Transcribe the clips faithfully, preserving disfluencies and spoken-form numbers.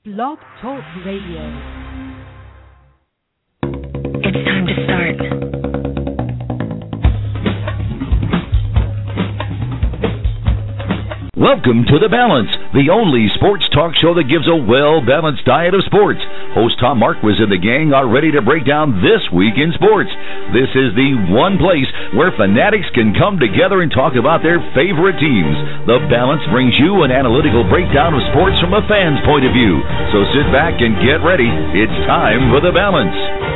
Blog Talk Radio. It's time to start. Welcome to The Balance, the only sports talk show that gives a well-balanced diet of sports. Host Tom Marquis and the gang are ready to break down this week in sports. This is the one place where fanatics can come together and talk about their favorite teams. The Balance brings you an analytical breakdown of sports from a fan's point of view. So sit back and get ready. It's time for The Balance.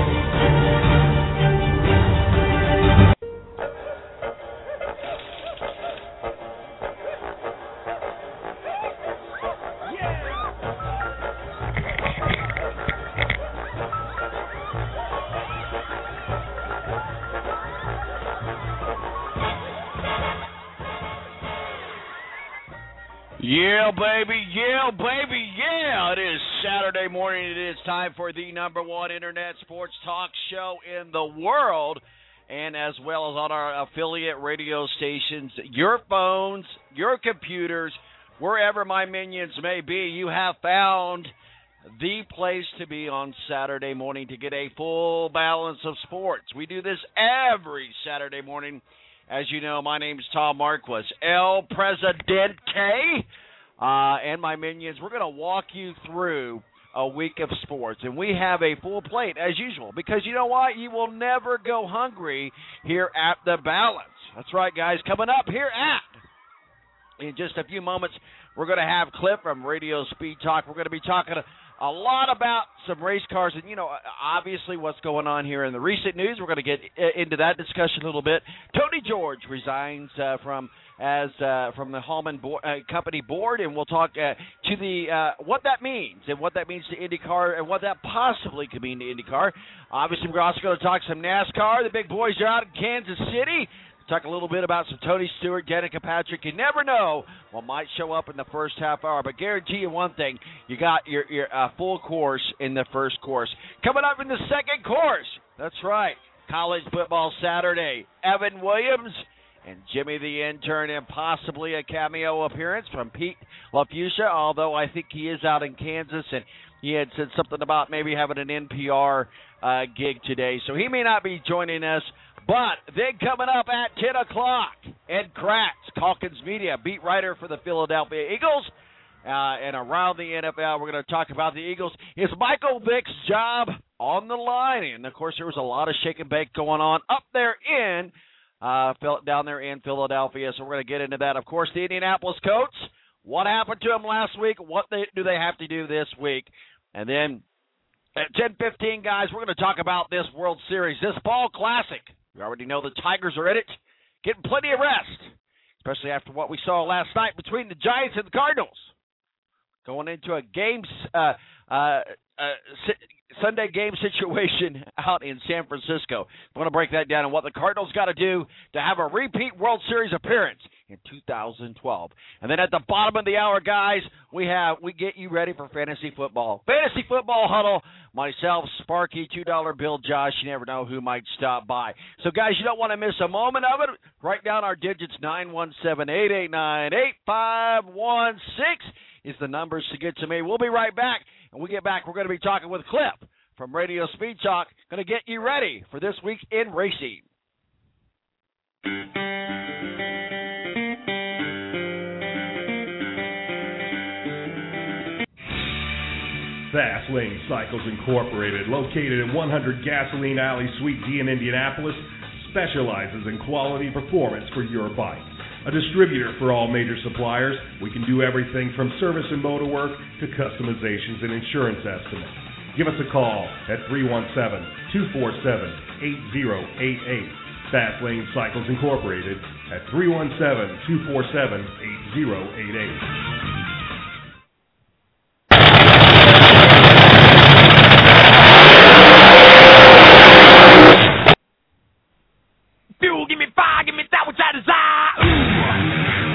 Yeah, baby, yeah, baby, yeah. It is Saturday morning. It is time for the number one internet sports talk show in the world, and as well as on our affiliate radio stations, your phones, your computers, wherever my minions may be, you have found the place to be on Saturday morning to get a full balance of sports. We do this every Saturday morning. As you know, my name is Tom Marquis, El Presidente, uh, and my minions. We're going to walk you through a week of sports, and we have a full plate, as usual, because you know what? You will never go hungry here at The Balance. That's right, guys. Coming up here at, in just a few moments, we're going to have Cliff from Radio Speed Talk. We're going to be talking a lot about some race cars and, you know, obviously what's going on here in the recent news. We're going to get into that discussion a little bit. Tony George resigns uh, from as uh, from the Hallman bo- uh, Company board, and we'll talk uh, to the uh, what that means and what that means to IndyCar and what that possibly could mean to IndyCar. Obviously, we're also going to talk some NASCAR. The big boys are out in Kansas City. Talk a little bit about some Tony Stewart, Danica Patrick. You never know what might show up in the first half hour, but guarantee you one thing, you got your, your uh, full course in the first course. Coming up in the second course, that's right, college football Saturday. Evan Williams and Jimmy the Intern, and possibly a cameo appearance from Pete LaFusia, although I think he is out in Kansas, and he had said something about maybe having an N P R uh, gig today, so he may not be joining us. But then coming up at ten o'clock, Ed Kratz, Calkins Media, beat writer for the Philadelphia Eagles. Uh, and around the N F L, we're going to talk about the Eagles. Is Michael Vick's job on the line? And, of course, there was a lot of shake and bake going on up there in, uh, down there in Philadelphia. So we're going to get into that. Of course, the Indianapolis Colts, what happened to them last week? What they, do they have to do this week? And then at ten fifteen, guys, we're going to talk about this World Series, this Fall Classic. We already know the Tigers are in it, getting plenty of rest, especially after what we saw last night between the Giants and the Cardinals. Going into a game, uh, uh, uh, Sunday game situation out in San Francisco. I want to break that down and what the Cardinals got to do to have a repeat World Series appearance in two thousand twelve. And then at the bottom of the hour, guys, we have we get you ready for fantasy football. Fantasy football huddle. Myself, Sparky, two dollar Bill, Josh. You never know who might stop by. So, guys, you don't want to miss a moment of it. Write down our digits. nine one seven, eight eight nine, eight five one six is the numbers to get to me. We'll be right back. And we get back, we're going to be talking with Cliff from Radio Speed Talk. Going to get you ready for this week in racing. Fast Lane Cycles Incorporated, located at one hundred Gasoline Alley, Suite D in Indianapolis, specializes in quality performance for your bike. A distributor for all major suppliers, we can do everything from service and motor work to customizations and insurance estimates. Give us a call at three one seven, two four seven, eight zero eight eight. Fast Lane Cycles Incorporated at three one seven, two four seven, eight zero eight eight. Fuel, give me fire, give me that which I desire. Ooh.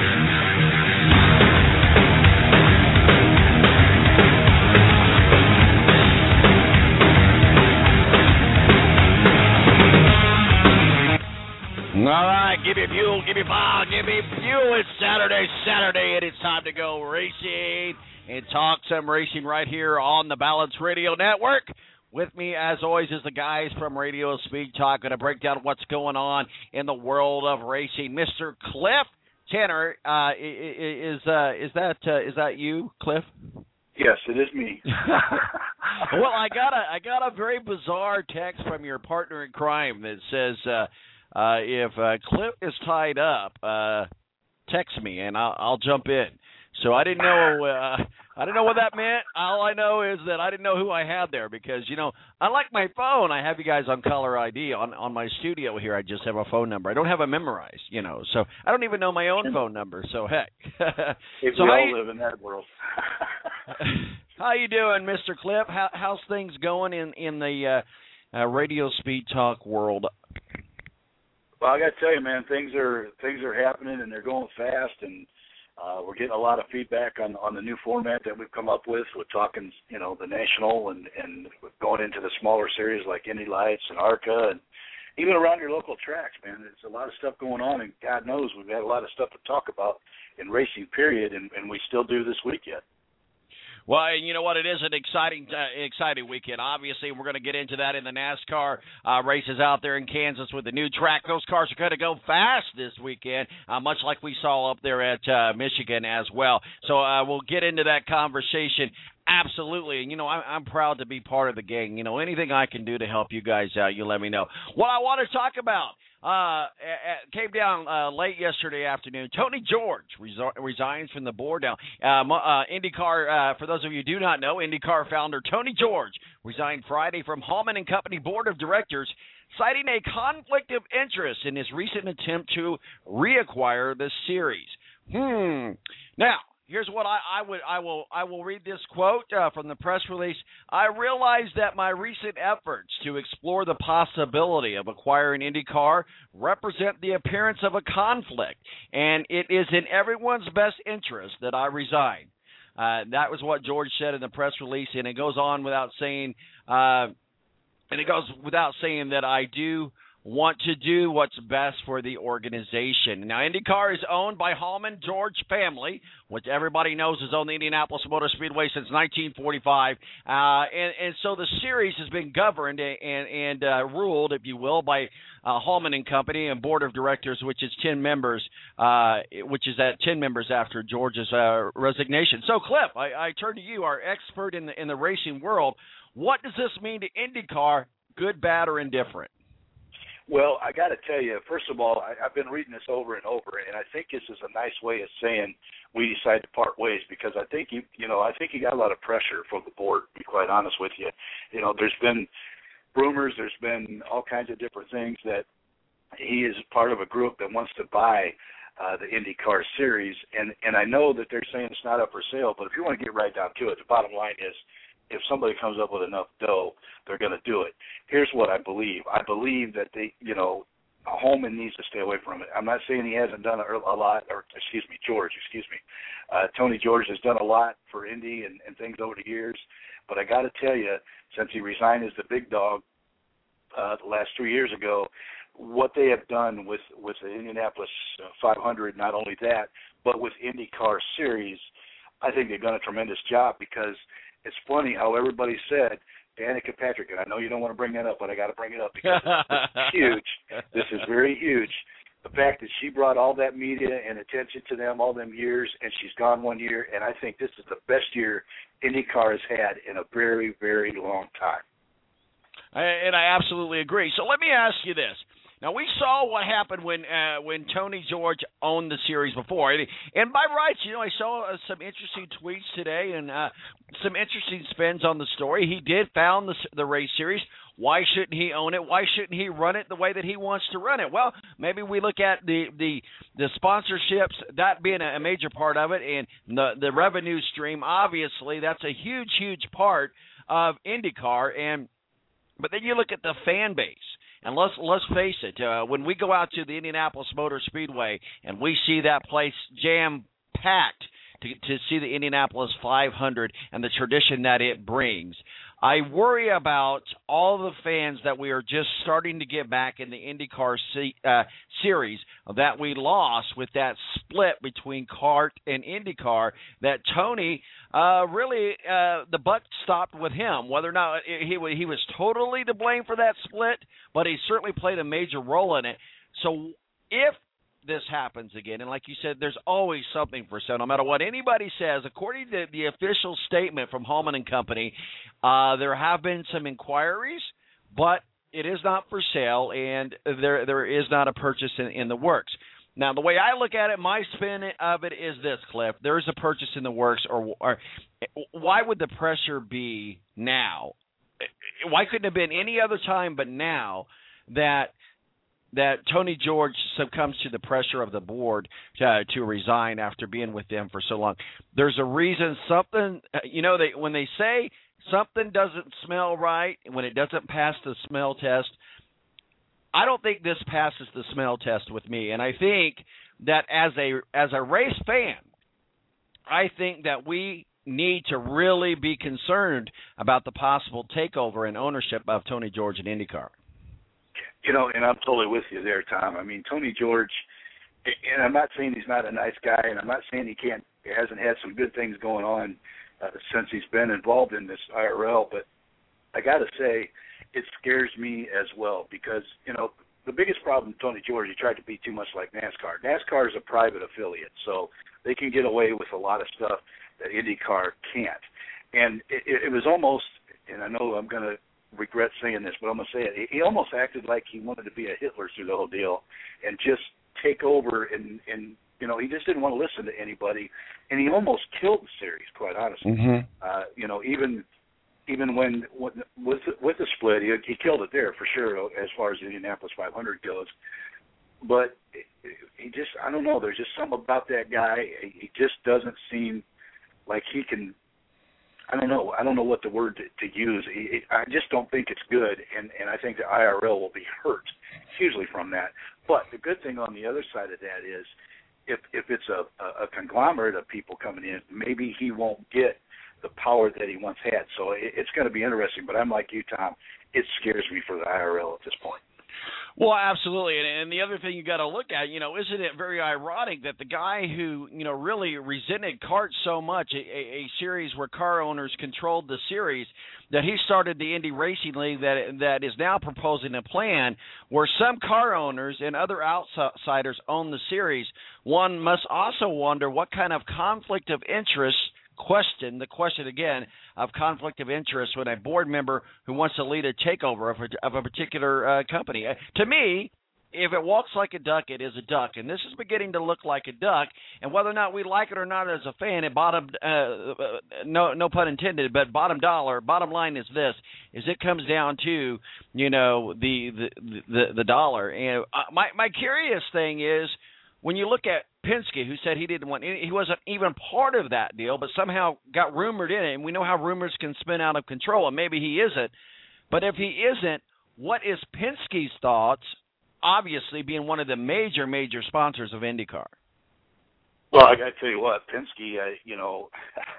All right, give me fuel, give me fire, give me fuel. It's Saturday, Saturday, and it's time to go racing. and talk some racing right here on the Balance Radio Network. With me, as always, is the guys from Radio Speed Talk, going to break down what's going on in the world of racing. Mister Cliff Tanner, uh, is uh, is that uh, is that you, Cliff? Yes, it is me. Well, I got a I got a very bizarre text from your partner in crime that says uh, uh, if uh, Cliff is tied up, uh, text me and I'll, I'll jump in. So I didn't know uh, I didn't know what that meant. All I know is that I didn't know who I had there because, you know, unlike my phone, I have you guys on caller I D. On, on my studio here, I just have a phone number. I don't have it memorized, you know, so I don't even know my own phone number. So, heck. If so we all you, live in that world. How you doing, Mister Cliff? How, how's things going in, in the uh, uh, Radio Speed Talk world? Well, I got to tell you, man, things are things are happening and they're going fast, and uh, we're getting a lot of feedback on, on the new format that we've come up with. We're talking, you know, the national and, and going into the smaller series like Indy Lights and ARCA, and even around your local tracks, man. There's a lot of stuff going on, and God knows we've had a lot of stuff to talk about in racing, period, and, and we still do this weekend. Well, you know what? It is an exciting, uh, exciting weekend. Obviously, we're going to get into that in the NASCAR uh, races out there in Kansas with the new track. Those cars are going to go fast this weekend, uh, much like we saw up there at uh, Michigan as well. So uh, we'll get into that conversation. Absolutely. And, you know, I'm, I'm proud to be part of the gang. You know, anything I can do to help you guys out, you let me know. What I want to talk about uh, came down uh, late yesterday afternoon. Tony George resi- resigns from the board now. Uh, uh, IndyCar, uh, for those of you who do not know, IndyCar founder Tony George resigned Friday from Hallman and Company Board of Directors, citing a conflict of interest in his recent attempt to reacquire the series. Hmm. Now, here's what I, I would I will I will read this quote uh, from the press release. I realize that my recent efforts to explore the possibility of acquiring IndyCar represent the appearance of a conflict, and it is in everyone's best interest that I resign. Uh, that was what George said in the press release, and it goes on without saying, uh, and it goes without saying that I do want to do what's best for the organization. Now, IndyCar is owned by Hallman George family, which everybody knows has owned the Indianapolis Motor Speedway since nineteen forty-five. Uh, and, and so the series has been governed and, and uh, ruled, if you will, by uh, Hallman and Company and Board of Directors, which is ten members, uh, which is at ten members after George's uh, resignation. So, Cliff, I, I turn to you, our expert in the, in the racing world. What does this mean to IndyCar, good, bad, or indifferent? Well, I got to tell you, first of all, I, I've been reading this over and over, and I think this is a nice way of saying we decide to part ways, because I think you, you know, I think you got a lot of pressure from the board, to be quite honest with you. You know, there's been rumors, there's been all kinds of different things that he is part of a group that wants to buy uh, the IndyCar series, and and I know that they're saying it's not up for sale, but if you want to get right down to it, the bottom line is, if somebody comes up with enough dough, they're going to do it. Here's what I believe. I believe that they, you know, Hallman needs to stay away from it. I'm not saying he hasn't done a, a lot, or excuse me, George, excuse me. Uh, Tony George has done a lot for Indy and, and things over the years, but I got to tell you, since he resigned as the big dog uh, the last three years ago, what they have done with, with the Indianapolis five hundred, not only that, but with IndyCar series, I think they've done a tremendous job, because it's funny how everybody said Danica Patrick, and I know you don't want to bring that up, but I got to bring it up because it's huge. This is very huge. The fact that she brought all that media and attention to them all them years, and she's gone one year, and I think this is the best year IndyCar has had in a very, very long time. And I absolutely agree. So let me ask you this. Now, we saw what happened when uh, when Tony George owned the series before. And, and by rights, you know, I saw uh, some interesting tweets today and uh, some interesting spins on the story. He did found the, the race series. Why shouldn't he own it? Why shouldn't he run it the way that he wants to run it? Well, maybe we look at the, the, the sponsorships, that being a major part of it, and the, the revenue stream. Obviously, that's a huge, huge part of IndyCar. And but then you look at the fan base. And let's let's face it, uh, when we go out to the Indianapolis Motor Speedway and we see that place jam-packed to, to see the Indianapolis five hundred and the tradition that it brings, I worry about all the fans that we are just starting to get back in the IndyCar se- uh, series that we lost with that split between kart and IndyCar, that Tony uh, really, uh, the buck stopped with him. Whether or not he, he was totally to blame for that split, but he certainly played a major role in it. So if this happens again, and like you said, there's always something for sale. No matter what anybody says, according to the official statement from Holman and Company, uh, there have been some inquiries, but it is not for sale, and there there is not a purchase in, in the works. Now, the way I look at it, my spin of it is this, Cliff. There is a purchase in the works, or, or why would the pressure be now? Why couldn't it have been any other time but now that that Tony George succumbs to the pressure of the board to, to resign after being with them for so long? There's a reason. Something, you know, they when they say something doesn't smell right, when it doesn't pass the smell test, I don't think this passes the smell test with me. And I think that as a as a race fan, I think that we need to really be concerned about the possible takeover and ownership of Tony George and IndyCar. You know, and I'm totally with you there, Tom. I mean, Tony George, and I'm not saying he's not a nice guy, and I'm not saying he can't, he hasn't had some good things going on uh, since he's been involved in this I R L, but I got to say, it scares me as well because, you know, the biggest problem with Tony George, he tried to be too much like NASCAR. NASCAR is a private affiliate, so they can get away with a lot of stuff that IndyCar can't. And it, it was almost, and I know I'm going to regret saying this, but I'm going to say it. He almost acted like he wanted to be a Hitler through the whole deal and just take over, and, and you know, he just didn't want to listen to anybody, and he almost killed the series, quite honestly. Mm-hmm. Uh, you know, even even when, when with with the split, he, he killed it there for sure as far as the Indianapolis five hundred goes. But he just, I don't know, there's just something about that guy. He just doesn't seem like he can, I don't know. I don't know what the word to, to use. It, I just don't think it's good, and, and I think the I R L will be hurt hugely from that. But the good thing on the other side of that is if if it's a, a, a conglomerate of people coming in, maybe he won't get the power that he once had. So it, it's going to be interesting. But I'm like you, Tom. It scares me for the I R L at this point. Well, absolutely. And, and the other thing you got to look at, you know, isn't it very ironic that the guy who, you know, really resented kart so much, a, a series where car owners controlled the series, that he started the Indy Racing League that that is now proposing a plan where some car owners and other outsiders own the series. One must also wonder what kind of conflict of interest question, the question again of conflict of interest when a board member who wants to lead a takeover of a, of a particular uh, company. Uh, to me, if it walks like a duck, it is a duck, and this is beginning to look like a duck. And whether or not we like it or not as a fan, it bottom uh, no no pun intended, but bottom dollar, bottom line is this: is it comes down to you know the the the, the dollar. And uh, my my curious thing is, when you look at Penske, who said he didn't want, he wasn't even part of that deal, but somehow got rumored in it, and we know how rumors can spin out of control, and maybe he isn't. But if he isn't, what is Penske's thoughts, obviously being one of the major, major sponsors of IndyCar? Well, I got to tell you what, Penske, uh, you know,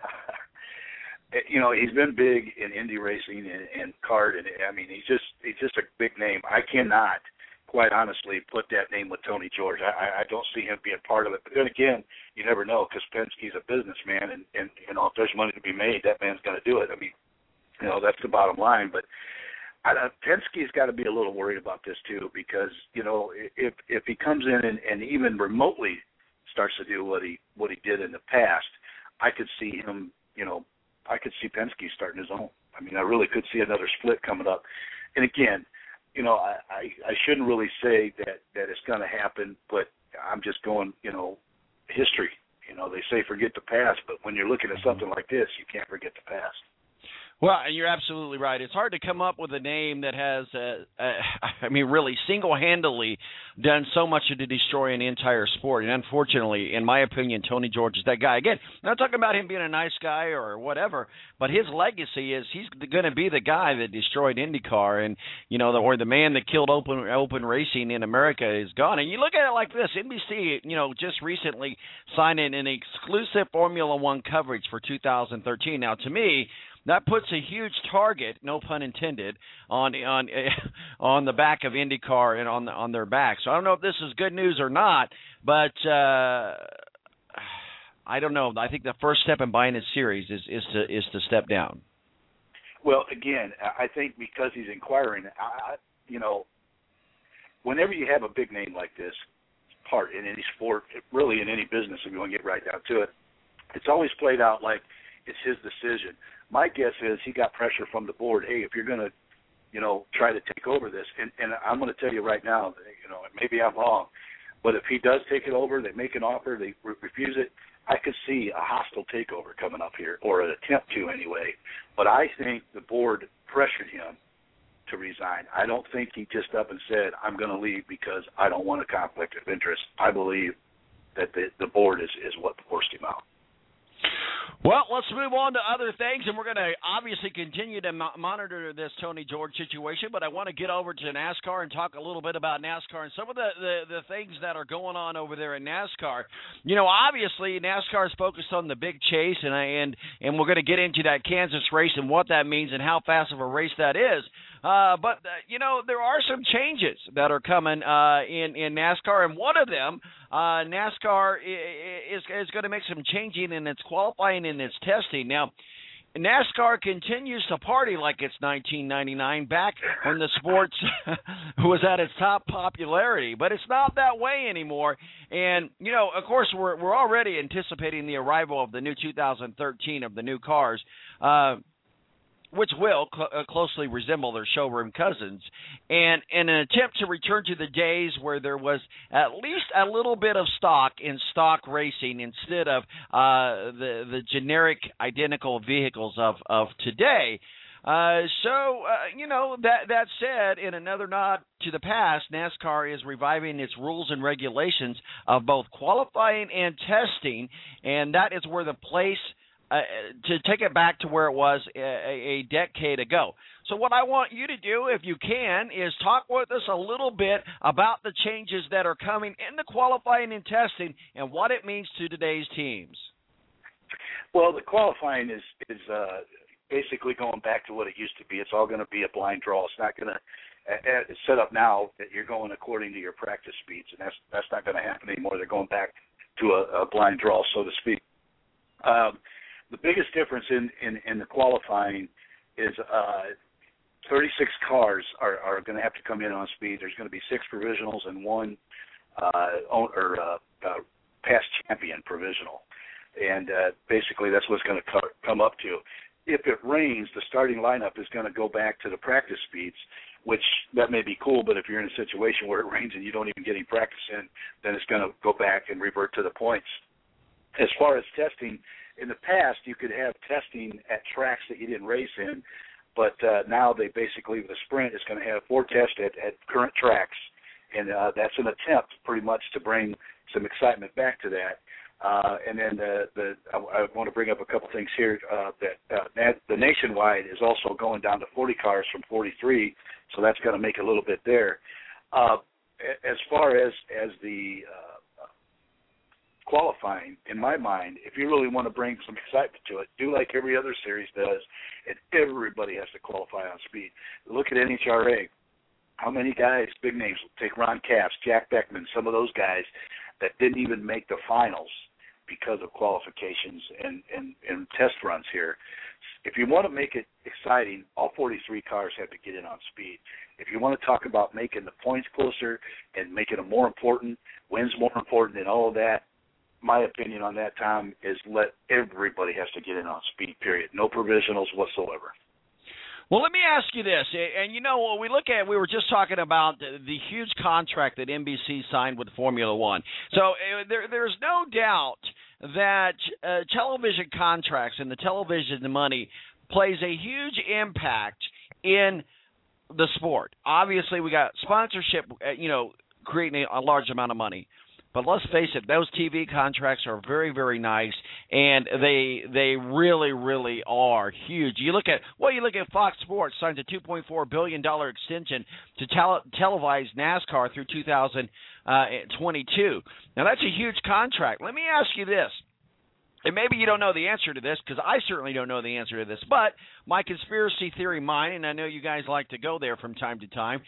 you know, he's been big in Indy racing and, and kart, and I mean, he's just he's just a big name. I cannot, quite honestly, put that name with Tony George. I, I don't see him being part of it. But then again, you never know because Penske's a businessman, and, and you know if there's money to be made, that man's going to do it. I mean, you know that's the bottom line. But I, Penske's got to be a little worried about this too because you know if if he comes in and, and even remotely starts to do what he what he did in the past, I could see him. You know, I could see Penske starting his own. I mean, I really could see another split coming up. And again, you know, I, I, I shouldn't really say that, that it's going to happen, but I'm just going, you know, history. You know, they say forget the past, but when you're looking at something like this, you can't forget the past. Well, you're absolutely right. It's hard to come up with a name that has, uh, uh, I mean, really single-handedly done so much to destroy an entire sport. And unfortunately, in my opinion, Tony George is that guy. Again, I'm not talking about him being a nice guy or whatever, but his legacy is he's going to be the guy that destroyed IndyCar, and you know, the, or the man that killed open open racing in America is gone. And you look at it like this: N B C, you know, just recently signed in an exclusive Formula One coverage for two thousand thirteen. Now, to me, that puts a huge target, no pun intended, on on on the back of IndyCar and on the, on their back. So I don't know if this is good news or not, but uh, I don't know. I think the first step in buying a series is, is to is to step down. Well, again, I think because he's inquiring, I, you know, whenever you have a big name like this, part in any sport, really in any business, if you want to get right down to it, it's always played out like it's his decision. My guess is he got pressure from the board. Hey, if you're going to, you know, try to take over this, and, and I'm going to tell you right now, you know, maybe I'm wrong, but if he does take it over, they make an offer, they re- refuse it, I could see a hostile takeover coming up here, or an attempt to anyway. But I think the board pressured him to resign. I don't think he just up and said, I'm going to leave because I don't want a conflict of interest. I believe that the, the board is, is what forced him out. Well, let's move on to other things, and we're going to obviously continue to mo- monitor this Tony George situation, but I want to get over to NASCAR and talk a little bit about NASCAR and some of the, the, the things that are going on over there in NASCAR. You know, obviously, NASCAR is focused on the big chase, and, I, and, and we're going to get into that Kansas race and what that means and how fast of a race that is. Uh, but, uh, you know, there are some changes that are coming uh, in, in NASCAR, and one of them, uh, NASCAR is, is going to make some changing in its qualifying and its testing. Now, NASCAR continues to party like it's nineteen ninety-nine, back when the sports was at its top popularity, but it's not that way anymore. And, you know, of course, we're, we're already anticipating the arrival of the new two thousand thirteen of the new cars, uh, which will cl- uh, closely resemble their showroom cousins, and in an attempt to return to the days where there was at least a little bit of stock in stock racing instead of uh, the the generic identical vehicles of, of today. Uh, so, uh, you know, that that said, in another nod to the past, NASCAR is reviving its rules and regulations of both qualifying and testing, and that is where the place Uh, to take it back to where it was a, a decade ago. So what I want you to do, if you can, is talk with us a little bit about the changes that are coming in the qualifying and testing and what it means to today's teams. Well, the qualifying is, is uh, basically going back to what it used to be. It's all going to be a blind draw. It's not going to uh, set up now that you're going according to your practice speeds, and that's that's not going to happen anymore. They're going back to a, a blind draw, so to speak. Um, The biggest difference in, in, in the qualifying is uh, thirty-six cars are, are going to have to come in on speed. There's going to be six provisionals and one uh, or uh, uh, past champion provisional. And uh, basically that's what it's going to co- come up to. If it rains, the starting lineup is going to go back to the practice speeds, which that may be cool, but if you're in a situation where it rains and you don't even get any practice in, then it's going to go back and revert to the points. As far as testing, in the past, you could have testing at tracks that you didn't race in, but uh, now they basically, the sprint is going to have four tests at, at current tracks, and uh, that's an attempt pretty much to bring some excitement back to that. Uh, and then the, the I, I want to bring up a couple things here. Uh, that, uh, that the Nationwide is also going down to forty cars from forty-three, so that's going to make a little bit there. Uh, as far as, as the uh, qualifying, in my mind, if you really want to bring some excitement to it, do like every other series does, and everybody has to qualify on speed. Look at N H R A. How many guys, big names, take Ron Capps, Jack Beckman, some of those guys that didn't even make the finals because of qualifications and, and, and test runs here. If you want to make it exciting, all forty-three cars have to get in on speed. If you want to talk about making the points closer and making them more important, wins more important and all of that, my opinion on that, Tom, is let everybody has to get in on speed, period. No provisionals whatsoever. Well, let me ask you this, and you know, when we look at, we were just talking about the, the huge contract that N B C signed with Formula One. So uh, there, there's no doubt that uh, television contracts and the television money plays a huge impact in the sport. Obviously, we got sponsorship, uh, you know, creating a large amount of money. But let's face it, those T V contracts are very, very nice, and they they really, really are huge. You look at well, you look at Fox Sports signed a two point four billion dollars extension to tele- televise NASCAR through two thousand twenty-two. Now that's a huge contract. Let me ask you this: And maybe you don't know the answer to this, because I certainly don't know the answer to this. But my conspiracy theory mind, and I know you guys like to go there from time to time,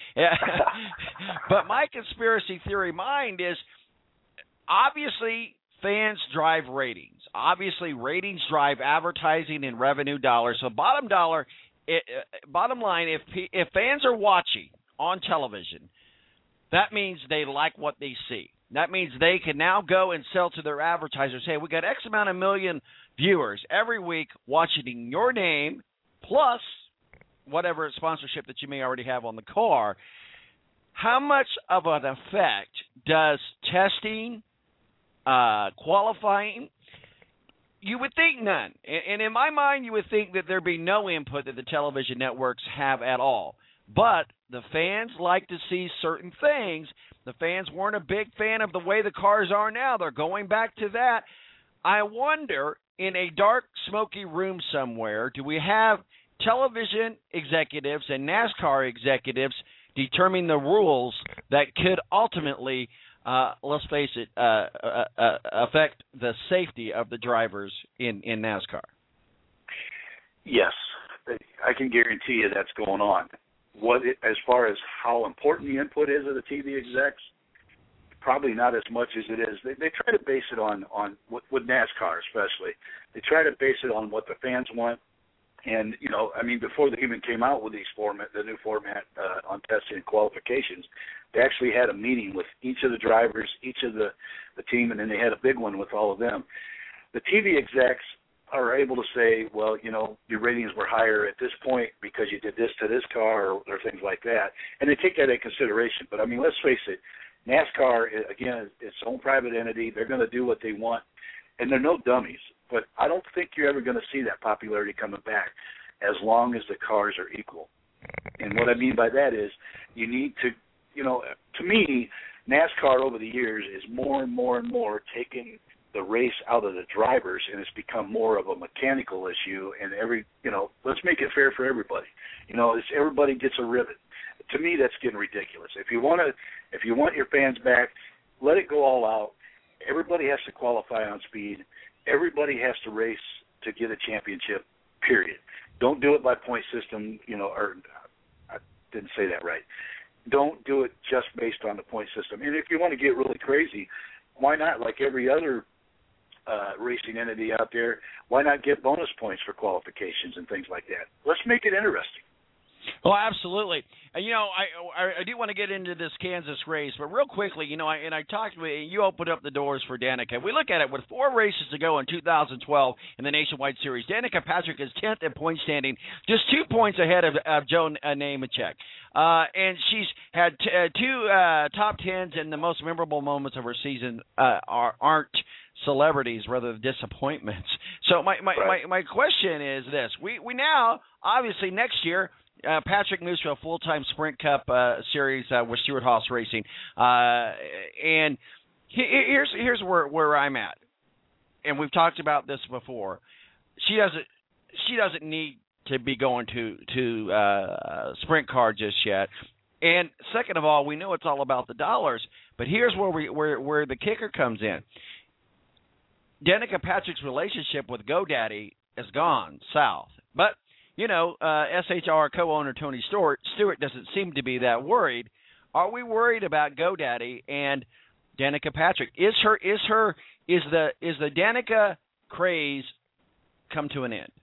but my conspiracy theory mind is obviously fans drive ratings. Obviously, ratings drive advertising and revenue dollars. So bottom dollar, it, uh, bottom line, if if fans are watching on television, that means they like what they see. That means they can now go and sell to their advertisers, hey, we got X amount of million viewers every week watching your name, plus whatever sponsorship that you may already have on the car. How much of an effect does testing, uh, qualifying? You would think none. And in my mind, you would think that there'd be no input that the television networks have at all. But the fans like to see certain things. The fans weren't a big fan of the way the cars are now. They're going back to that. I wonder, in a dark, smoky room somewhere, do we have television executives and NASCAR executives determine the rules that could ultimately, uh, let's face it, uh, uh, uh, affect the safety of the drivers in, in NASCAR? Yes, I can guarantee you that's going on. What it, as far as how important the input is of the T V execs, probably not as much as it is. They, they try to base it on, on with, with NASCAR especially. They try to base it on what the fans want. And, you know, I mean, before they even came out with these format, the new format uh, on testing and qualifications, they actually had a meeting with each of the drivers, each of the, the team, and then they had a big one with all of them. The T V execs are able to say, well, you know, your ratings were higher at this point because you did this to this car or, or things like that. And they take that into consideration. But, I mean, let's face it, NASCAR, again, is its own private entity. They're going to do what they want, and they're no dummies. But I don't think you're ever going to see that popularity coming back as long as the cars are equal. And what I mean by that is you need to, you know, to me, NASCAR over the years is more and more and more taking the race out of the drivers, and it's become more of a mechanical issue. And every, you know, let's make it fair for everybody. You know, it's everybody gets a ribbon. To me, that's getting ridiculous. If you want to, if you want your fans back, let it go all out. Everybody has to qualify on speed. Everybody has to race to get a championship, period. Don't do it by point system, you know, or I didn't say that right. Don't do it just based on the point system. And if you want to get really crazy, why not, like every other uh, racing entity out there, why not get bonus points for qualifications and things like that? Let's make it interesting. Oh, absolutely. And, you know, I, I I do want to get into this Kansas race, but real quickly, you know, I, and I talked with you, opened up the doors for Danica. We look at it with four races to go in two thousand twelve in the Nationwide Series. Danica Patrick is tenth in point standing, just two points ahead of, of Joan uh, Nemechek. Uh, and she's had t- uh, two uh, top tens, and the most memorable moments of her season uh, are, aren't celebrities, rather than disappointments. So my, my, right. my, my question is this. We, we now, obviously, next year, Uh, Patrick moves to a full-time Sprint Cup uh, series uh, with Stewart-Haas Racing, uh, and he, here's here's where, where I'm at. And we've talked about this before. She doesn't she doesn't need to be going to to uh, Sprint Car just yet. And second of all, we know it's all about the dollars. But here's where we where where the kicker comes in. Danica Patrick's relationship with GoDaddy has gone south, but you know, uh, S H R co-owner Tony Stewart, Stewart doesn't seem to be that worried. Are we worried about GoDaddy and Danica Patrick? Is her is her is the is the Danica craze come to an end?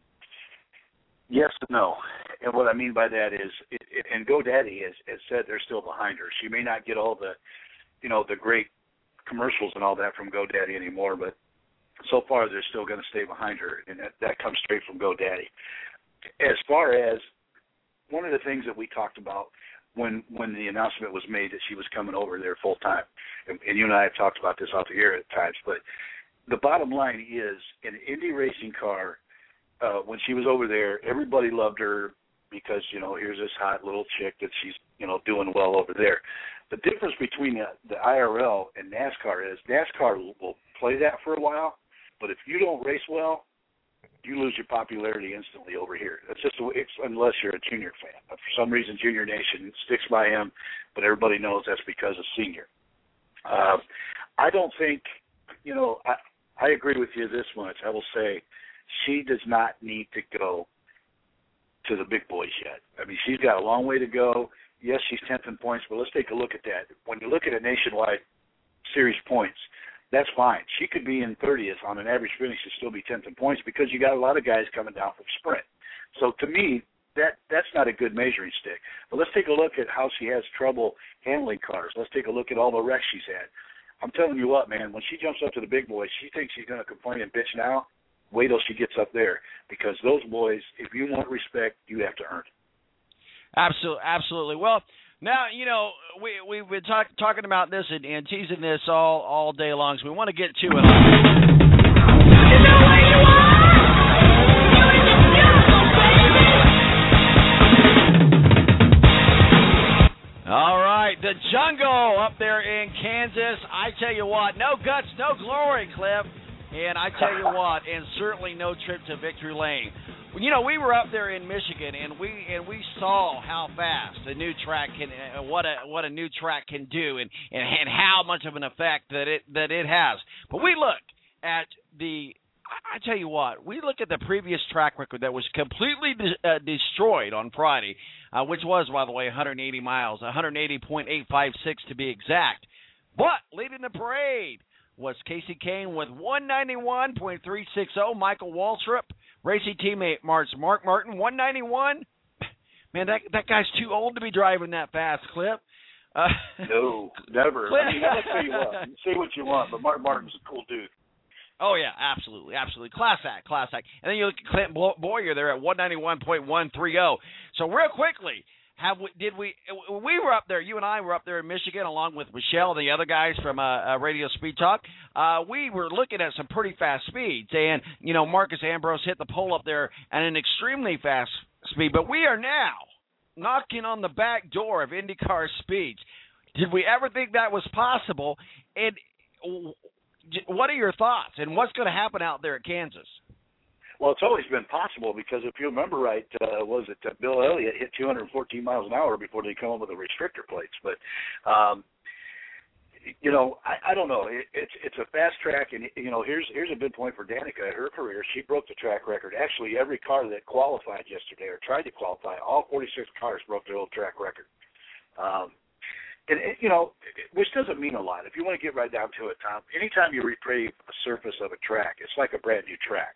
Yes and no. And what I mean by that is, it, it, and GoDaddy has, has said they're still behind her. She may not get all the, you know, the great commercials and all that from GoDaddy anymore, but so far they're still going to stay behind her, and that, that comes straight from GoDaddy. As far as one of the things that we talked about when when the announcement was made that she was coming over there full time, and, and you and I have talked about this off the air at times, but the bottom line is, in an Indy racing car, uh, when she was over there, everybody loved her because, you know, here's this hot little chick that she's, you know, doing well over there. The difference between the, the I R L and NASCAR is NASCAR will play that for a while, but if you don't race well, you lose your popularity instantly over here. That's just it's, unless you're a Junior fan. But for some reason, Junior Nation sticks by him, but everybody knows that's because of Senior. Uh, I don't think, you know, I, I agree with you this much. I will say she does not need to go to the big boys yet. I mean, she's got a long way to go. Yes, she's tenth in points, but let's take a look at that. When you look at a nationwide series points, that's fine. She could be in thirtieth on an average finish and still be tenth in points because you got a lot of guys coming down from sprint. So to me, that that's not a good measuring stick. But let's take a look at how she has trouble handling cars. Let's take a look at all the wrecks she's had. I'm telling you what, man, when she jumps up to the big boys, she thinks she's going to complain and bitch now. Wait till she gets up there, because those boys, if you want respect, you have to earn it. Absolutely, absolutely. Well, now, you know, we, we've been talk, talking about this and, and teasing this all, all day long, so we want to get to it. You know where you are! You're in the jungle, baby! All right, the jungle up there in Kansas. I tell you what, no guts, no glory, Cliff. And I tell you what, and certainly no trip to victory lane. You know, we were up there in Michigan, and we and we saw how fast a new track can, uh, what a what a new track can do, and, and and how much of an effect that it that it has. But we look at the, I tell you what, we look at the previous track record that was completely de- uh, destroyed on Friday, uh, which was, by the way, one hundred eighty miles, one hundred eighty point eight five six to be exact. But leading the parade was Casey Kane with one ninety-one point three six zero. Michael Waltrip, racing teammate Mark Mark Martin, one ninety-one. Man, that that guy's too old to be driving that fast, Clip. Uh, no, never. I mean, I'll tell you what, say what you want, but Mark Martin's a cool dude. Oh, yeah, absolutely, absolutely. Class act, class act. And then you look at Clint Boyer there at one ninety-one point one three zero. So real quickly, Have we, did we we were up there, you and I were up there in Michigan along with Michelle and the other guys from uh, uh, Radio Speed Talk. Uh, we were looking at some pretty fast speeds, and, you know, Marcus Ambrose hit the pole up there at an extremely fast speed. But we are now knocking on the back door of IndyCar speeds. Did we ever think that was possible? And what are your thoughts, and what's going to happen out there at Kansas? Well, it's always been possible because if you remember right, uh, was it uh, Bill Elliott hit two hundred fourteen miles an hour before they come up with the restrictor plates. But, um, you know, I, I don't know. It, it's it's a fast track, and, you know, here's here's a good point for Danica. Her career, she broke the track record. Actually, every car that qualified yesterday or tried to qualify, all forty-six cars broke their old track record. Um, and, and, you know, which doesn't mean a lot. If you want to get right down to it, Tom, anytime you repave a surface of a track, it's like a brand-new track.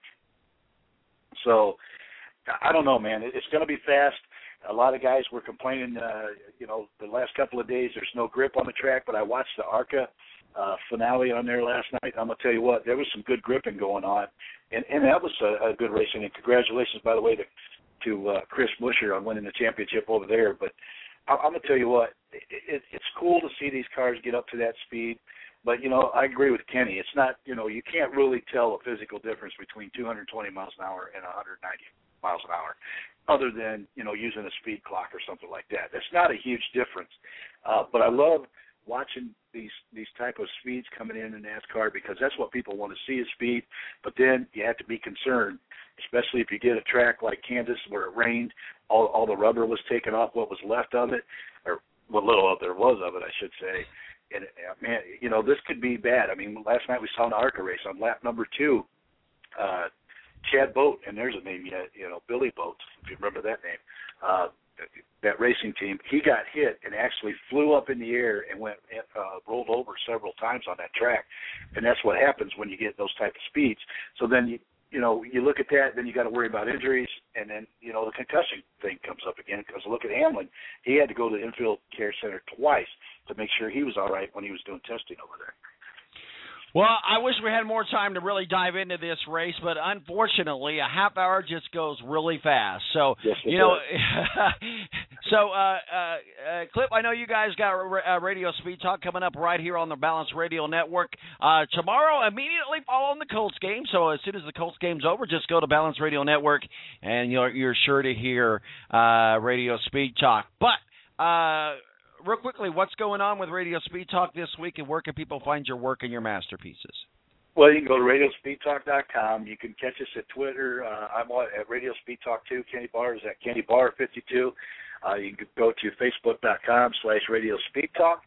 So, I don't know, man. It's going to be fast. A lot of guys were complaining, uh, you know, the last couple of days there's no grip on the track, but I watched the ARCA uh, finale on there last night. I'm going to tell you what, there was some good gripping going on, and, and that was a, a good racing. And congratulations, by the way, to, to uh, Chris Buescher on winning the championship over there. But I, I'm going to tell you what, it, it, it's cool to see these cars get up to that speed. But, you know, I agree with Kenny. It's not, you know, you can't really tell a physical difference between two hundred twenty miles an hour and one hundred ninety miles an hour other than, you know, using a speed clock or something like that. That's not a huge difference. Uh, but I love watching these these type of speeds coming in in NASCAR because that's what people want to see is speed. But then you have to be concerned, especially if you get a track like Kansas where it rained, all, all the rubber was taken off what was left of it, or what little of there was of it, I should say. And, man, you know, this could be bad. I mean, last night we saw an ARCA race on lap number two. Uh, Chad Boat, and there's a name yet, you know, Billy Boat, if you remember that name, uh, that racing team, he got hit and actually flew up in the air and went uh, rolled over several times on that track. And that's what happens when you get those type of speeds. So then, you, you know, you look at that, then you got to worry about injuries, and then, you know, the concussion thing comes up again because look at Hamlin. He had to go to the infield care center twice to make sure he was all right when he was doing testing over there. Well, I wish we had more time to really dive into this race, but unfortunately, a half hour just goes really fast. So, yes, you know, so, uh, uh, uh, Clip, I know you guys got uh, Radio Speed Talk coming up right here on the Balance Radio Network uh, tomorrow, immediately following the Colts game. So as soon as the Colts game's over, just go to Balance Radio Network, and you're, you're sure to hear uh, Radio Speed Talk. But, uh, real quickly, what's going on with Radio Speed Talk this week, and where can people find your work and your masterpieces? Well, you can go to radio speed talk dot com. You can catch us at Twitter. Uh, I'm at Radio Speed Talk two. Kenny Barr is at Kenny Barr fifty-two. Uh, you can go to facebook dot com slash Radio Speed Talk.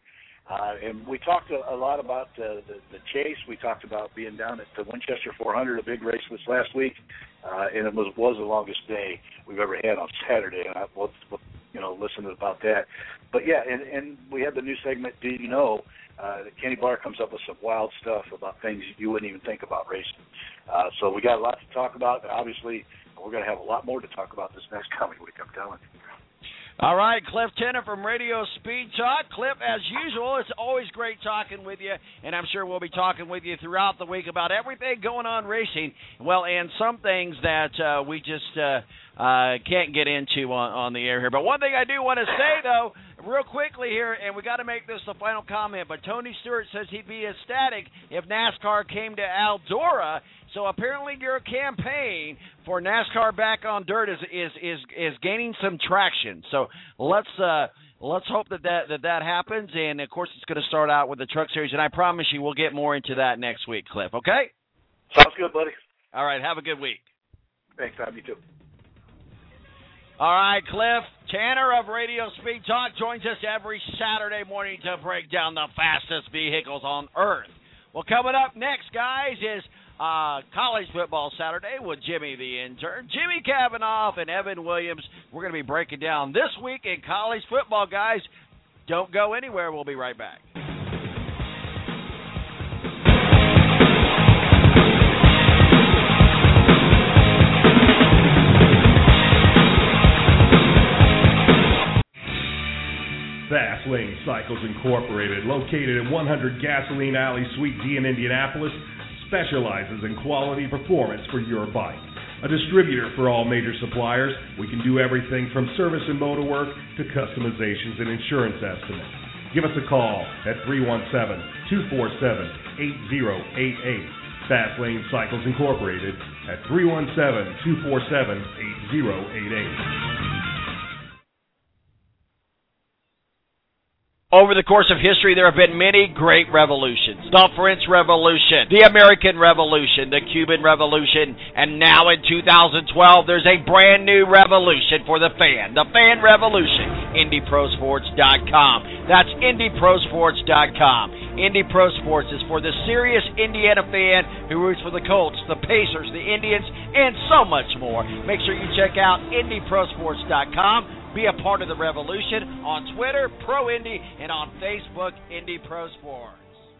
Uh, and we talked a, a lot about uh, the, the chase. We talked about being down at the Winchester four hundred, a big race this last week, uh, and it was, was the longest day we've ever had on Saturday. And I will, you know, listen about that. But yeah, and, and we had the new segment, Do You Know? Uh, Kenny Barr comes up with some wild stuff about things you wouldn't even think about racing. Uh, so we got a lot to talk about. Obviously, we're going to have a lot more to talk about this next coming week, I'm telling you. All right, Cliff Tennant from Radio Speed Talk. Cliff, as usual, it's always great talking with you, and I'm sure we'll be talking with you throughout the week about everything going on racing. Well, and some things that uh, we just uh, uh, can't get into on, on the air here. But one thing I do want to say, though, real quickly here, and we got to make this the final comment, but Tony Stewart says he'd be ecstatic if NASCAR came to Eldora. So apparently your campaign for NASCAR back on dirt is is is, is gaining some traction. So let's uh, let's hope that that, that that happens. And, of course, it's going to start out with the Truck Series. And I promise you we'll get more into that next week, Cliff, okay? Sounds good, buddy. All right, have a good week. Thanks, Tom. You too. All right, Cliff Tanner of Radio Speed Talk joins us every Saturday morning to break down the fastest vehicles on Earth. Well, coming up next, guys, is uh, College Football Saturday with Jimmy the Intern, Jimmy Kavanaugh, and Evan Williams. We're going to be breaking down this week in college football, guys. Don't go anywhere. We'll be right back. Fast Lane Cycles Incorporated, located at one hundred Gasoline Alley, Suite D in Indianapolis, specializes in quality performance for your bike. A distributor for all major suppliers, we can do everything from service and motor work to customizations and insurance estimates. Give us a call at three one seven, two four seven, eight zero eight eight. Fast Lane Cycles Incorporated at three one seven, two four seven, eight zero eight eight. Over the course of history, there have been many great revolutions. The French Revolution, the American Revolution, the Cuban Revolution, and now in two thousand twelve, there's a brand new revolution for the fan, the fan revolution, Indy Pro Sports dot com. That's Indy Pro Sports dot com. Indy Pro Sports is for the serious Indiana fan who roots for the Colts, the Pacers, the Indians, and so much more. Make sure you check out Indy Pro Sports dot com. Be a part of the revolution on Twitter, Pro Indy, and on Facebook, Indy Pro Sports.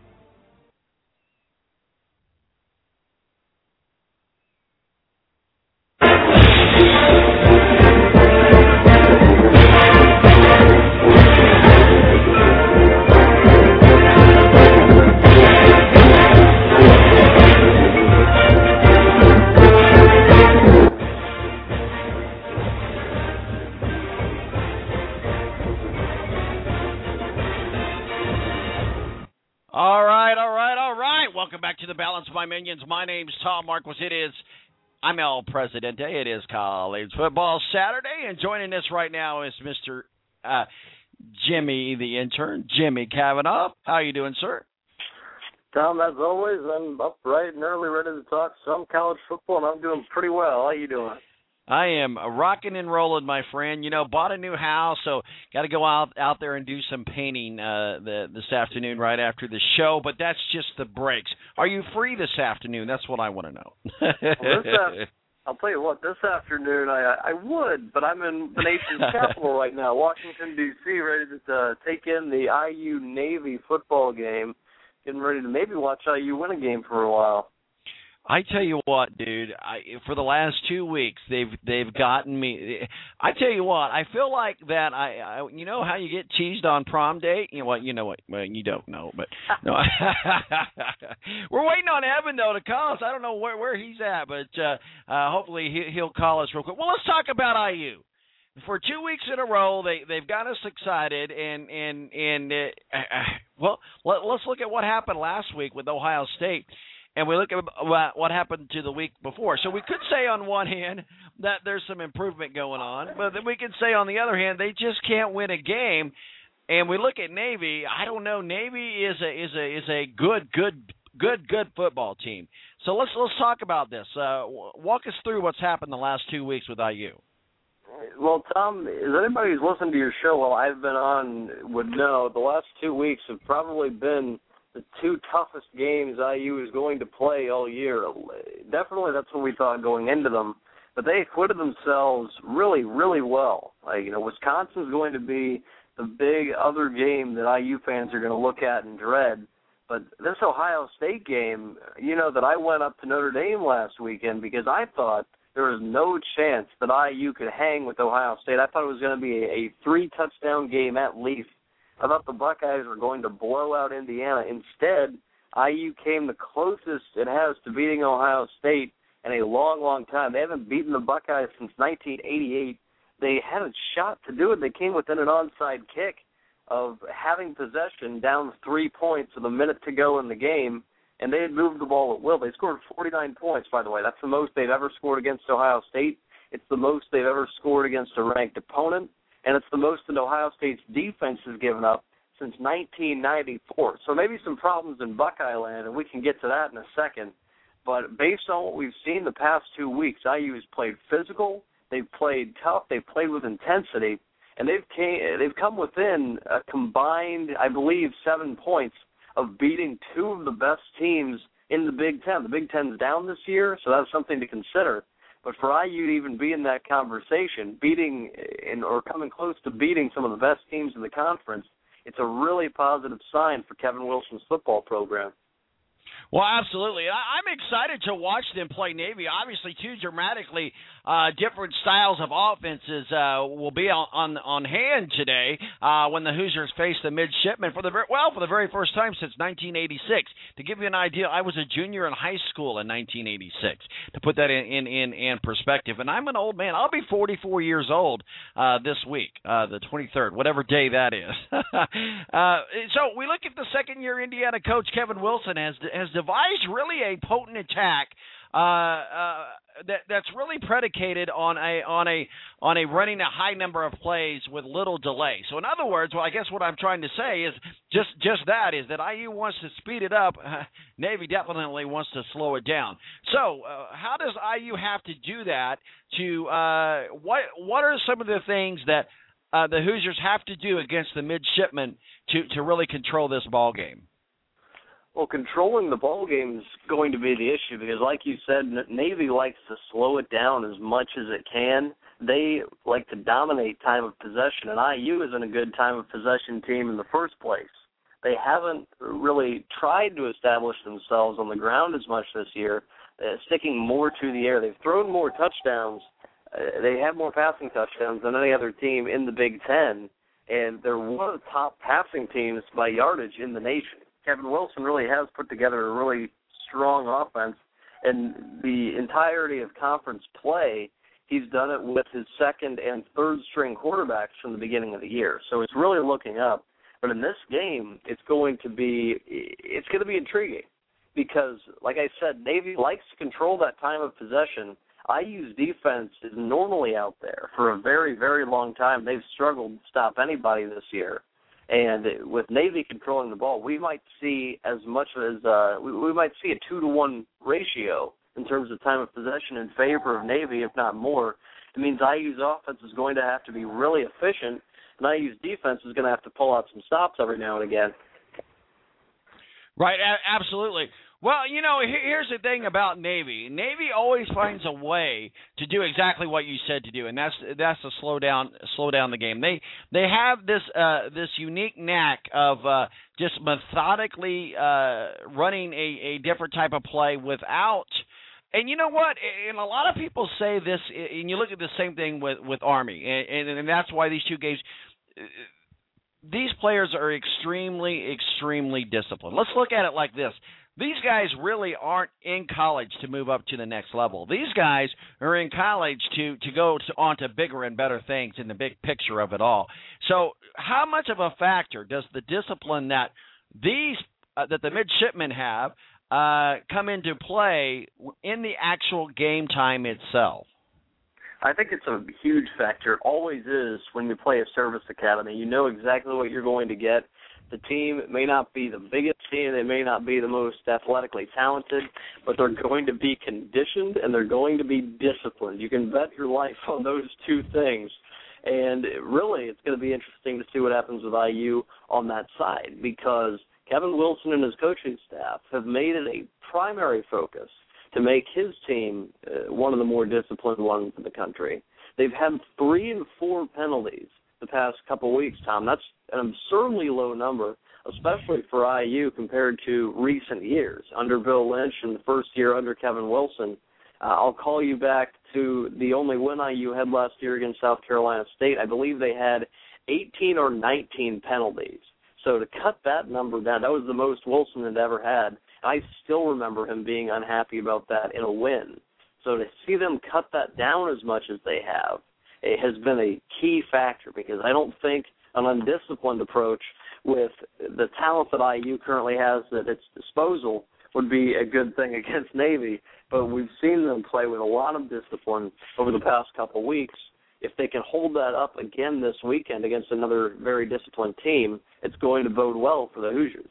All right, all right, all right. Welcome back to the Balance of My Minions. My name's Tom Marquis. It is, I'm El Presidente. It is College Football Saturday, and joining us right now is Mister Uh, Jimmy the Intern, Jimmy Kavanaugh. How are you doing, sir? Tom, as always, I'm up bright and early, ready to talk some college football, and I'm doing pretty well. How you doing? I am rocking and rolling, my friend. You know, bought a new house, so got to go out out there and do some painting uh, the, this afternoon right after the show, but that's just the breaks. Are you free this afternoon? That's what I want to know. well, this af- I'll tell you what, this afternoon I I would, but I'm in the nation's capital right now, Washington, D C, ready to uh, take in the I U Navy football game, getting ready to maybe watch I U win a game for a while. I tell you what, dude. I, for the last two weeks, they've they've gotten me. I tell you what, I feel like that. I, I you know how you get teased on prom date. You know what? You know what? Well, you don't know, but no. We're waiting on Evan though to call us. I don't know where where he's at, but uh, uh, hopefully he, he'll call us real quick. Well, let's talk about I U. For two weeks in a row, they they've got us excited, and and and uh, uh, well, let, let's look at what happened last week with Ohio State. And we look at what happened to the week before. So we could say on one hand that there's some improvement going on, but then we could say on the other hand they just can't win a game. And we look at Navy. I don't know. Navy is a is a is a good good good good football team. So let's let's talk about this. Uh, walk us through what's happened the last two weeks with I U. Well, Tom, as anybody who's listened to your show while I've been on would know, the last two weeks have probably been the two toughest games I U is going to play all year. Definitely that's what we thought going into them. But they acquitted themselves really, really well. Like, you know, Wisconsin's going to be the big other game that I U fans are going to look at and dread. But this Ohio State game, you know, that I went up to Notre Dame last weekend because I thought there was no chance that I U could hang with Ohio State. I thought it was going to be a, a three-touchdown game at least. I thought the Buckeyes were going to blow out Indiana. Instead, I U came the closest it has to beating Ohio State in a long, long time. They haven't beaten the Buckeyes since nineteen eighty-eight. They had a shot to do it. They came within an onside kick of having possession down three points with a minute to go in the game, and they had moved the ball at will. They scored forty-nine points, by the way. That's the most they've ever scored against Ohio State. It's the most they've ever scored against a ranked opponent, and it's the most that Ohio State's defense has given up since nineteen ninety-four. So maybe some problems in Buckeye land, and we can get to that in a second. But based on what we've seen the past two weeks, I U has played physical, they've played tough, they've played with intensity, and they've came, they've come within a combined, I believe, seven points of beating two of the best teams in the Big Ten. The Big Ten's down this year, so that's something to consider. But for I U to even be in that conversation, beating in, or coming close to beating some of the best teams in the conference, it's a really positive sign for Kevin Wilson's football program. Well, absolutely. I'm excited to watch them play Navy. Obviously, two dramatically uh, different styles of offenses uh, will be on, on on hand today uh, when the Hoosiers face the midshipmen for the very, well for the very first time since nineteen eighty-six. To give you an idea, I was a junior in high school in nineteen eighty-six. To put that in in, in, in perspective, and I'm an old man. I'll be forty-four years old uh, this week, uh, the twenty-third, whatever day that is. uh, so we look at the second-year Indiana coach Kevin Wilson has has devised really a potent attack uh, uh, that that's really predicated on a on a on a running a high number of plays with little delay. So in other words, well, I guess what I'm trying to say is just just that is that I U wants to speed it up. Uh, Navy definitely wants to slow it down. So uh, how does I U have to do that? To uh, what what are some of the things that uh, the Hoosiers have to do against the midshipmen to to really control this ball game? Well, controlling the ball game is going to be the issue because, like you said, Navy likes to slow it down as much as it can. They like to dominate time of possession, and I U isn't a good time of possession team in the first place. They haven't really tried to establish themselves on the ground as much this year, uh, sticking more to the air. They've thrown more touchdowns. Uh, they have more passing touchdowns than any other team in the Big Ten, and they're one of the top passing teams by yardage in the nation. Kevin Wilson really has put together a really strong offense, and the entirety of conference play, he's done it with his second and third string quarterbacks from the beginning of the year. So it's really looking up. But in this game, it's going to be it's going to be intriguing because, like I said, Navy likes to control that time of possession. I U's defense is normally out there for a very, very long time. They've struggled to stop anybody this year. And with Navy controlling the ball, we might see as much as uh, we, we might see a two to one ratio in terms of time of possession in favor of Navy, if not more. It means I U's offense is going to have to be really efficient, and I U's defense is going to have to pull out some stops every now and again. Right, a- absolutely. Well, you know, here's the thing about Navy. Navy always finds a way to do exactly what you said to do, and that's that's to slow down slow down the game. They they have this uh, this unique knack of uh, just methodically uh, running a, a different type of play without. And you know what? And a lot of people say this, and you look at the same thing with, with Army, and, and, and that's why these two games. These players are extremely, extremely disciplined. Let's look at it like this. These guys really aren't in college to move up to the next level. These guys are in college to, to go to, on to bigger and better things in the big picture of it all. So how much of a factor does the discipline that these uh, that the midshipmen have uh, come into play in the actual game time itself? I think it's a huge factor. It always is when you play a service academy. You know exactly what you're going to get. The team may not be the biggest team, they may not be the most athletically talented, but they're going to be conditioned and they're going to be disciplined. You can bet your life on those two things. And really, it's going to be interesting to see what happens with I U on that side, because Kevin Wilson and his coaching staff have made it a primary focus to make his team uh, one of the more disciplined ones in the country. They've had three and four penalties the past couple weeks, Tom. That's an absurdly low number, especially for I U compared to recent years. Under Bill Lynch and the first year under Kevin Wilson, uh, I'll call you back to the only win I U had last year against South Carolina State. I believe they had eighteen or nineteen penalties. So to cut that number down, that was the most Wilson had ever had. I still remember him being unhappy about that in a win. So to see them cut that down as much as they have, it has been a key factor, because I don't think an undisciplined approach with the talent that I U currently has at its disposal would be a good thing against Navy. But we've seen them play with a lot of discipline over the past couple weeks. If they can hold that up again this weekend against another very disciplined team, it's going to bode well for the Hoosiers.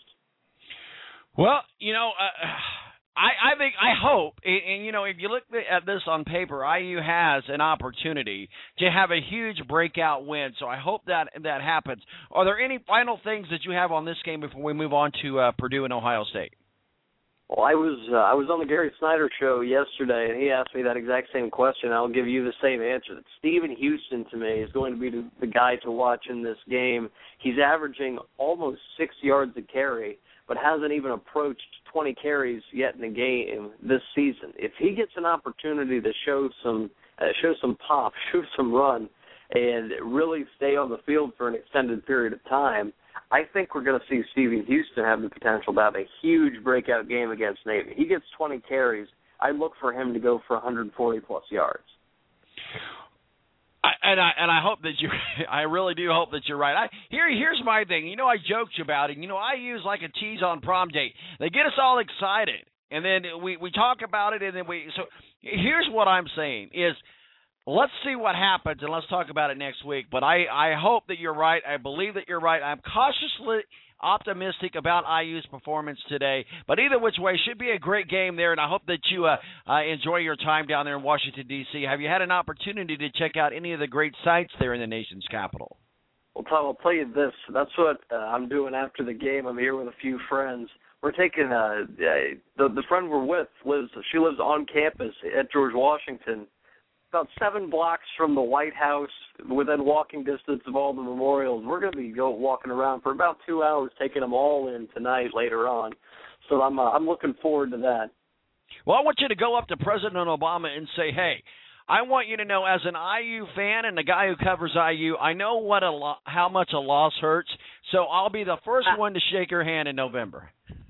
Well, you know, uh, I, I think, I hope, and, and, you know, if you look at this on paper, I U has an opportunity to have a huge breakout win, so I hope that that happens. Are there any final things that you have on this game before we move on to uh, Purdue and Ohio State? Well, I was uh, I was on the Gary Snyder show yesterday, and he asked me that exact same question. I'll give you the same answer. That Stephen Houston, to me, is going to be the, the guy to watch in this game. He's averaging almost six yards a carry, but hasn't even approached twenty carries yet in a game this season. If he gets an opportunity to show some uh, show some pop, show some run, and really stay on the field for an extended period of time, I think we're going to see Stephen Houston have the potential to have a huge breakout game against Navy. He gets twenty carries. I look for him to go for one hundred forty plus yards. I, and I and I hope that you, I really do hope that you're right. I here here's my thing. You know, I joked about it. You know, I use like a tease on prom date. They get us all excited, and then we we talk about it, and then we. So here's what I'm saying is, let's see what happens, and let's talk about it next week. But I, I hope that you're right. I believe that you're right. I'm cautiously optimistic about I U's performance today. But either which way, should be a great game there, and I hope that you uh, uh, enjoy your time down there in Washington, D C Have you had an opportunity to check out any of the great sites there in the nation's capital? Well, Tom, I'll tell you this. That's what uh, I'm doing after the game. I'm here with a few friends. We're taking uh, uh, the, the friend we're with, lives. she lives on campus at George Washington, about seven blocks from the White House, within walking distance of all the memorials. We're going to be go walking around for about two hours, taking them all in tonight later on. So I'm uh, I'm looking forward to that. Well, I want you to go up to President Obama and say, hey, I want you to know, as an I U fan and a guy who covers I U, I know what a lo- how much a loss hurts, so I'll be the first one to shake your hand in November.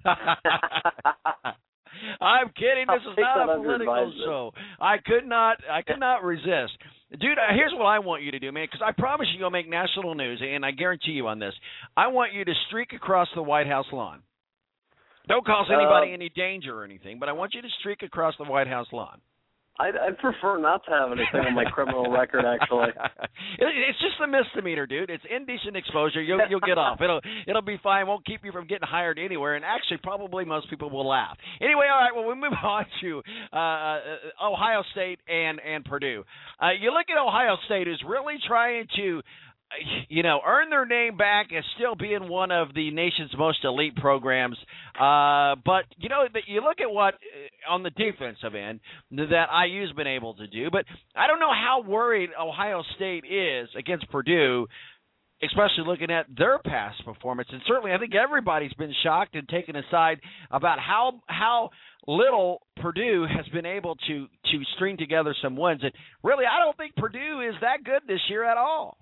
I'm kidding. This is not a political show. I could not. I could not resist, dude. Here's what I want you to do, man. Because I promise you, you'll make national news, and I guarantee you on this. I want you to streak across the White House lawn. Don't cause anybody uh, any danger or anything, but I want you to streak across the White House lawn. I'd, I'd prefer not to have anything on my criminal record, actually. It's just a misdemeanor, dude. It's indecent exposure. You'll you'll get off. It'll it'll be fine. Won't keep you from getting hired anywhere. And actually, probably most people will laugh. Anyway, all right. Well, we move on to uh, Ohio State and and Purdue. Uh, you look at Ohio State, who's really trying to, you know, earn their name back as still being one of the nation's most elite programs. Uh, but, you know, you look at what, on the defensive end, that I U's been able to do. But I don't know how worried Ohio State is against Purdue, especially looking at their past performance. And certainly I think everybody's been shocked and taken aside about how how little Purdue has been able to, to string together some wins. And really, I don't think Purdue is that good this year at all.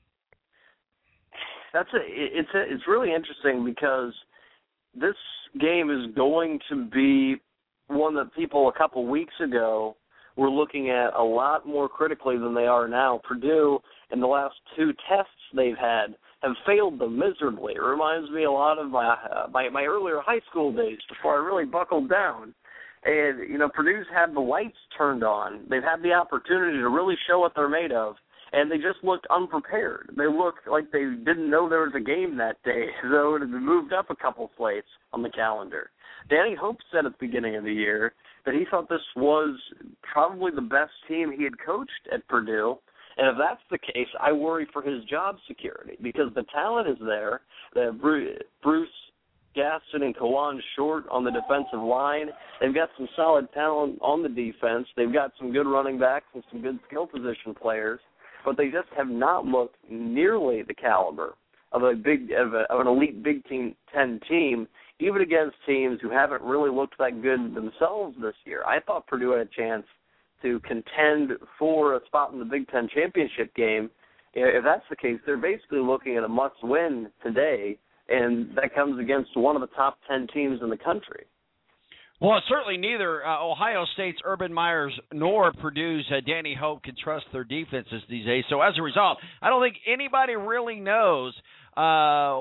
That's a, it's a, it's really interesting because this game is going to be one that people a couple weeks ago were looking at a lot more critically than they are now. Purdue, in the last two tests they've had, have failed them miserably. It reminds me a lot of my, uh, my my earlier high school days before I really buckled down. And, you know, Purdue's had the lights turned on. They've had the opportunity to really show what they're made of, and they just looked unprepared. They looked like they didn't know there was a game that day, so it had moved up a couple slates on the calendar. Danny Hope said at the beginning of the year that he thought this was probably the best team he had coached at Purdue, and if that's the case, I worry for his job security because the talent is there. They have Bruce Gaston and Kawan Short on the defensive line. They've got some solid talent on the defense. They've got some good running backs and some good skill position players, but they just have not looked nearly the caliber of a big of, a, of an elite Big Ten team, even against teams who haven't really looked that good themselves this year. I thought Purdue had a chance to contend for a spot in the Big Ten championship game. If that's the case, they're basically looking at a must-win today, and that comes against one of the top ten teams in the country. Well, certainly neither uh, Ohio State's Urban Meyers nor Purdue's uh, Danny Hope can trust their defenses these days. So as a result, I don't think anybody really knows uh,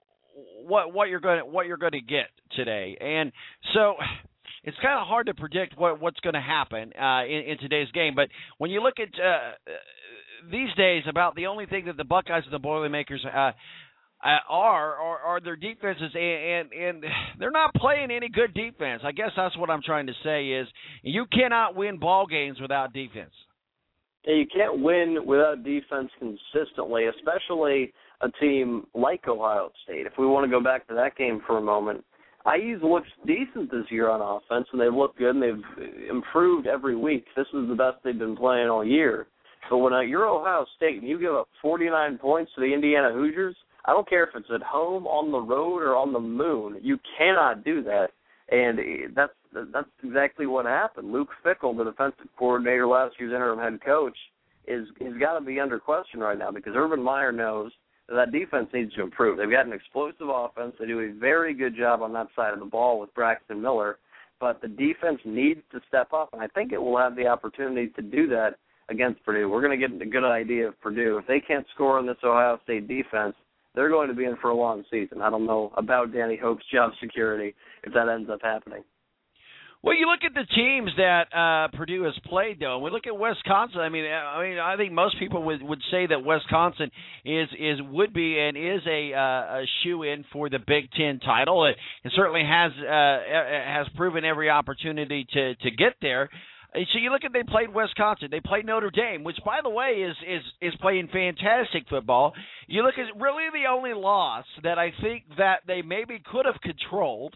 what what you're going what you're going to get today, and so it's kind of hard to predict what what's going to happen uh, in, in today's game. But when you look at uh, these days, about the only thing that the Buckeyes and the Boilermakers uh, Uh, are, are are their defenses, and, and and they're not playing any good defense. I guess that's what I'm trying to say is you cannot win ball games without defense. Yeah, you can't win without defense consistently, especially a team like Ohio State. If we want to go back to that game for a moment, I U's looked decent this year on offense, and they've looked good, and they've improved every week. This is the best they've been playing all year. But when uh, you're Ohio State and you give up forty-nine points to the Indiana Hoosiers, I don't care if it's at home, on the road, or on the moon. You cannot do that, and that's that's exactly what happened. Luke Fickell, the defensive coordinator, last year's interim head coach, is has got to be under question right now because Urban Meyer knows that that defense needs to improve. They've got an explosive offense. They do a very good job on that side of the ball with Braxton Miller, but the defense needs to step up, and I think it will have the opportunity to do that against Purdue. We're going to get a good idea of Purdue. If they can't score on this Ohio State defense, they're going to be in for a long season. I don't know about Danny Hope's job security if that ends up happening. Well, you look at the teams that uh, Purdue has played, though, and we look at Wisconsin. I mean, I mean, I think most people would, would say that Wisconsin is is would be and is a, uh, a shoe-in for the Big Ten title. It, it certainly has uh, has proven every opportunity to to get there. So you look at they played Wisconsin, they played Notre Dame, which by the way is is is playing fantastic football. You look at really the only loss that I think that they maybe could have controlled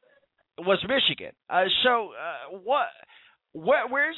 was Michigan. Uh, so uh, what where, where's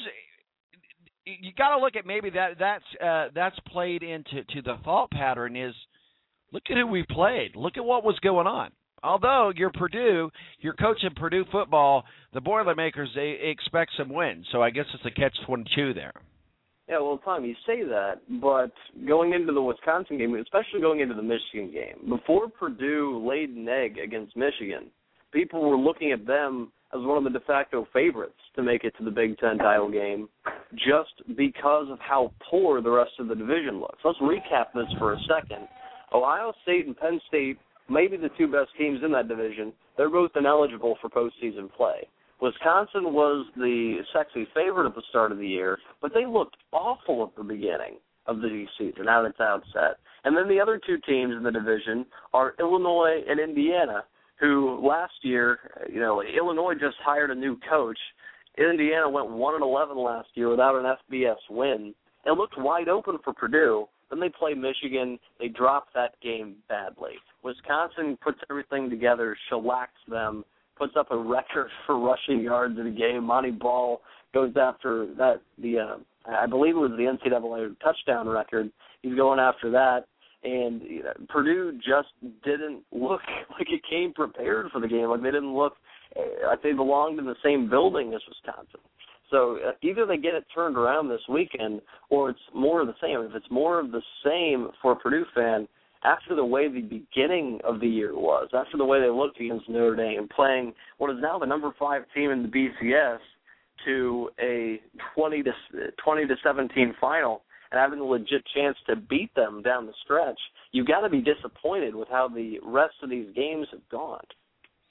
you got to look at maybe that that's uh, that's played into to the thought pattern is look at who we played, look at what was going on. Although you're Purdue, you're coaching Purdue football, the Boilermakers, they expect some wins. So I guess it's a catch twenty-two there. Yeah, well, Tom, you say that, but going into the Wisconsin game, especially going into the Michigan game, before Purdue laid an egg against Michigan, people were looking at them as one of the de facto favorites to make it to the Big Ten title game just because of how poor the rest of the division looks. Let's recap this for a second. Ohio State and Penn State, maybe the two best teams in that division, they're both ineligible for postseason play. Wisconsin was the sexy favorite at the start of the year, but they looked awful at the beginning of the season, at its outset. And then the other two teams in the division are Illinois and Indiana, who last year, you know, Illinois just hired a new coach. Indiana went one and eleven last year without an F B S win. It looked wide open for Purdue. Then they play Michigan. They dropped that game badly. Wisconsin puts everything together, shellacks them, puts up a record for rushing yards in a game. Monty Ball goes after that. The uh, I believe it was the N C double A touchdown record. He's going after that. And you know, Purdue just didn't look like it came prepared for the game. Like they didn't look like they belonged in the same building as Wisconsin. So uh, either they get it turned around this weekend or it's more of the same. If it's more of the same for a Purdue fan, after the way the beginning of the year was, after the way they looked against Notre Dame, playing what is now the number five team in the B C S to a twenty to seventeen final and having a legit chance to beat them down the stretch, you've got to be disappointed with how the rest of these games have gone.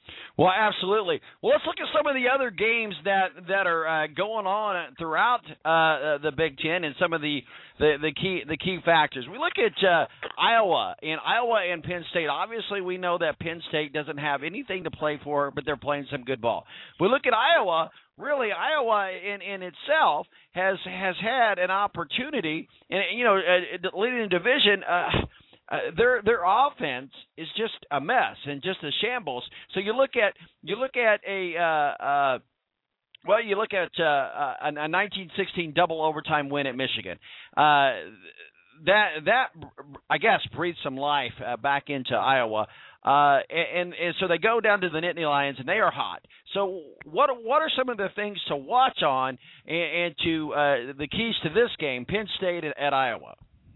Well, absolutely. Well, let's look at some of the other games that that are uh, going on throughout uh, the Big Ten and some of the, the, the key the key factors. We look at uh, Iowa and Iowa and Penn State. Obviously, we know that Penn State doesn't have anything to play for, but they're playing some good ball. We look at Iowa. Really, Iowa in, in itself has has had an opportunity, and you know, uh, leading the division. Uh, Uh, their their offense is just a mess and just a shambles. So you look at you look at a uh, uh, well, you look at uh, a, a nineteen sixteen double overtime win at Michigan. Uh, that that I guess breathed some life uh, back into Iowa. Uh, and, and so they go down to the Nittany Lions, and they are hot. So what what are some of the things to watch on and, and to uh, the keys to this game, Penn State at, at Iowa?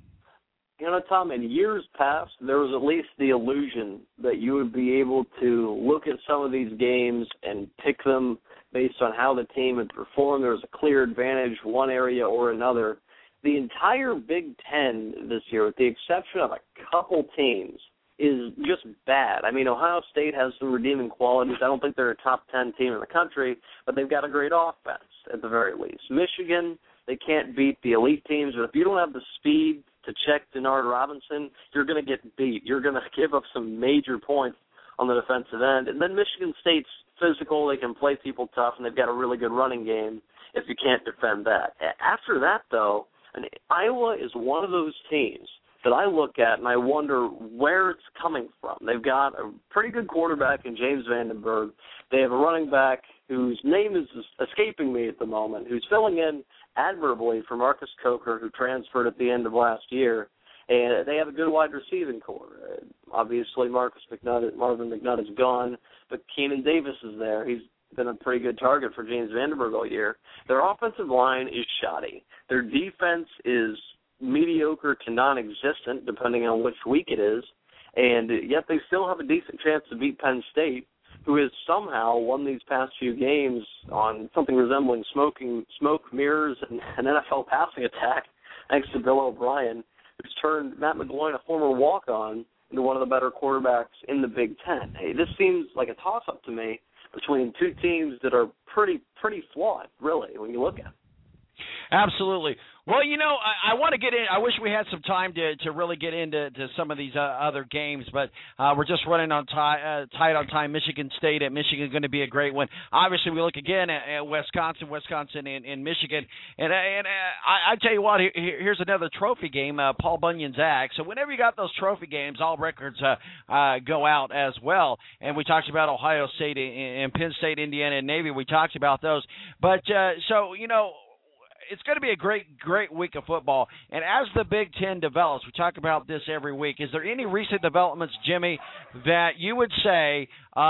You know, Tom, in years past, there was at least the illusion that you would be able to look at some of these games and pick them based on how the team had performed. There was a clear advantage one area or another. The entire Big Ten this year, with the exception of a couple teams, is just bad. I mean, Ohio State has some redeeming qualities. I don't think they're a top ten team in the country, but they've got a great offense at the very least. Michigan, they can't beat the elite teams, but if you don't have the speed to check Denard Robinson, you're going to get beat. You're going to give up some major points on the defensive end. And then Michigan State's physical. They can play people tough, and they've got a really good running game if you can't defend that. After that, though, and Iowa is one of those teams that I look at and I wonder where it's coming from. They've got a pretty good quarterback in James Vandenberg. They have a running back whose name is escaping me at the moment, who's filling in admirably for Marcus Coker, who transferred at the end of last year. And they have a good wide receiving core. Uh, obviously, Marcus McNutt, Marvin McNutt is gone, but Keenan Davis is there. He's been a pretty good target for James Vandenberg all year. Their offensive line is shoddy. Their defense is mediocre to non-existent, depending on which week it is. And yet they still have a decent chance to beat Penn State, who has somehow won these past few games on something resembling smoking smoke, mirrors, and an N F L passing attack, thanks to Bill O'Brien, who's turned Matt McGloin, a former walk-on, into one of the better quarterbacks in the Big Ten. Hey, this seems like a toss-up to me between two teams that are pretty pretty flawed, really, when you look at it. Absolutely. Well, you know, I, I want to get in. I wish we had some time to, to really get into to some of these uh, other games, but uh, we're just running on tie, uh, tight on time. Michigan State at Michigan is going to be a great one. Obviously, we look again at, at Wisconsin, Wisconsin, and, and Michigan. And, and uh, I, I tell you what, here, here's another trophy game, uh, Paul Bunyan's Act. So whenever you got those trophy games, all records uh, uh, go out as well. And we talked about Ohio State and, and Penn State, Indiana, and Navy. We talked about those. But uh, so, you know, it's going to be a great, great week of football. And as the Big Ten develops, we talk about this every week, is there any recent developments, Jimmy, that you would say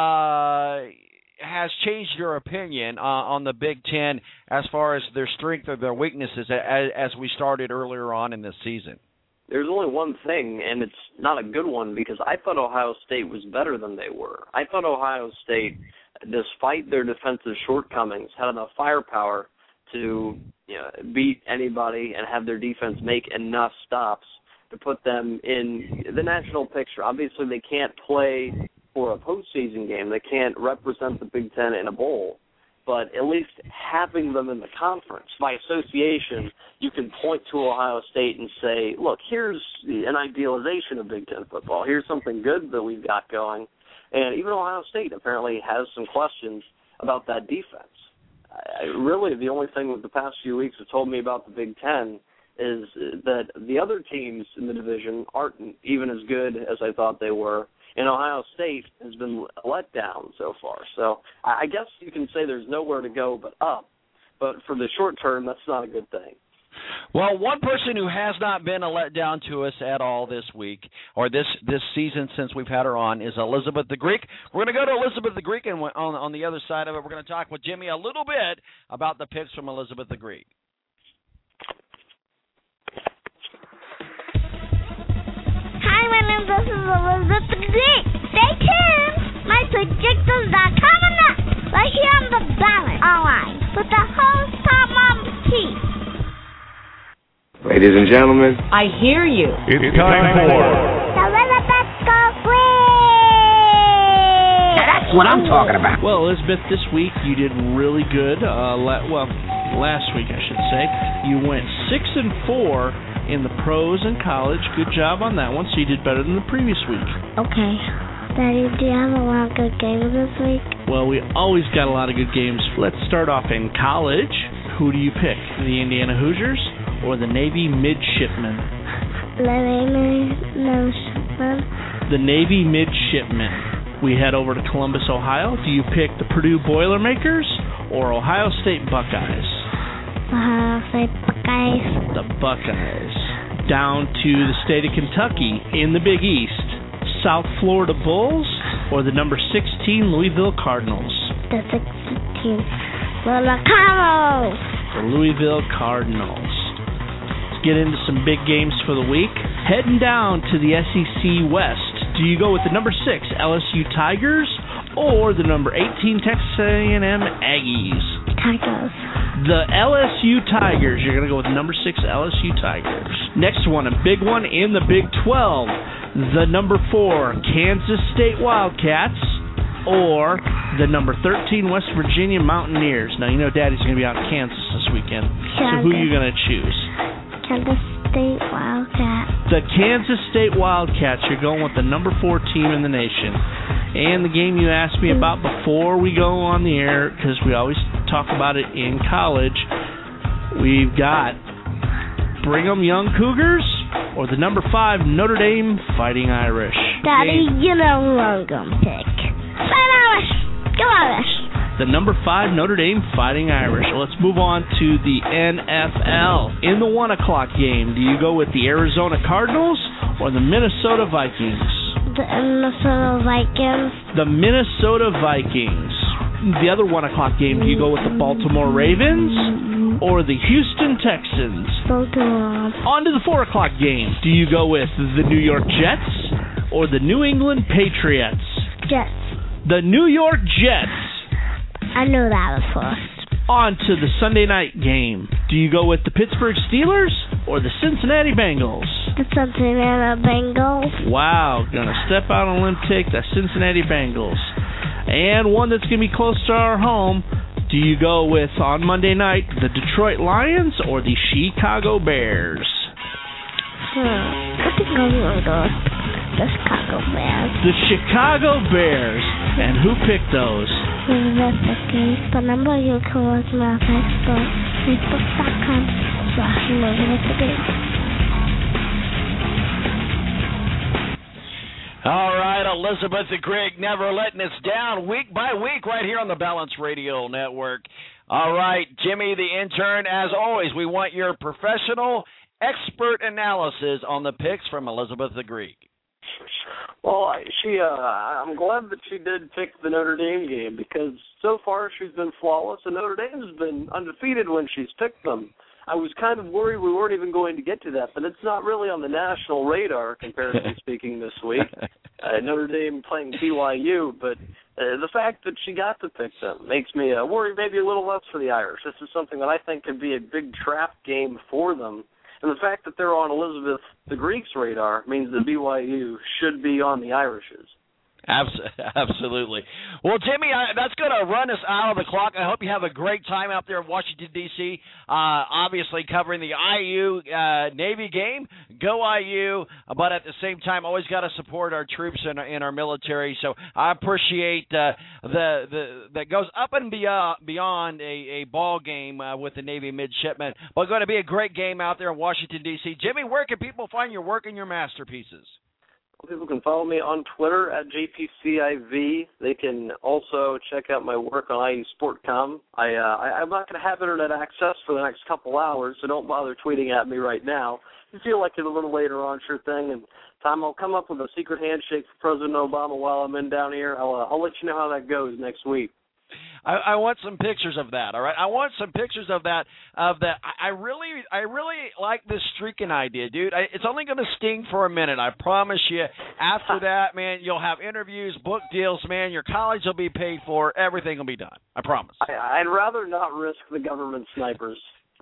uh, has changed your opinion uh, on the Big Ten as far as their strength or their weaknesses as, as we started earlier on in this season? There's only one thing, and it's not a good one, because I thought Ohio State was better than they were. I thought Ohio State, despite their defensive shortcomings, had enough firepower to you know, beat anybody and have their defense make enough stops to put them in the national picture. Obviously, they can't play for a postseason game. They can't represent the Big Ten in a bowl. But at least having them in the conference, by association, you can point to Ohio State and say, look, here's an idealization of Big Ten football. Here's something good that we've got going. And even Ohio State apparently has some questions about that defense. I, really, the only thing that the past few weeks have told me about the Big Ten is that the other teams in the division aren't even as good as I thought they were, and Ohio State has been let down so far. So I guess you can say there's nowhere to go but up, but for the short term, that's not a good thing. Well, one person who has not been a letdown to us at all this week, or this, this season since we've had her on, is Elizabeth the Greek. We're going to go to Elizabeth the Greek, and on, on the other side of it, we're going to talk with Jimmy a little bit about the picks from Elizabeth the Greek. Hi, my name is Elizabeth the Greek. Stay tuned. My predictions are coming up right here on the Balance Online with the host, Tom Monteith. Ladies and gentlemen, I hear you. It's time for the Elizabeth Go Greek. Now that's what I'm talking about. Well, Elizabeth, this week you did really good. Uh, la- well, last week I should say. You went six and four in the pros and college. Good job on that one. So you did better than the previous week. Okay. Daddy, do you have a lot of good games this week? Well, we always got a lot of good games. Let's start off in college. Who do you pick? The Indiana Hoosiers or the Navy Midshipmen? The Navy Midshipmen. The Navy Midshipmen. We head over to Columbus, Ohio. Do you pick the Purdue Boilermakers or Ohio State Buckeyes? Ohio State Buckeyes. The Buckeyes. Down to the state of Kentucky in the Big East. South Florida Bulls or the number sixteen Louisville Cardinals? The sixteen Louisville Cardinals. The Louisville Cardinals. Let's get into some big games for the week. Heading down to the S E C West. Do you go with the number six L S U Tigers or the number eighteen Texas A and M Aggies? Tigers. The L S U Tigers. You're going to go with the number six L S U Tigers. Next one, a big one in the Big twelve. The number four Kansas State Wildcats or the number thirteen West Virginia Mountaineers. Now, you know Daddy's going to be out in Kansas this weekend. Kansas. So who are you going to choose? Kansas State Wildcats. The Kansas State Wildcats. You're going with the number four team in the nation. And the game you asked me about before we go on the air, because we always talk about it in college, we've got Brigham Young Cougars or the number five Notre Dame Fighting Irish. Daddy, game. You know who I'm going to pick. Fighting Irish. Go Irish. The number five Notre Dame Fighting Irish. Let's move on to the N F L. In the one o'clock game, do you go with the Arizona Cardinals or the Minnesota Vikings? The Minnesota Vikings. The Minnesota Vikings. The other one o'clock game, do you go with the Baltimore Ravens or the Houston Texans? Baltimore. On to the four o'clock game. Do you go with the New York Jets or the New England Patriots? Jets. The New York Jets. I knew that was first. On to the Sunday night game. Do you go with the Pittsburgh Steelers or the Cincinnati Bengals? The Cincinnati Bengals. Wow, gonna step out on a limb, take the Cincinnati Bengals. And one that's gonna be close to our home. Do you go with, on Monday night, the Detroit Lions or the Chicago Bears? Hmm, I think I'm gonna go with the Chicago Bears. The Chicago Bears. And who picked those? Elizabeth the Geek. The number you can watch my Facebook, facebook.com slash Elizabeth the Geek. All right, Elizabeth the Greek, never letting us down week by week right here on the Balance Radio Network. All right, Jimmy the intern, as always, we want your professional, expert analysis on the picks from Elizabeth the Greek. Well, I, she, uh, I'm glad that she did pick the Notre Dame game because so far she's been flawless, and Notre Dame has been undefeated when she's picked them. I was kind of worried we weren't even going to get to that, but it's not really on the national radar, comparatively speaking, this week. Uh, Notre Dame playing B Y U, but uh, the fact that she got to pick them makes me uh, worry maybe a little less for the Irish. This is something that I think could be a big trap game for them. And the fact that they're on Elizabeth the Greek's radar means that B Y U should be on the Irish's. Absolutely. Well, Jimmy, I, that's going to run us out of the clock. I hope you have a great time out there in Washington, D C, uh, obviously covering the I U uh, Navy game. Go I U, but at the same time, always got to support our troops and in our military. So I appreciate uh, the, the that goes up and beyond, beyond a, a ball game uh, with the Navy midshipmen. But going to be a great game out there in Washington, D C. Jimmy, where can people find your work and your masterpieces? People can follow me on Twitter at J P C I V. They can also check out my work on I U Sport dot com. I, uh, I, I'm not going to have internet access for the next couple hours, so don't bother tweeting at me right now. If you feel like it a little later on, sure thing. And Tom, I'll come up with a secret handshake for President Obama while I'm in down here. I'll, uh, I'll let you know how that goes next week. I, I want some pictures of that. All right, I want some pictures of that. Of that, I, I really, I really like this streaking idea, dude. I, it's only going to sting for a minute. I promise you. After that, man, you'll have interviews, book deals, man. Your college will be paid for. Everything will be done. I promise. I, I'd rather not risk the government snipers.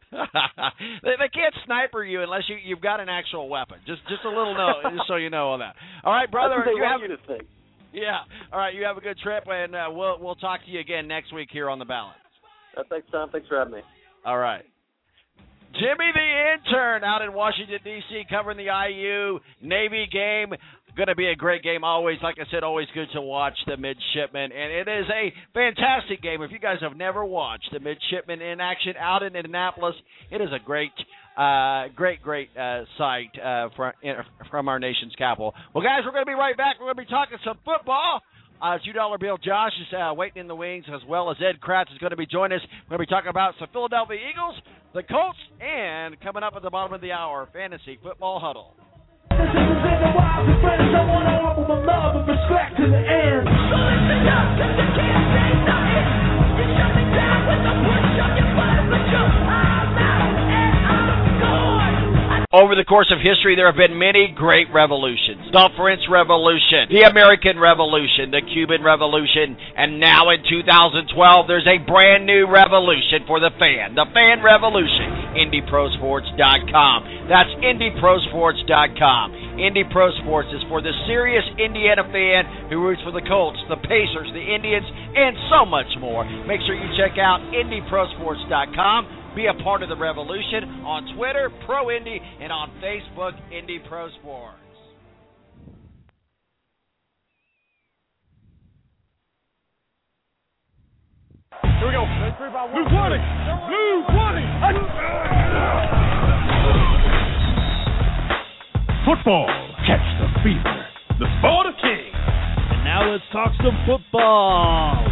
they, they can't sniper you unless you, you've got an actual weapon. Just, just a little note, just so you know all that. All right, brother. That's what they you want have you to think. Yeah. All right. You have a good trip, and uh, we'll we'll talk to you again next week here on the Balance. Uh, thanks, Tom. Thanks for having me. All right. Jimmy the intern out in Washington, D C, covering the I U Navy game. Going to be a great game always. Like I said, always good to watch the midshipmen. And it is a fantastic game. If you guys have never watched the midshipmen in action out in Indianapolis, it is a great, uh, great, great uh, sight uh, from, from our nation's capital. Well, guys, we're going to be right back. We're going to be talking some football. Uh, two dollar Bill Josh is uh, waiting in the wings, as well as Ed Kratz is going to be joining us. We're going to be talking about the Philadelphia Eagles, the Colts, and coming up at the bottom of the hour, Fantasy Football Huddle. Over the course of history, there have been many great revolutions. The French Revolution, the American Revolution, the Cuban Revolution, and now in two thousand twelve, there's a brand new revolution for the fan, the fan revolution, Indy Pro Sports dot com. That's Indy Pro Sports dot com. Indy Pro Sports is for the serious Indiana fan who roots for the Colts, the Pacers, the Indians, and so much more. Make sure you check out Indy Pro Sports dot com. Be a part of the revolution on Twitter, Pro Indy, and on Facebook, Indy Pro Sports. Here we go. Blue twenty. Blue twenty. Football. Catch the fever. The sport of kings. And now let's talk some football.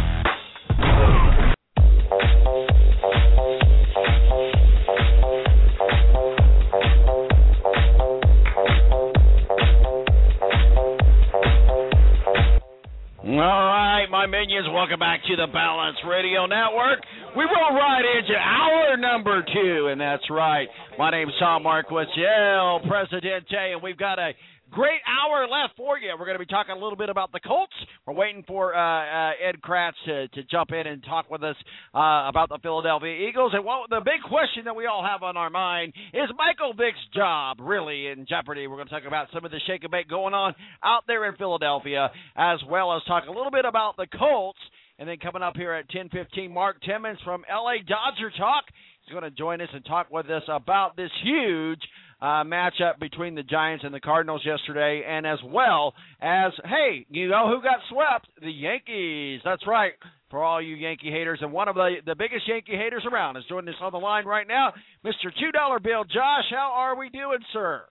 All right, my minions, welcome back to the Balance Radio Network. We roll right into hour number two, and that's right. My name's Tom Marquis, El Presidente, and we've got a great hour left for you. We're going to be talking a little bit about the Colts. We're waiting for uh, uh, Ed Kratz to, to jump in and talk with us uh, about the Philadelphia Eagles. And what, the big question that we all have on our mind is Michael Vick's job really in jeopardy. We're going to talk about some of the shake and bake going on out there in Philadelphia, as well as talk a little bit about the Colts. And then coming up here at ten fifteen, Mark Timmons from L A Dodger Talk is going to join us and talk with us about this huge Uh, matchup between the Giants and the Cardinals yesterday, and as well as, hey, you know who got swept? The Yankees. That's right, for all you Yankee haters. And one of the, the biggest Yankee haters around is joining us on the line right now, Mister two dollar Bill Josh. How are we doing, sir?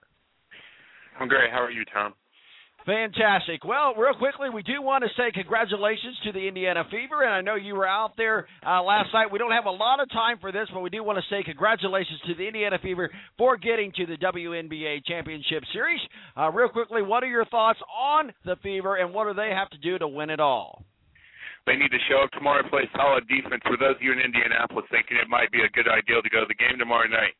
I'm great. How are you, Tom? Fantastic. Well, real quickly, we do want to say congratulations to the Indiana Fever, and I know you were out there uh, last night. We don't have a lot of time for this, but we do want to say congratulations to the Indiana Fever for getting to the W N B A Championship Series. Uh, real quickly, what are your thoughts on the Fever, and what do they have to do to win it all? They need to show up tomorrow and play solid defense. For those of you in Indianapolis thinking it might be a good idea to go to the game tomorrow night,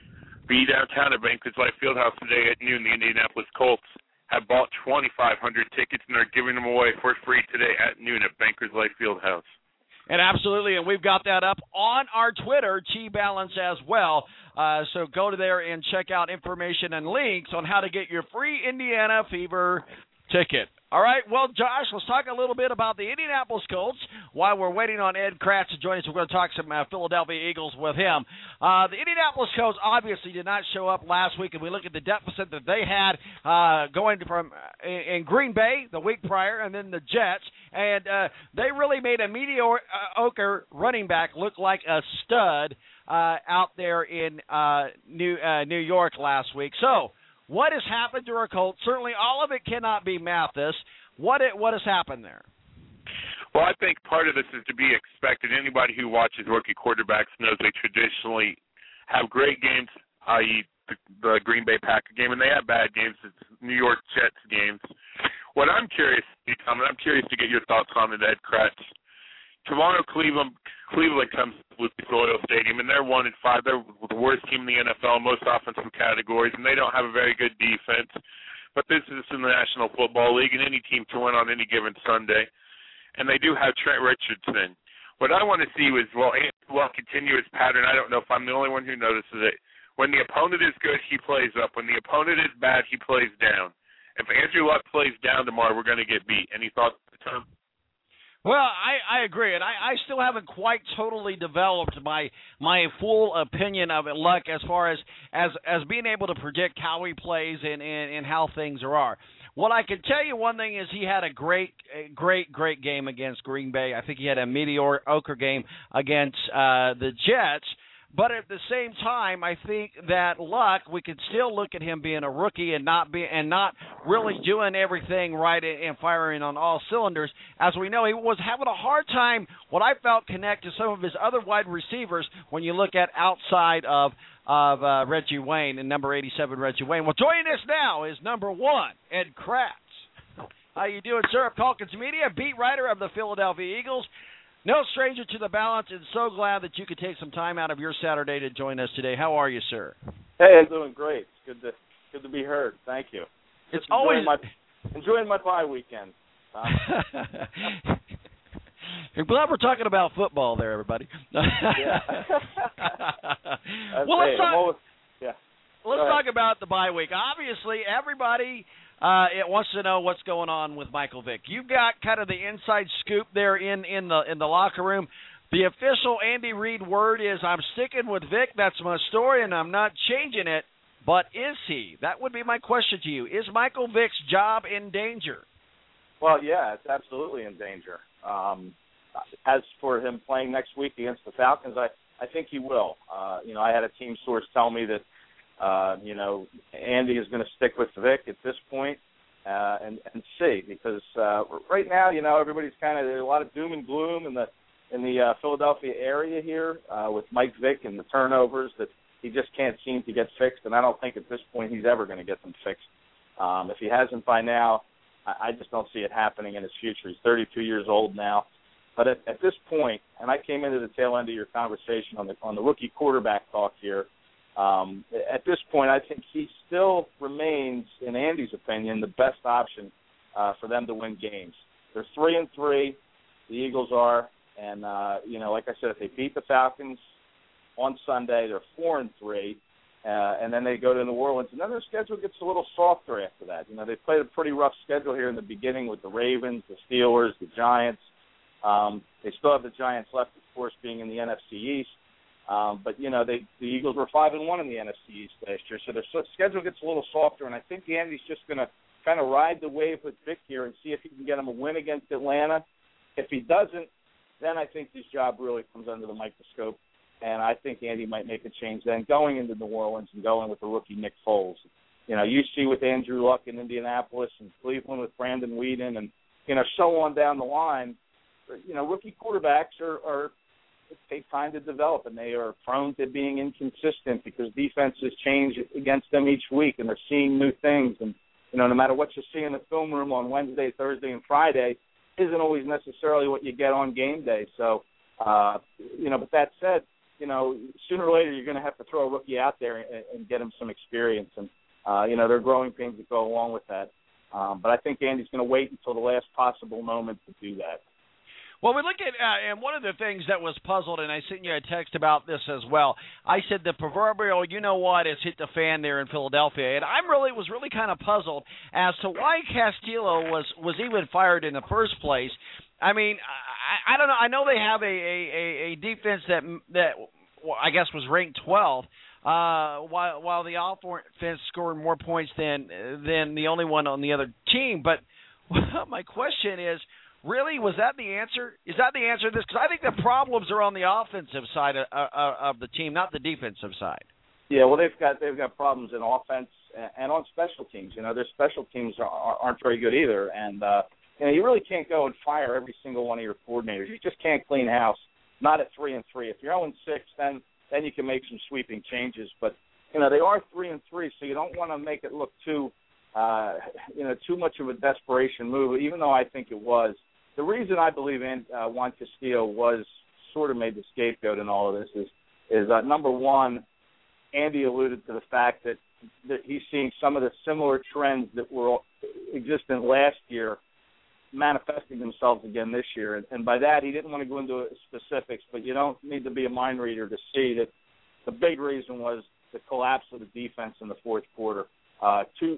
be downtown at Bankers Life Fieldhouse today at noon. The Indianapolis Colts have bought twenty-five hundred tickets, and they're giving them away for free today at noon at Bankers Life Fieldhouse. And absolutely, and we've got that up on our Twitter, T-Balance, as well. Uh, so go to there and check out information and links on how to get your free Indiana Fever ticket. All right, well, Josh, let's talk a little bit about the Indianapolis Colts. While we're waiting on Ed Kratz to join us, we're going to talk some uh, Philadelphia Eagles with him. Uh, the Indianapolis Colts obviously did not show up last week, and we look at the deficit that they had uh, going from uh, in Green Bay the week prior, and then the Jets, and uh, they really made a mediocre running back look like a stud uh, out there in uh, New uh, New York last week. So, what has happened to our Colts? Certainly all of it cannot be Mathis. What it, what has happened there? Well, I think part of this is to be expected. Anybody who watches rookie quarterbacks knows they traditionally have great games, that is the, the Green Bay Packer game, and they have bad games, it's New York Jets games. What I'm curious, Tom, and I'm curious to get your thoughts on it, Ed Kratz. Tomorrow, Cleveland Cleveland comes to Lucas Oil Stadium, and they're one and five. They're the worst team in the N F L in most offensive categories, and they don't have a very good defense. But this is in the National Football League, and any team can win on any given Sunday. And they do have Trent Richardson. What I want to see is, well, will continue his pattern. I don't know if I'm the only one who notices it. When the opponent is good, he plays up. When the opponent is bad, he plays down. if Andrew Luck plays down tomorrow, we're going to get beat. Any thoughts, Tom? Well, I, I agree, and I, I still haven't quite totally developed my my full opinion of it, Luck, as far as, as, as being able to predict how he plays and, and, and how things are. What I can tell you, one thing is he had a great, great, great game against Green Bay. I think he had a mediocre game against uh, the Jets. But at the same time, I think that Luck, we could still look at him being a rookie and not be and not really doing everything right and firing on all cylinders. As we know, he was having a hard time, what I felt, connect to some of his other wide receivers when you look at outside of of uh, Reggie Wayne and number eighty-seven, Reggie Wayne. Well, joining us now is number one, Ed Kratz. How you doing, sir? Calkins Media, beat writer of the Philadelphia Eagles. No stranger to the balance, and so glad that you could take some time out of your Saturday to join us today. How are you, sir? Hey, I'm doing great. It's good to good to be heard. Thank you. It's Just always enjoying my, enjoying my bye weekend. Um, I'm glad we're talking about football there, everybody. yeah. well, let's talk. Always, yeah. Let's talk about the bye week. Obviously, everybody uh, it wants to know what's going on with Michael Vick. You've got kind of the inside scoop there in, in the in the locker room. The official Andy Reid word is, "I'm sticking with Vick. That's my story, and I'm not changing it." But is he? That would be my question to you. Is Michael Vick's job in danger? Well, yeah, it's absolutely in danger. Um, as for him playing next week against the Falcons, I, I think he will. Uh, you know, I had a team source tell me that, uh, you know, Andy is going to stick with Vick at this point, uh, and, and see, because uh, right now, you know, everybody's kind of, there's a lot of doom and gloom in the in the uh, Philadelphia area here uh, with Mike Vick and the turnovers that he just can't seem to get fixed, and I don't think at this point he's ever going to get them fixed. Um, if he hasn't by now, I, I just don't see it happening in his future. He's thirty-two years old now. But at, at this point, and I came into the tail end of your conversation on the on the rookie quarterback talk here, um, at this point I think he still remains, in Andy's opinion, the best option uh, for them to win games. They're three and three, the Eagles are, and, uh, you know, like I said, if they beat the Falcons on Sunday, they're four and three, uh, and then they go to New Orleans, and then their schedule gets a little softer after that. You know, they played a pretty rough schedule here in the beginning with the Ravens, the Steelers, the Giants. Um, they still have the Giants left, of course, being in the N F C East. Um, but, you know, they, the Eagles were five and one in the N F C East last year, so their schedule gets a little softer, and I think Andy's just going to kind of ride the wave with Vick here and see if he can get him a win against Atlanta. If he doesn't, then I think his job really comes under the microscope, and I think Andy might make a change then, going into New Orleans and going with the rookie Nick Foles. You know, you see with Andrew Luck in Indianapolis and Cleveland with Brandon Weeden and, you know, so on down the line. You know, rookie quarterbacks are, are take time to develop, and they are prone to being inconsistent because defenses change against them each week, and they're seeing new things. And, you know, no matter what you see in the film room on Wednesday, Thursday, and Friday isn't always necessarily what you get on game day. So, uh, you know, but that said, you know, sooner or later you're going to have to throw a rookie out there and, and get him some experience. And, uh, you know, there are growing pains that go along with that. Um, but I think Andy's going to wait until the last possible moment to do that. Well, we look at, uh, and one of the things that was puzzled, and I sent you a text about this as well. I said the proverbial, you know what, has hit the fan there in Philadelphia, and I really was really kind of puzzled as to why Castillo was, was even fired in the first place. I mean, I, I don't know. I know they have a, a, a defense that that well, I guess was ranked twelfth, uh, while while the offense scored more points than than the only one on the other team. But my question is, really, was that the answer? Is that the answer to this? Because I think the problems are on the offensive side of, uh, of the team, not the defensive side. Yeah, well, they've got they've got problems in offense and on special teams. You know, their special teams are, aren't very good either, and uh, you know, you really can't go and fire every single one of your coordinators. You just can't clean house. Not at three and three. If you're zero and six, then then you can make some sweeping changes. But you know, they are three and three, so you don't want to make it look too, uh, you know, too much of a desperation move. Even though I think it was. The reason I believe uh, Juan Castillo was sort of made the scapegoat in all of this is, is uh, number one, Andy alluded to the fact that, that he's seeing some of the similar trends that were existent last year manifesting themselves again this year. And, and by that, he didn't want to go into specifics, but you don't need to be a mind reader to see that the big reason was the collapse of the defense in the fourth quarter. Uh, two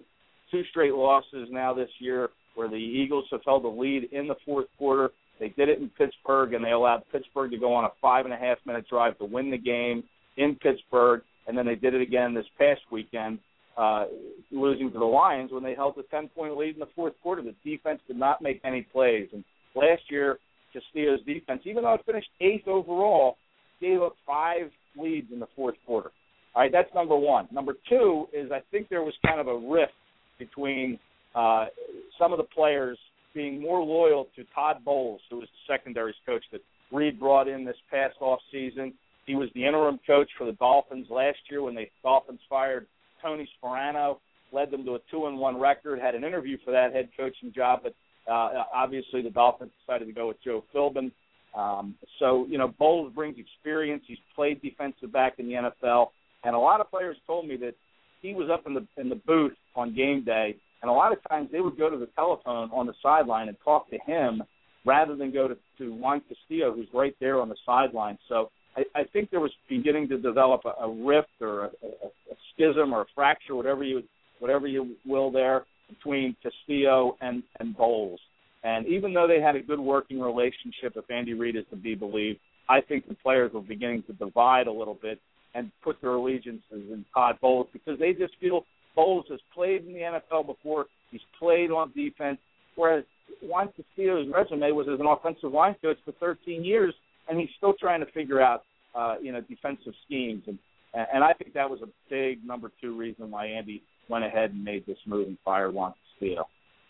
two straight losses now this year where the Eagles have held the lead in the fourth quarter. They did it in Pittsburgh, and they allowed Pittsburgh to go on a five-and-a-half-minute drive to win the game in Pittsburgh, and then they did it again this past weekend, uh, losing to the Lions when they held a ten-point lead in the fourth quarter. The defense did not make any plays. And last year, Castillo's defense, even though it finished eighth overall, gave up five leads in the fourth quarter. All right, that's number one. Number two is I think there was kind of a rift between uh, some of the players being more loyal to Todd Bowles, who was the secondaries coach that Reid brought in this past offseason. He was the interim coach for the Dolphins last year when the Dolphins fired Tony Sparano, led them to a two and one record, had an interview for that head coaching job, but uh, obviously the Dolphins decided to go with Joe Philbin. Um, so, you know, Bowles brings experience. He's played defensive back in the N F L, and a lot of players told me that he was up in the in the booth on game day, and a lot of times they would go to the telephone on the sideline and talk to him rather than go to, to Juan Castillo, who's right there on the sideline. So I, I think there was beginning to develop a, a rift or a, a, a schism or a fracture, whatever you whatever you will there, between Castillo and, and Bowles. And even though they had a good working relationship, if Andy Reid is to be believed, I think the players were beginning to divide a little bit and put their allegiances in Todd Bowles because they just feel Bowles has played in the N F L before. He's played on defense, whereas Juan Castillo's resume was as an offensive line coach for thirteen years, and he's still trying to figure out, uh, you know, defensive schemes. And and I think that was a big number two reason why Andy went ahead and made this move and fired Juan Castillo.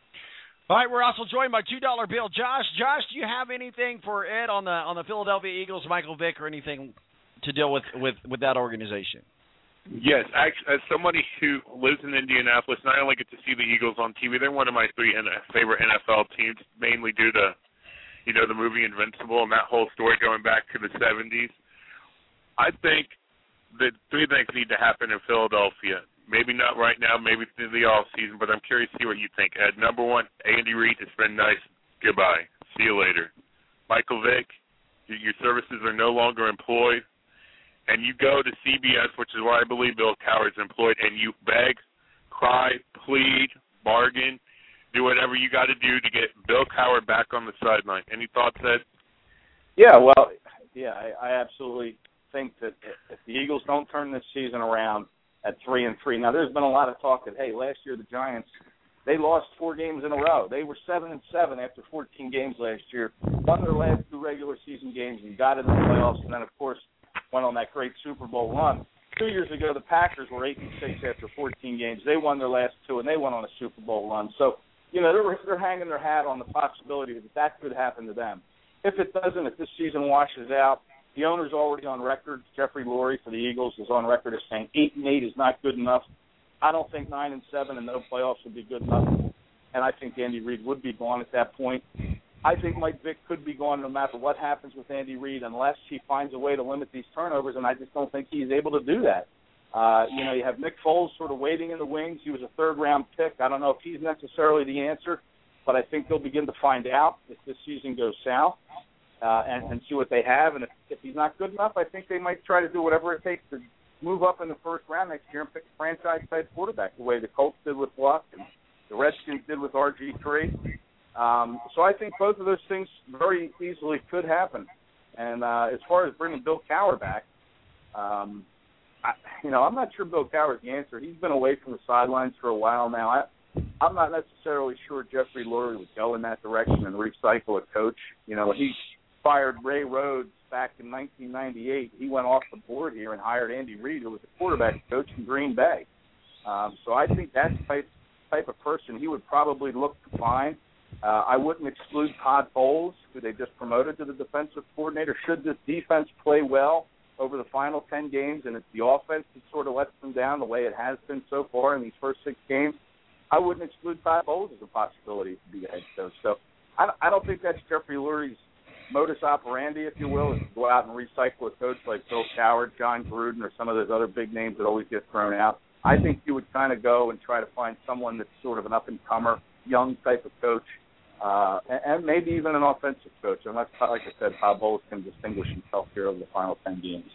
All right, we're also joined by two dollar Bill Josh. Josh, do you have anything for Ed on the on the Philadelphia Eagles, Michael Vick, or anything to deal with, with, with that organization? Yes, actually, as somebody who lives in Indianapolis, and I only get to see the Eagles on T V. They're one of my three favorite N F L teams, mainly due to, you know, the movie Invincible and that whole story going back to the seventies. I think that three things need to happen in Philadelphia. Maybe not right now, maybe through the off season, but I'm curious to see what you think, Ed. Number one, Andy Reid, it's been nice. Goodbye. See you later. Michael Vick, your services are no longer employed. And you go to C B S, which is where I believe Bill Cowher's employed, and you beg, cry, plead, bargain, do whatever you got to do to get Bill Cowher back on the sideline. Any thoughts, Ed? Yeah, well, yeah, I, I absolutely think that if the Eagles don't turn this season around at three and three, now there's been a lot of talk that, hey, last year the Giants, they lost four games in a row. They were seven and seven after fourteen games last year, won their last two regular season games and got into the playoffs, and then of course went on that great Super Bowl run. Two years ago, the Packers were eight and six after fourteen games. They won their last two, and they went on a Super Bowl run. So, you know, they're, they're hanging their hat on the possibility that that could happen to them. If it doesn't, if this season washes out, the owner's already on record. Jeffrey Lurie for the Eagles is on record as saying eight and eight is not good enough. I don't think nine and seven and no playoffs would be good enough, and I think Andy Reid would be gone at that point. I think Mike Vick could be gone no matter what happens with Andy Reid unless he finds a way to limit these turnovers, and I just don't think he's able to do that. Uh, you know, you have Nick Foles sort of waiting in the wings. He was a third-round pick. I don't know if he's necessarily the answer, but I think they'll begin to find out if this season goes south uh, and, and see what they have. And if, if he's not good enough, I think they might try to do whatever it takes to move up in the first round next year and pick a franchise-type quarterback the way the Colts did with Luck and the Redskins did with R G three. Um, so I think both of those things very easily could happen. And uh, as far as bringing Bill Cowher back, um, I, you know, I'm not sure Bill Cowher's the answer. He's been away from the sidelines for a while now. I, I'm not necessarily sure Jeffrey Lurie would go in that direction and recycle a coach. You know, he fired Ray Rhodes back in nineteen ninety-eight. He went off the board here and hired Andy Reid, who was a quarterback coach in Green Bay. Um, so I think that type, type of person he would probably look to find. Uh, I wouldn't exclude Todd Bowles, who they just promoted to the defensive coordinator. Should this defense play well over the final ten games and it's the offense that sort of lets them down the way it has been so far in these first six games, I wouldn't exclude Todd Bowles as a possibility to be the head coach. So I, I don't think that's Jeffrey Lurie's modus operandi, if you will, is to go out and recycle a coach like Bill Cowher, John Gruden, or some of those other big names that always get thrown out. I think you would kind of go and try to find someone that's sort of an up-and-comer, young type of coach, uh, and, and maybe even an offensive coach. Unless, like I said, Todd Bowles can distinguish himself here over the final ten games.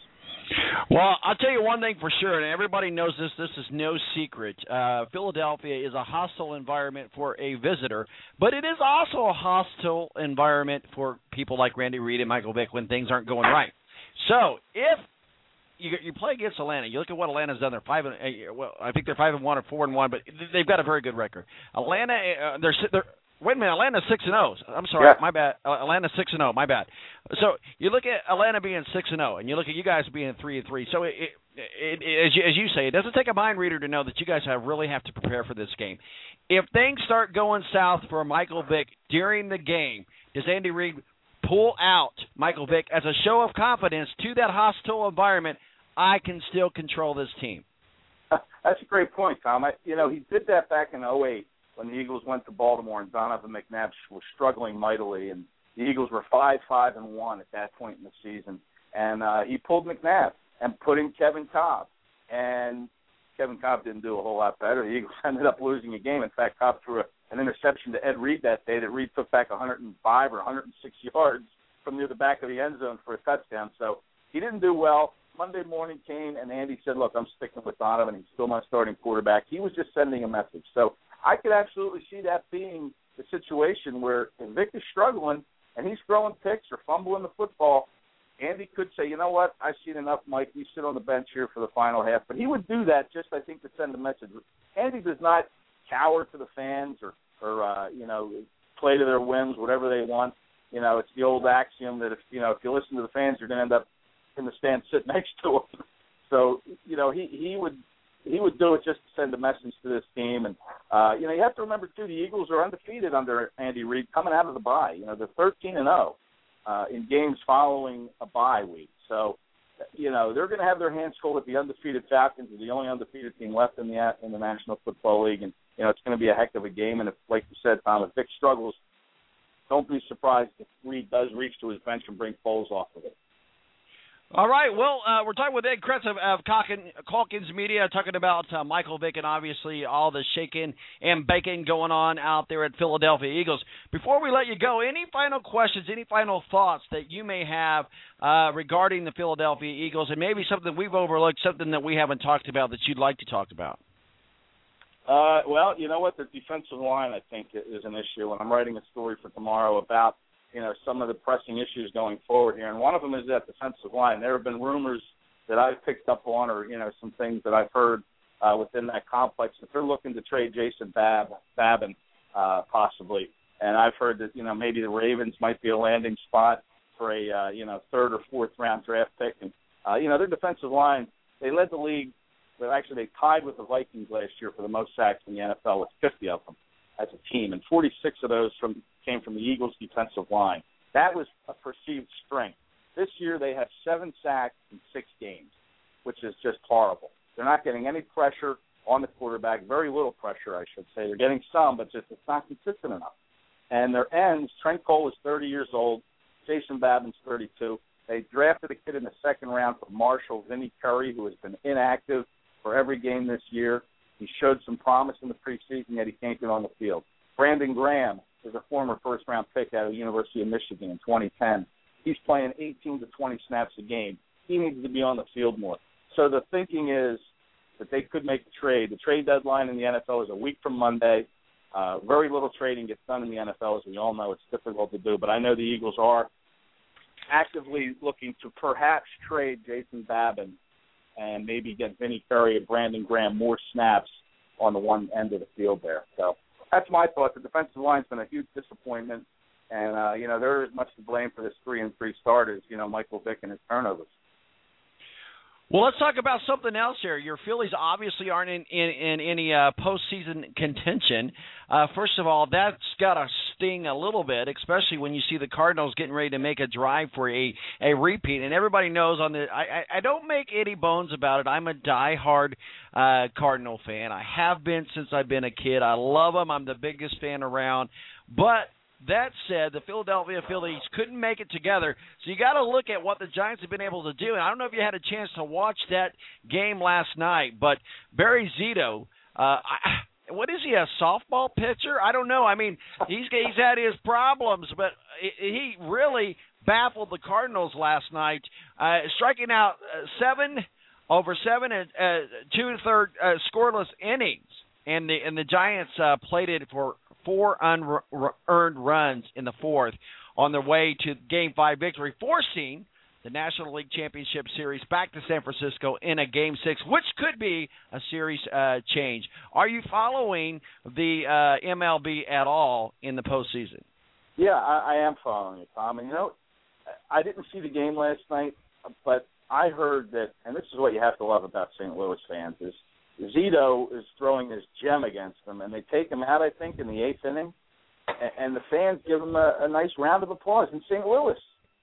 Well, I'll tell you one thing for sure, and everybody knows this. This is no secret. Uh, Philadelphia is a hostile environment for a visitor, but it is also a hostile environment for people like Randy Reed and Michael Vick when things aren't going right. So if you, you play against Atlanta, you look at what Atlanta's done. They're five and uh, well, I think they're five and one or four and one, but they've got a very good record. Atlanta, uh, they're they're. Wait a minute, Atlanta's six and zero. I'm sorry, yeah. my bad. Uh, Atlanta's six and zero. My bad. So you look at Atlanta being six and zero, and you look at you guys being three and three. So it, it, it, as, you, as you say, it doesn't take a mind reader to know that you guys have really have to prepare for this game. If things start going south for Michael Vick during the game, does Andy Reid pull out Michael Vick as a show of confidence to that hostile environment? I can still control this team. That's a great point, Tom. I, you know, he did that back in oh eight. When the Eagles went to Baltimore and Donovan McNabb was struggling mightily, and the Eagles were five, five, and one at that point in the season, and uh, he pulled McNabb and put in Kevin Cobb, and Kevin Cobb didn't do a whole lot better. The Eagles ended up losing a game. In fact, Cobb threw a, an interception to Ed Reed that day that Reed took back one hundred five or one hundred six yards from near the back of the end zone for a touchdown. So he didn't do well. Monday morning came, and Andy said, look, I'm sticking with Donovan. He's still my starting quarterback. He was just sending a message. So I could absolutely see that being the situation where if Vic is struggling and he's throwing picks or fumbling the football, Andy could say, you know what, I've seen enough, Mike. You sit on the bench here for the final half. But he would do that just, I think, to send a message. Andy does not cower to the fans or, or uh, you know, play to their whims, whatever they want. You know, it's the old axiom that if, you know, if you listen to the fans, you're going to end up in the stand sitting next to them. So, you know, he, he would – He would do it just to send a message to this team. And, uh, you know, you have to remember, too, the Eagles are undefeated under Andy Reid coming out of the bye. You know, they're thirteen and oh uh, in games following a bye week. So, you know, they're going to have their hands full with the undefeated Falcons. They're the only undefeated team left in the in the National Football League. And, you know, it's going to be a heck of a game. And, if, like you said, Tom, if Vic struggles, don't be surprised if Reid does reach to his bench and bring Foles off of it. All right, well, uh, we're talking with Ed Kracz of, of Calkins Media, talking about uh, Michael Vick and obviously all the shaking and baking going on out there at Philadelphia Eagles. Before we let you go, any final questions, any final thoughts that you may have uh, regarding the Philadelphia Eagles, and maybe something we've overlooked, something that we haven't talked about that you'd like to talk about? Uh, well, you know what? The defensive line, I think, is an issue, and I'm writing a story for tomorrow about you know, some of the pressing issues going forward here. And one of them is that defensive line. There have been rumors that I've picked up on or, you know, some things that I've heard uh, within that complex that they're looking to trade Jason Bab, Babin uh, possibly. And I've heard that, you know, maybe the Ravens might be a landing spot for a, uh, you know, third or fourth round draft pick. And, uh, you know, their defensive line, they led the league, but actually they tied with the Vikings last year for the most sacks in the N F L with fifty of them as a team, and forty-six of those from came from the Eagles' defensive line. That was a perceived strength. This year they have seven sacks in six games, which is just horrible. They're not getting any pressure on the quarterback, very little pressure, I should say. They're getting some, but just it's not consistent enough. And their ends, Trent Cole is thirty years old, Jason Babin's thirty-two. They drafted a kid in the second round from Marshall, Vinny Curry, who has been inactive for every game this year. He showed some promise in the preseason, yet he can't get on the field. Brandon Graham is a former first-round pick out of the University of Michigan in twenty ten. He's playing eighteen to twenty snaps a game. He needs to be on the field more. So the thinking is that they could make the trade. The trade deadline in the N F L is a week from Monday. Uh, very little trading gets done in the N F L, as we all know. It's difficult to do. But I know the Eagles are actively looking to perhaps trade Jason Babin and maybe get Vinny Curry and Brandon Graham more snaps on the one end of the field there. So that's my thought. The defensive line's been a huge disappointment, and uh, you know they're as much to blame for this three and three start as you know Michael Vick and his turnovers. Well, let's talk about something else here. Your Phillies obviously aren't in, in, in any uh, postseason contention. Uh, first of all, that's got to sting a little bit, especially when you see the Cardinals getting ready to make a drive for a, a repeat. And everybody knows on the I, I, I don't make any bones about it. I'm a diehard uh, Cardinal fan. I have been since I've been a kid. I love them. I'm the biggest fan around. But that said, the Philadelphia Phillies couldn't make it together, so you got to look at what the Giants have been able to do. And I don't know if you had a chance to watch that game last night, but Barry Zito, uh, I, what is he, a softball pitcher? I don't know. I mean, he's he's had his problems, but he really baffled the Cardinals last night, uh, striking out uh, seven over seven and uh, two third uh, scoreless innings, and the and the Giants uh, played it for four unearned runs in the fourth on their way to Game Five victory, forcing the National League Championship Series back to San Francisco in a Game Six, which could be a series uh, change. Are you following the uh, M L B at all in the postseason? Yeah, I, I am following it, Tom. And, you know, I didn't see the game last night, but I heard that, and this is what you have to love about Saint Louis fans, is Zito is throwing his gem against them, and they take him out, I think, in the eighth inning, and, and the fans give him a, a nice round of applause in Saint Louis.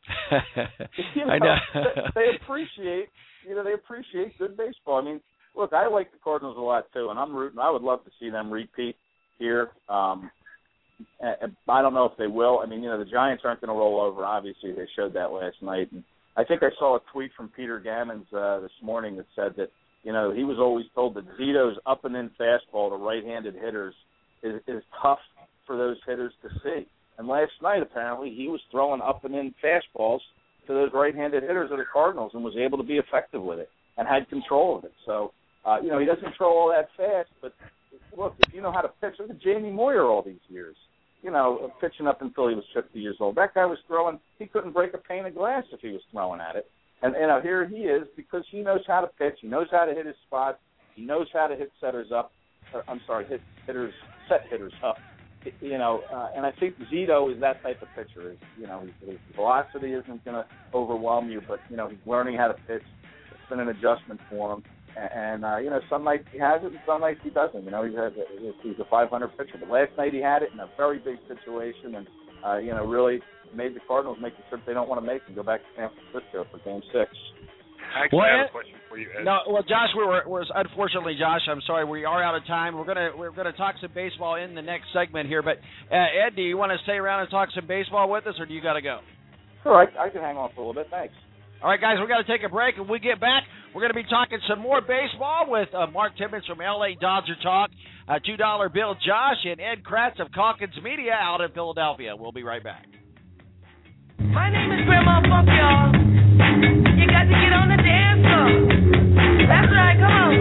you know, I know. they appreciate, you know, they appreciate good baseball. I mean, look, I like the Cardinals a lot too, and I'm rooting. I would love to see them repeat here. Um, and I don't know if they will. I mean, you know, the Giants aren't going to roll over. Obviously, they showed that last night. And I think I saw a tweet from Peter Gammons uh, this morning that said that, you know, he was always told that Zito's up and in fastball to right-handed hitters is, is tough for those hitters to see. And last night, apparently, he was throwing up and in fastballs to those right-handed hitters of the Cardinals and was able to be effective with it and had control of it. So, uh, you know, he doesn't throw all that fast, but look, if you know how to pitch, look at Jamie Moyer all these years. You know, pitching up until he was fifty years old. That guy was throwing, he couldn't break a pane of glass if he was throwing at it. And, you know, here he is because he knows how to pitch. He knows how to hit his spots. He knows how to hit setters up. Or, I'm sorry, hit hitters, set hitters up. You know, uh, and I think Zito is that type of pitcher. You know, his, his velocity isn't going to overwhelm you, but, you know, he's learning how to pitch. It's been an adjustment for him. And, uh, you know, some nights he has it and some nights he doesn't. You know, he's a, he's a five hundred pitcher. But last night he had it in a very big situation and, uh, you know, really made the Cardinals make the trip they don't want to make and go back to San Francisco for Game six. Actually, well, I have a question for you, Ed. No, well, Josh, we were, we're unfortunately, Josh, I'm sorry, we are out of time. We're gonna we're gonna talk some baseball in the next segment here. But uh, Ed, do you want to stay around and talk some baseball with us, or do you got to go? Sure, I, I can hang on for a little bit. Thanks. All right, guys, we got to take a break. When we get back, we're going to be talking some more baseball with uh, Mark Timmons from L A Dodger Talk, uh, two dollar Bill Josh, and Ed Kratz of Calkins Media out in Philadelphia. We'll be right back. My name is Grandma Funk, y'all. You got to get on the dance floor. That's right, come on.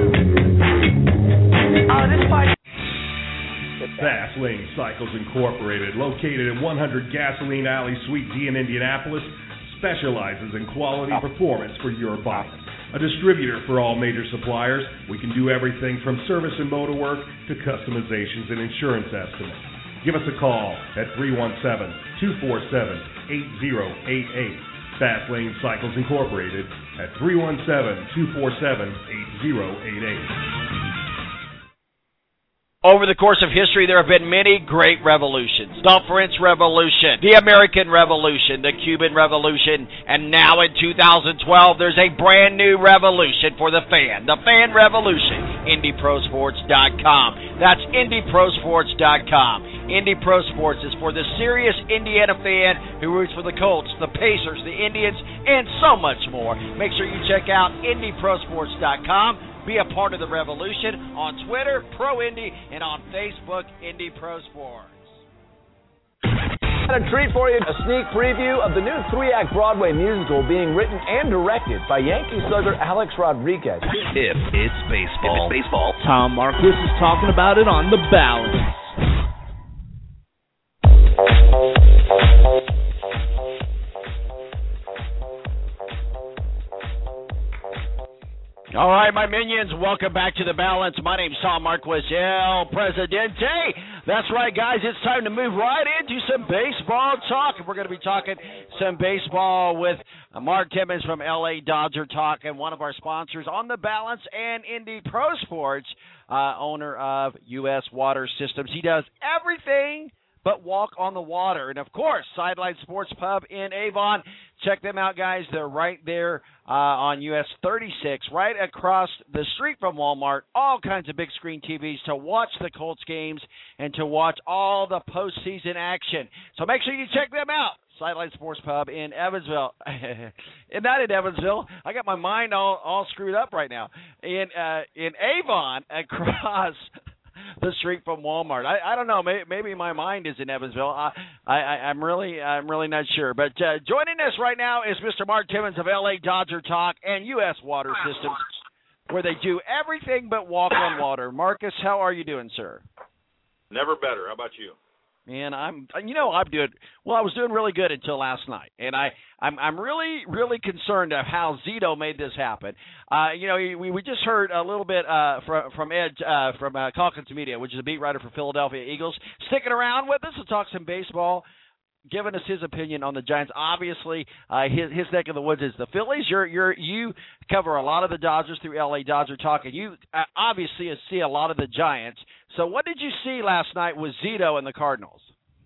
Oh, this party. Fast Lane Cycles Incorporated, located at one hundred Gasoline Alley, Suite D in Indianapolis, specializes in quality performance for your bike. A distributor for all major suppliers, we can do everything from service and motor work to customizations and insurance estimates. Give us a call at three one seven, two four seven, eight zero eight eight. Fast Lane Cycles Incorporated at three one seven, two four seven, eight zero eight eight. Over the course of history, there have been many great revolutions. The French Revolution, the American Revolution, the Cuban Revolution, and now in two thousand twelve, there's a brand new revolution for the fan, the fan revolution, Indy Pro Sports dot com. That's Indy Pro Sports dot com. Indy Pro Sports is for the serious Indiana fan who roots for the Colts, the Pacers, the Indians, and so much more. Make sure you check out Indy Pro Sports dot com. Be a part of the revolution on Twitter, Pro Indy, and on Facebook, Indy Pro Sports. Got a treat for you, a sneak preview of the new three-act Broadway musical being written and directed by Yankee slugger Alex Rodriguez. If it's baseball, If it's baseball, Tom Marquis is talking about it on The Balance. All right, my minions, welcome back to The Balance. My name's Tom Marquis, El Presidente. That's right, guys. It's time to move right into some baseball talk. We're going to be talking some baseball with Mark Timmons from L A Dodger Talk and one of our sponsors on The Balance and Indy Pro Sports, uh, owner of U S Water Systems. He does everything but walk on the water. And, of course, Sideline Sports Pub in Avon. Check them out, guys. They're right there uh, on U S thirty-six, right across the street from Walmart. All kinds of big screen T Vs to watch the Colts games and to watch all the postseason action. So make sure you check them out. Sideline Sports Pub in Evansville. And not in Evansville. I got my mind all, all screwed up right now. In uh, in Avon, across the street from Walmart. I, I don't know. Maybe, maybe my mind is in Evansville. I, I, I'm really I'm really not sure. But uh, joining us right now is Mister Mark Timmons of L A Dodger Talk and U S Water Systems, where they do everything but walk on water. Marcus, how are you doing, sir? Never better. How about you? Man, I'm, you know, I'm doing, well, I was doing really good until last night. And I, I'm, I'm really, really concerned of how Zito made this happen. Uh, you know, we, we just heard a little bit uh, from, from Ed, uh, from uh, Calkins Media, which is a beat writer for Philadelphia Eagles, sticking around with us to talk some baseball, giving us his opinion on the Giants. Obviously, uh, his, his neck of the woods is the Phillies. You're, you're, you cover a lot of the Dodgers through L A Dodger Talk, and you uh, obviously see a lot of the Giants. So what did you see last night with Zito and the Cardinals?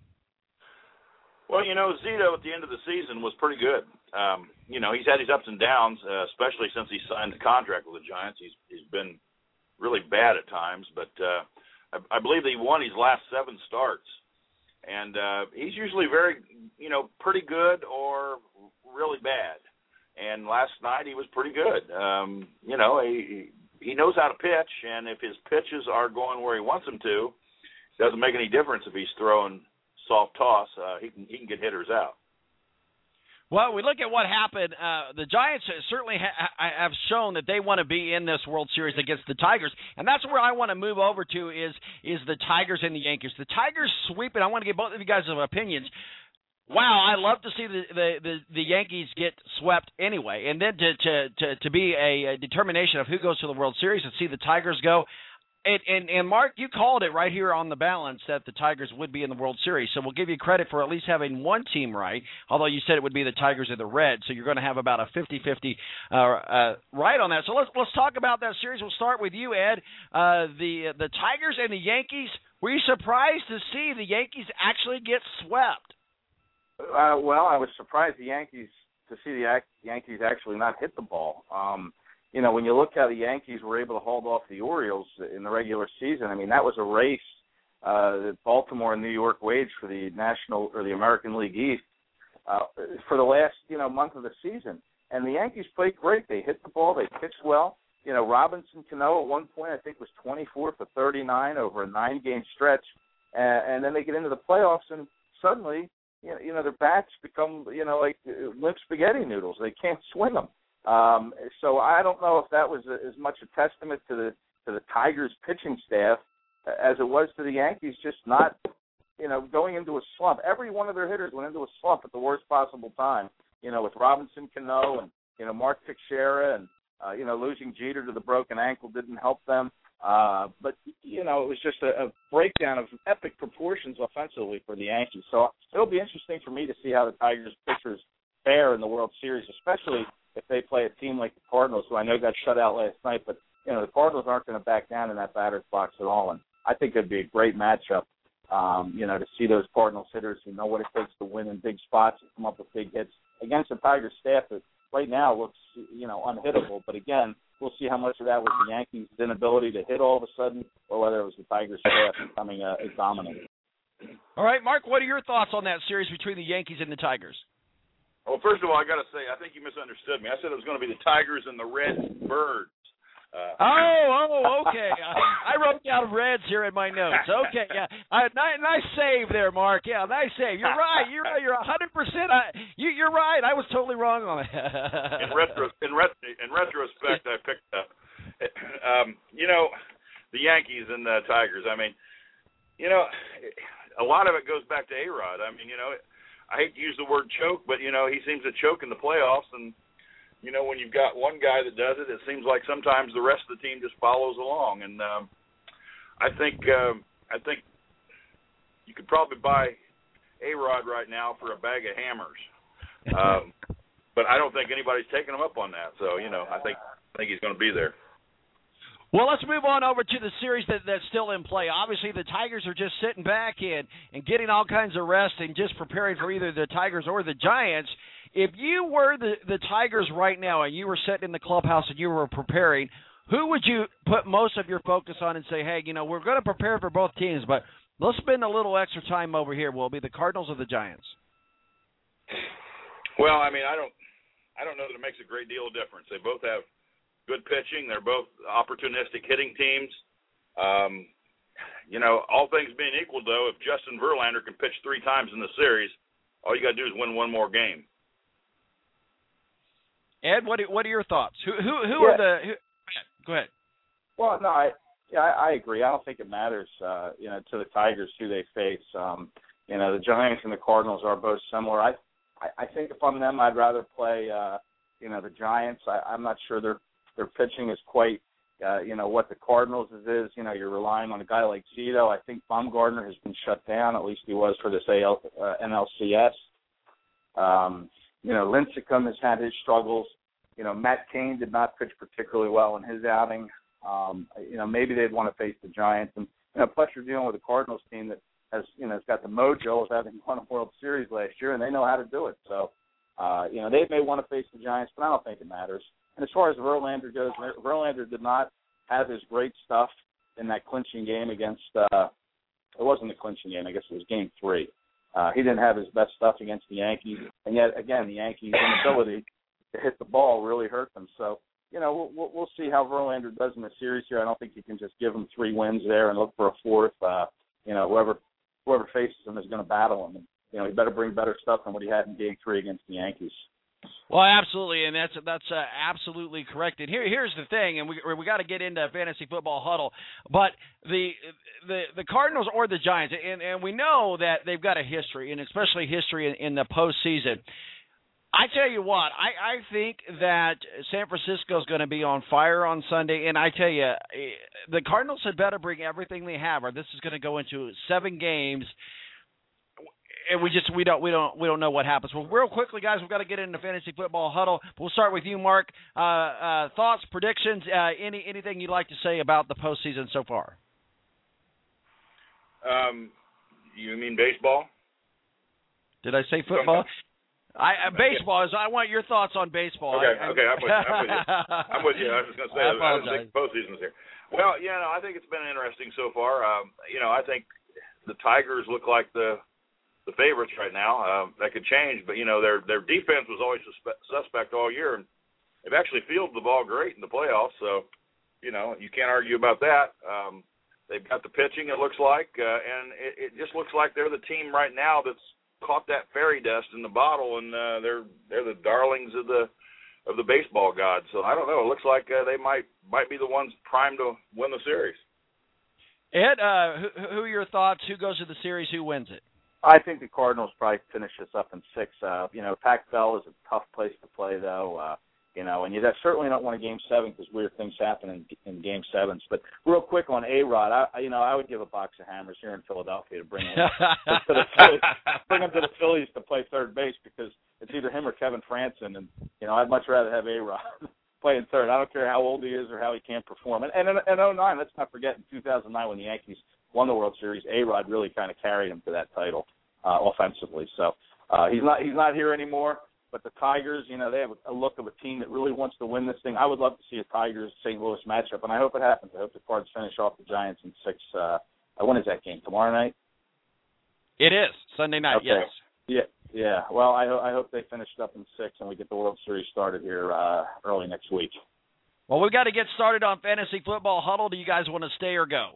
Well, you know, Zito at the end of the season was pretty good. Um, you know, he's had his ups and downs, uh, especially since he signed the contract with the Giants. He's he's been really bad at times, but uh, I, I believe that he won his last seven starts. And uh, he's usually very, you know, pretty good or really bad. And last night he was pretty good. Um, you know, he he knows how to pitch, and if his pitches are going where he wants them to, it doesn't make any difference if he's throwing soft toss. Uh, he can he can get hitters out. Well, we look at what happened. Uh, the Giants certainly ha- have shown that they want to be in this World Series against the Tigers, and that's where I want to move over to is is the Tigers and the Yankees. The Tigers sweeping. I want to get both of you guys' opinions. Wow, I love to see the, the, the, the Yankees get swept anyway, and then to to to, to be a, a determination of who goes to the World Series and see the Tigers go. And, and, and, Mark, you called it right here on the balance that the Tigers would be in the World Series. So we'll give you credit for at least having one team right, although you said it would be the Tigers or the Reds. So you're going to have about a fifty-fifty uh, uh, right on that. So let's let's talk about that series. We'll start with you, Ed. Uh, the the Tigers and the Yankees, were you surprised to see the Yankees actually get swept? Uh, well, I was surprised the Yankees to see the Yankees actually not hit the ball. Um You know, when you look how the Yankees were able to hold off the Orioles in the regular season, I mean, that was a race uh, that Baltimore and New York waged for the National or the American League East uh, for the last, you know, month of the season. And the Yankees played great. They hit the ball. They pitched well. You know, Robinson Cano at one point, I think, was twenty-four for thirty-nine over a nine-game stretch. Uh, and then they get into the playoffs, and suddenly, you know, you know, their bats become, you know, like limp spaghetti noodles. They can't swing them. Um, so I don't know if that was a, as much a testament to the to the Tigers pitching staff as it was to the Yankees just not, you know, going into a slump. Every one of their hitters went into a slump at the worst possible time. You know, with Robinson Cano and you know Mark Teixeira and uh, you know losing Jeter to the broken ankle didn't help them. Uh, but you know it was just a, a breakdown of epic proportions offensively for the Yankees. So it'll be interesting for me to see how the Tigers pitchers fare in the World Series, especially if they play a team like the Cardinals, who I know got shut out last night, but, you know, the Cardinals aren't going to back down in that batter's box at all. And I think it'd be a great matchup, um, you know, to see those Cardinals hitters who know what it takes to win in big spots and come up with big hits against a Tigers staff that right now looks, you know, unhittable. But, again, we'll see how much of that was the Yankees' inability to hit all of a sudden or whether it was the Tigers staff becoming uh, dominant. All right, Mark, what are your thoughts on that series between the Yankees and the Tigers? Well, first of all, I got to say, I think you misunderstood me. I said it was going to be the Tigers and the Red Birds. Uh, oh, oh, okay. I, I wrote down Reds here in my notes. Okay, yeah. Uh, nice, nice save there, Mark. Yeah, nice save. You're right. You're right. You're one hundred percent. I, you, you're right. I was totally wrong on it. in, retro, in, ret, in retrospect, I picked up. Um, you know, the Yankees and the Tigers. I mean, you know, a lot of it goes back to A-Rod. I mean, you know, I hate to use the word choke, but, you know, he seems to choke in the playoffs. And, you know, when you've got one guy that does it, it seems like sometimes the rest of the team just follows along. And um, I think uh, I think you could probably buy A-Rod right now for a bag of hammers. Um, but I don't think anybody's taking him up on that. So, you know, I think I think he's going to be there. Well, let's move on over to the series that, that's still in play. Obviously, the Tigers are just sitting back in and getting all kinds of rest and just preparing for either the Tigers or the Giants. If you were the, the Tigers right now and you were sitting in the clubhouse and you were preparing, who would you put most of your focus on and say, hey, you know, we're going to prepare for both teams, but let's spend a little extra time over here. Will it be the Cardinals or the Giants? Well, I mean, I don't, I don't know that it makes a great deal of difference. They both have good pitching. They're both opportunistic hitting teams. Um, you know, all things being equal, though, if Justin Verlander can pitch three times in the series, all you got to do is win one more game. Ed, what are, what are your thoughts? Who who who yeah. are the? Who, go ahead. Well, no, I yeah, I, I agree. I don't think it matters, uh, you know, to the Tigers who they face. Um, you know, the Giants and the Cardinals are both similar. I I, I think if I'm them, I'd rather play, uh, you know, the Giants. I, I'm not sure their their pitching is quite, uh, you know, what the Cardinals is. You know, you're relying on a guy like Zito. I think Bumgarner has been shut down. At least he was for this A L, uh, N L C S. Um, you know, Lincecum has had his struggles. You know, Matt Cain did not pitch particularly well in his outing. Um, you know, maybe they'd want to face the Giants. And, you know, plus you're dealing with a Cardinals team that has, you know, has got the mojo of having won a World Series last year, and they know how to do it. So, uh, you know, they may want to face the Giants, but I don't think it matters. And as far as Verlander goes, Verlander did not have his great stuff in that clinching game against, uh, it wasn't the clinching game, I guess it was game three. Uh, he didn't have his best stuff against the Yankees, and yet, again, the Yankees' inability to hit the ball really hurt them. So, you know, we'll, we'll see how Verlander does in the series here. I don't think you can just give him three wins there and look for a fourth. Uh, you know, whoever whoever faces him is going to battle him. And, you know, he better bring better stuff than what he had in game three against the Yankees. Well, absolutely, and that's that's uh, absolutely correct. And here, here's the thing, and we we got to get into fantasy football huddle, but the the the Cardinals or the Giants, and and we know that they've got a history, and especially history in, in the postseason. I tell you what, I, I think that San Francisco is going to be on fire on Sunday, and I tell you, the Cardinals had better bring everything they have, or this is going to go into seven games. And we just we don't we don't we don't know what happens. Well, real quickly, guys, we've got to get into fantasy football huddle. We'll start with you, Mark. Uh, uh, thoughts, predictions, uh, any anything you'd like to say about the postseason so far? Um, you mean baseball? Did I say football? I uh, baseball is. I want your thoughts on baseball. Okay, I, okay, I'm with, I'm with you. I'm with you. I was just going to say, I, I didn't think postseason's here. Well, yeah, no, I think it's been interesting so far. Um, you know, I think the Tigers look like the the favorites right now. Um, that could change, but, you know, their their defense was always suspe- suspect all year, and they've actually fielded the ball great in the playoffs, so, you know, you can't argue about that. Um, they've got the pitching, it looks like, uh, and it, it just looks like they're the team right now that's caught that fairy dust in the bottle, and uh, they're they're the darlings of the of the baseball gods. So I don't know. It looks like uh, they might might be the ones primed to win the series. Ed, uh, who, who are your thoughts? Who goes to the series? Who wins it? I think the Cardinals probably finish this up in six. Uh, you know, Pac Bell is a tough place to play, though. Uh, you know, and you certainly don't want a game seven because weird things happen in, in game sevens. But real quick on A-Rod, I, you know, I would give a box of hammers here in Philadelphia to bring him to the Phillies, bring him to the Phillies to play third base because it's either him or Kevin Franson, and you know, I'd much rather have A-Rod playing third. I don't care how old he is or how he can't perform. And and in, in oh nine, let's not forget in two thousand nine when the Yankees won the World Series, A-Rod really kind of carried him to that title uh, offensively. So uh, he's not he's not here anymore. But the Tigers, you know, they have a look of a team that really wants to win this thing. I would love to see a Tigers-Saint Louis matchup, and I hope it happens. I hope the Cards finish off the Giants in six. Uh, when is that game? Tomorrow night? It is Sunday night. Okay. Yes. Yeah. Yeah. Well, I, I hope they finish it up in six, and we get the World Series started here uh, early next week. Well, we've got to get started on Fantasy Football Huddle. Do you guys want to stay or go?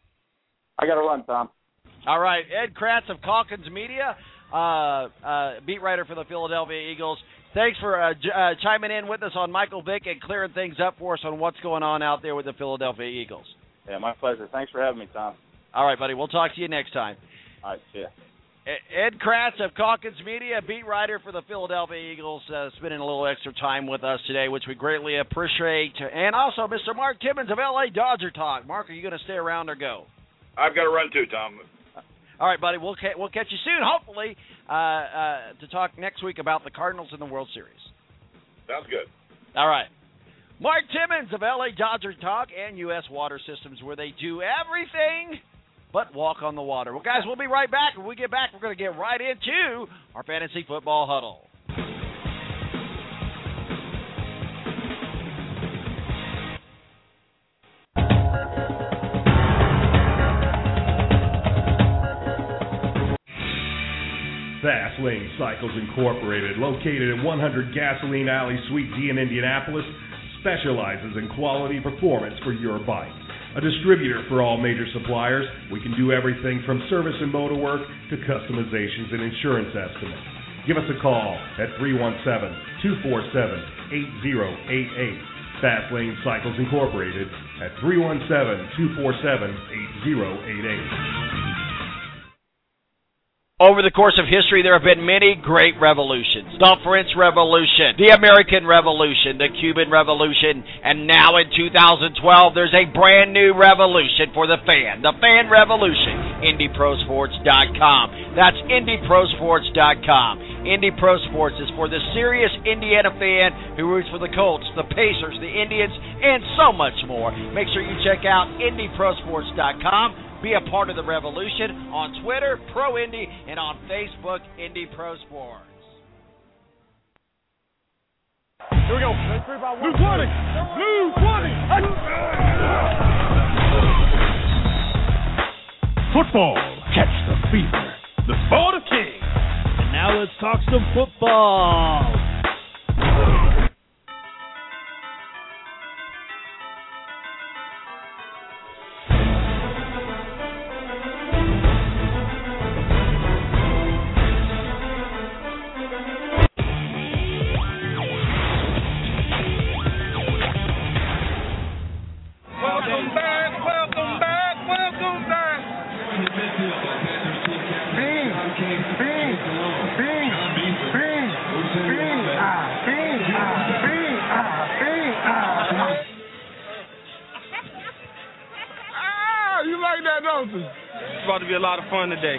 I got to run, Tom. All right. Ed Kratz of Calkins Media, uh, uh, beat writer for the Philadelphia Eagles. Thanks for uh, j- uh, chiming in with us on Michael Vick and clearing things up for us on what's going on out there with the Philadelphia Eagles. Yeah, my pleasure. Thanks for having me, Tom. All right, buddy. We'll talk to you next time. All right, see ya. Ed Kratz of Calkins Media, beat writer for the Philadelphia Eagles, uh, spending a little extra time with us today, which we greatly appreciate. And also Mister Mark Timmons of L A Dodger Talk. Mark, are you going to stay around or go? I've got to run too, Tom. All right, buddy. We'll ca- we'll catch you soon, hopefully, uh, uh, to talk next week about the Cardinals in the World Series. Sounds good. All right. Mark Timmons of L A Dodger Talk and U S Water Systems, where they do everything but walk on the water. Well, guys, we'll be right back. When we get back, we're going to get right into our Fantasy Football Huddle. Fast Lane Cycles Incorporated, located at one hundred Gasoline Alley, Suite D in Indianapolis, specializes in quality performance for your bike. A distributor for all major suppliers, we can do everything from service and motor work to customizations and insurance estimates. Give us a call at three one seven, two four seven, eight zero eight eight. Fast Lane Cycles Incorporated at three one seven, two four seven, eight zero eight eight. Over the course of history, there have been many great revolutions. The French Revolution, the American Revolution, the Cuban Revolution, and now in two thousand twelve, there's a brand new revolution for the fan, the fan revolution, Indy Pro Sports dot com. That's Indy Pro Sports dot com. Indy Pro Sports is for the serious Indiana fan who roots for the Colts, the Pacers, the Indians, and so much more. Make sure you check out Indy Pro Sports dot com. Be a part of the revolution on Twitter, Pro Indy, and on Facebook, Indy Pro Sports. Here we go. Blue twenty. Blue twenty. Football. Catch the fever. The sport of kings. And now let's talk some football. It's about to be a lot of fun today.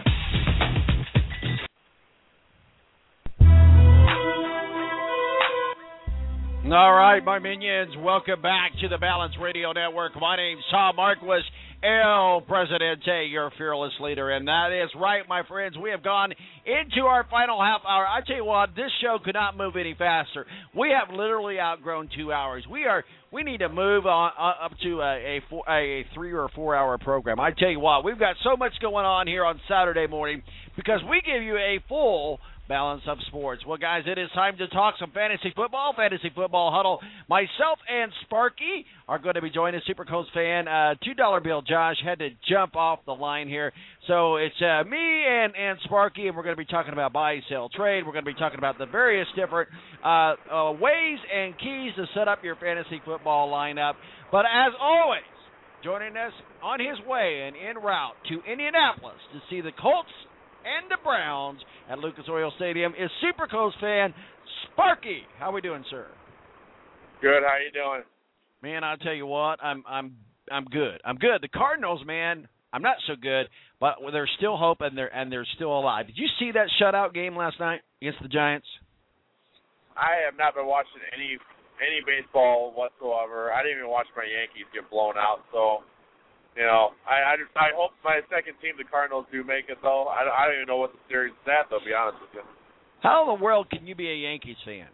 All right, my minions, welcome back to the Balance Radio Network. My name's Tom Marquis, El Presidente, your fearless leader. And that is right, my friends. We have gone into our final half hour. I tell you what, this show could not move any faster. We have literally outgrown two hours. We are we need to move on uh, up to a, a, four, a three or four hour program. I tell you what, we've got so much going on here on Saturday morning because we give you a full balance of sports. Well, guys, it is time to talk some fantasy football, fantasy football huddle. Myself and Sparky are going to be joining Super Colts fan. Uh, two dollar bill Josh had to jump off the line here. So it's uh, me and, and Sparky, and we're going to be talking about buy, sell, trade. We're going to be talking about the various different uh, uh, ways and keys to set up your fantasy football lineup. But as always, joining us on his way and en route to Indianapolis to see the Colts and the Browns at Lucas Oil Stadium is Super Colts fan Sparky. How we doing, sir? Good. How you doing? Man, I'll tell you what, I'm I'm I'm good. I'm good. The Cardinals, man, I'm not so good, but there's still hope and they're and they're still alive. Did you see that shutout game last night against the Giants? I have not been watching any any baseball whatsoever. I didn't even watch my Yankees get blown out, so. You know, I, I just I hope my second team, the Cardinals, do make it, though. I, I don't even know what the series is at, though, to be honest with you. How in the world can you be a Yankees fan?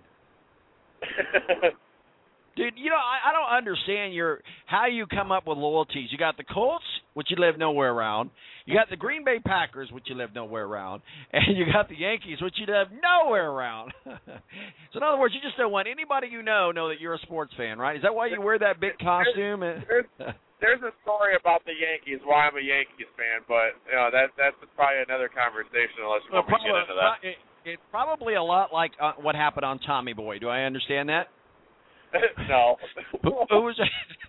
Dude, you know, I, I don't understand your how you come up with loyalties. You got the Colts, which you live nowhere around. You got the Green Bay Packers, which you live nowhere around. And you got the Yankees, which you live nowhere around. So, in other words, you just don't want anybody you know know that you're a sports fan, right? Is that why you wear that big costume? There's, there's, There's a story about the Yankees, why I'm a Yankees fan, but you know that that's probably another conversation unless you want well, me to get into that. It, it's probably a lot like uh, what happened on Tommy Boy. Do I understand that? No. who, who was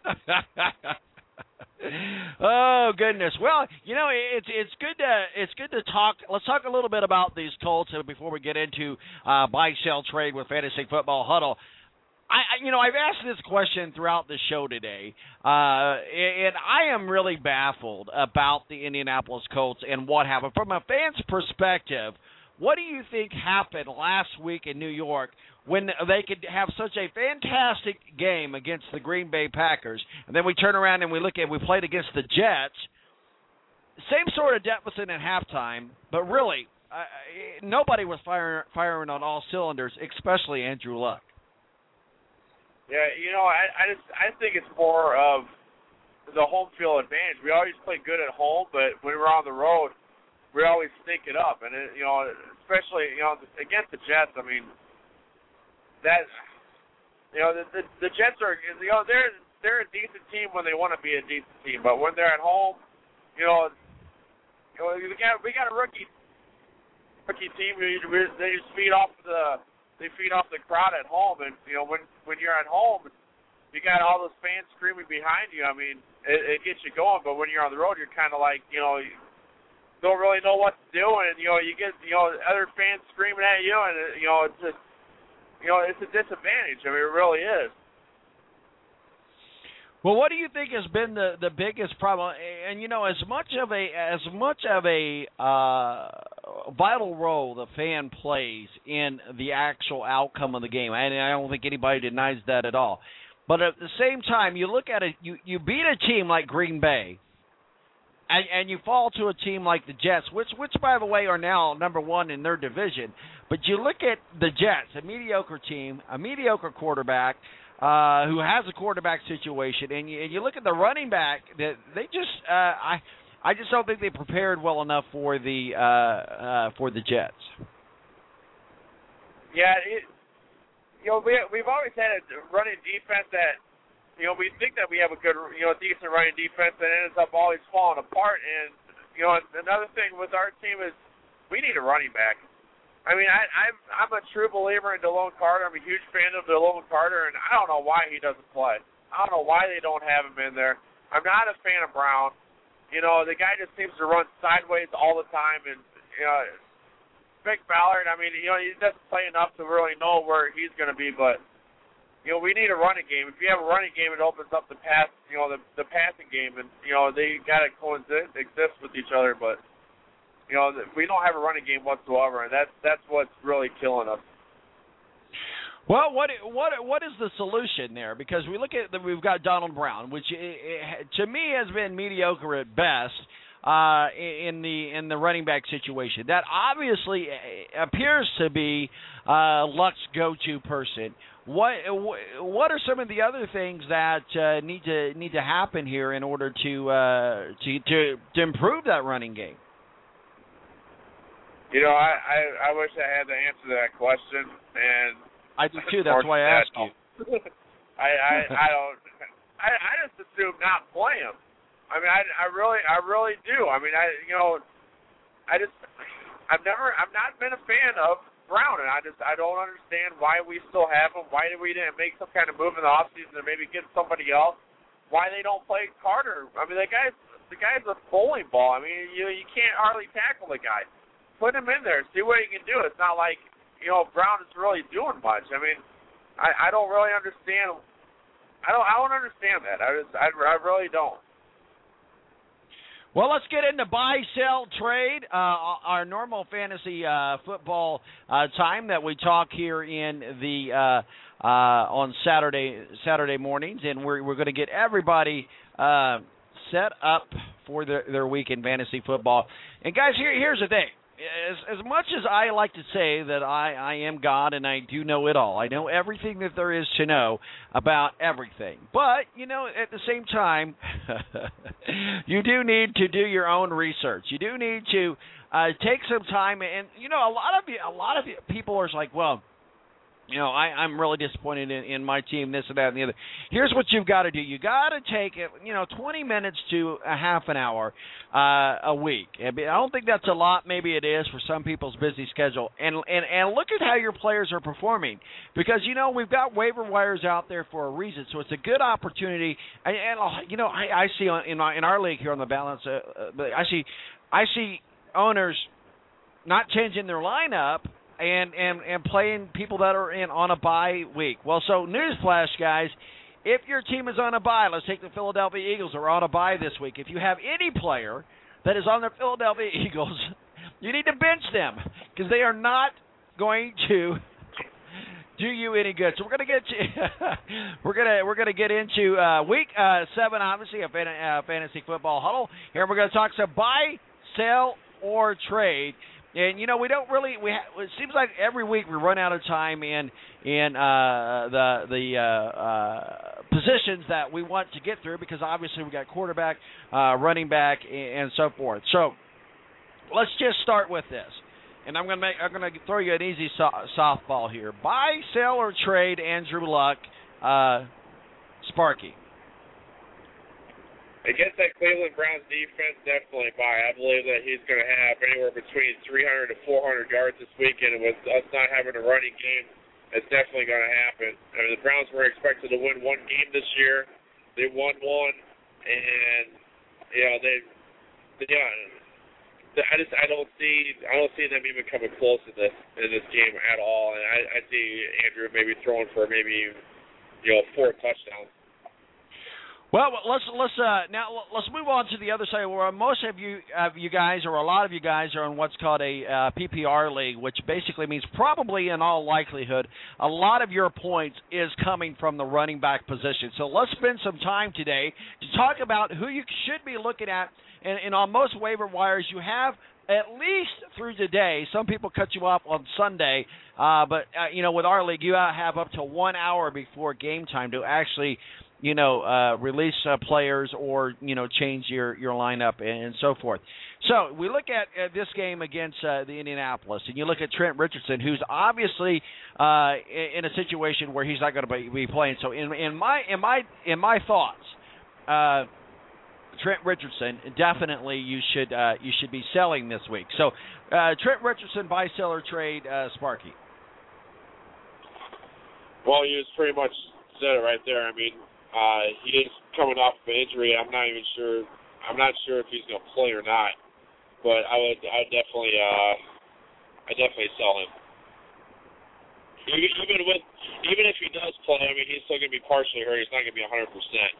Oh goodness. Well, you know it's it's good to it's good to talk. Let's talk a little bit about these Colts before we get into uh, buy, sell, trade with Fantasy Football Huddle. I, you know, I've asked this question throughout the show today, uh, and I am really baffled about the Indianapolis Colts and what happened. From a fan's perspective, what do you think happened last week in New York when they could have such a fantastic game against the Green Bay Packers, and then we turn around and we look at we played against the Jets, same sort of deficit at halftime, but really uh, nobody was firing, firing on all cylinders, especially Andrew Luck. Yeah, you know, I, I just I think it's more of the home field advantage. We always play good at home, but when we're on the road, we always stink it up. And it, you know, especially you know against the Jets. I mean, that you know the the, the Jets are you know they're they're a decent team when they want to be a decent team, but when they're at home, you know, you know we got we got a rookie rookie team. We, we, they just feed off the they feed off the crowd at home, and you know when when you're at home, you got all those fans screaming behind you. I mean, it, it gets you going, but when you're on the road, you're kind of like, you know, you don't really know what to do, and you know you get you know other fans screaming at you, and you know it's just you know it's a disadvantage. I mean, it really is. Well, what do you think has been the, the biggest problem? And you know, as much of a as much of a uh, vital role the fan plays in the actual outcome of the game, and I don't think anybody denies that at all. But at the same time, you look at it, you, you beat a team like Green Bay, and, and you fall to a team like the Jets, which which by the way are now number one in their division. But you look at the Jets, a mediocre team, a mediocre quarterback. Uh, who has a quarterback situation, and you, and you look at the running back, that they just, uh, I, I just don't think they prepared well enough for the, uh, uh, for the Jets. Yeah, it, you know, we we've always had a running defense that, you know, we think that we have a good, you know, decent running defense that ends up always falling apart. And you know, another thing with our team is we need a running back. I mean, I, I'm I'm a true believer in DeLone Carter. I'm a huge fan of DeLone Carter, and I don't know why he doesn't play. I don't know why they don't have him in there. I'm not a fan of Brown. You know, the guy just seems to run sideways all the time, and you know, Vic Ballard. I mean, you know, he doesn't play enough to really know where he's going to be. But you know, we need a running game. If you have a running game, it opens up the pass. You know, the the passing game, and you know they got to coexist exist with each other, but. You know, we don't have a running game whatsoever, and that's that's what's really killing us. Well, what what what is the solution there? Because we look at the, we've got Donald Brown, which it, it, to me has been mediocre at best uh, in the in the running back situation. That obviously appears to be uh, Luck's go-to person. What what are some of the other things that uh, need to need to happen here in order to uh, to, to to improve that running game? You know, I, I, I wish I had the answer to that question, and I do too. That's why I asked you. I, I, I don't. I, I just assume not play him. I mean, I, I really, I really do. I mean, I, you know, I just, I've never, I've not been a fan of Brown, and I just, I don't understand why we still have him. Why did we didn't make some kind of move in the offseason to maybe get somebody else? Why they don't play Carter? I mean, the guy's, the guy's a bowling ball. I mean, you, you can't hardly tackle the guy. Put him in there, see what he can do. It's not like, you know, Brown is really doing much. I mean, I, I don't really understand. I don't. I don't understand that. I just. I, I really don't. Well, let's get into buy, sell, trade. Uh, our normal fantasy uh, football uh, time that we talk here in the uh, uh, on Saturday Saturday mornings, and we're we're going to get everybody uh, set up for their their week in fantasy football. And guys, here here's the thing. As, as much as I like to say that I, I am God and I do know it all, I know everything that there is to know about everything. But, you know, at the same time, you do need to do your own research. You do need to uh, take some time. And, you know, a lot of you, a lot of you, people are like, well, you know, I, I'm really disappointed in, in my team, this and that and the other. Here's what you've got to do. You got to take, you know, twenty minutes to a half an hour uh, a week. I don't think that's a lot. Maybe it is for some people's busy schedule. And, and and look at how your players are performing. Because, you know, we've got waiver wires out there for a reason. So it's a good opportunity. And, and you know, I, I see on, in, our, in our league here on the balance, uh, uh, I see I see owners not changing their lineup, And, and and playing people that are in on a bye week. Well, so newsflash, guys, if your team is on a bye, let's take the Philadelphia Eagles are on a bye this week. If you have any player that is on the Philadelphia Eagles, you need to bench them because they are not going to do you any good. So we're gonna get you, we're gonna we're gonna get into uh, week uh, seven, obviously a fan, uh, fantasy football huddle. Here we're gonna talk some buy, sell, or trade. And, you know, we don't really we ha- – it seems like every week we run out of time in in uh, the the uh, uh, positions that we want to get through because obviously we got quarterback, uh, running back, and, and so forth. So let's just start with this. And I'm going to make I'm going to throw you an easy so- softball here. Buy, sell, or trade Andrew Luck, uh, Sparky. against that Cleveland Browns defense, definitely buy. I believe that he's going to have anywhere between three hundred to four hundred yards this weekend. And with us not having a running game, it's definitely going to happen. I mean, the Browns were expected to win one game this year. They won one, and you know they, yeah. I just I don't see I don't see them even coming close in this in this game at all. And I, I see Andrew maybe throwing for maybe you know four touchdowns. Well, let's let's uh, now let's move on to the other side where most of you of you guys, or a lot of you guys, are in what's called a uh, P P R league, which basically means probably in all likelihood a lot of your points is coming from the running back position. So let's spend some time today to talk about who you should be looking at. And, and on most waiver wires, you have at least through today. Some people cut you off on Sunday, uh, but uh, you know with our league, you have up to one hour before game time to actually. you know, uh, release uh, players or, you know, change your, your lineup and, and so forth. So we look at uh, this game against uh, the Indianapolis, and you look at Trent Richardson, who's obviously uh, in a situation where he's not going to be, be playing. So in, in my in my in my thoughts, uh, Trent Richardson definitely you should uh, you should be selling this week. So uh, Trent Richardson buy, sell, or trade, uh, Sparky. Well, you just pretty much said it right there. I mean. Uh, he is coming off of an injury. I'm not even sure. I'm not sure if he's going to play or not. But I would. I definitely. Uh, I definitely sell him. Even with, even if he does play, I mean, he's still going to be partially hurt. He's not going to be one hundred percent.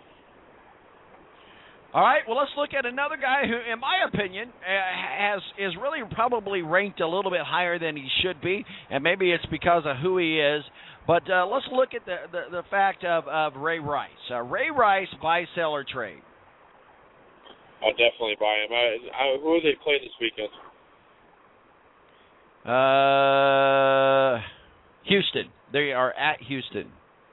All right. Well, let's look at another guy who, in my opinion, has is really probably ranked a little bit higher than he should be, and maybe it's because of who he is. But uh, let's look at the, the, the fact of, of Ray Rice. Uh, Ray Rice, buy, sell, or trade? I'll definitely buy him. I, I, who do they play this weekend? Uh, Houston. They are at Houston.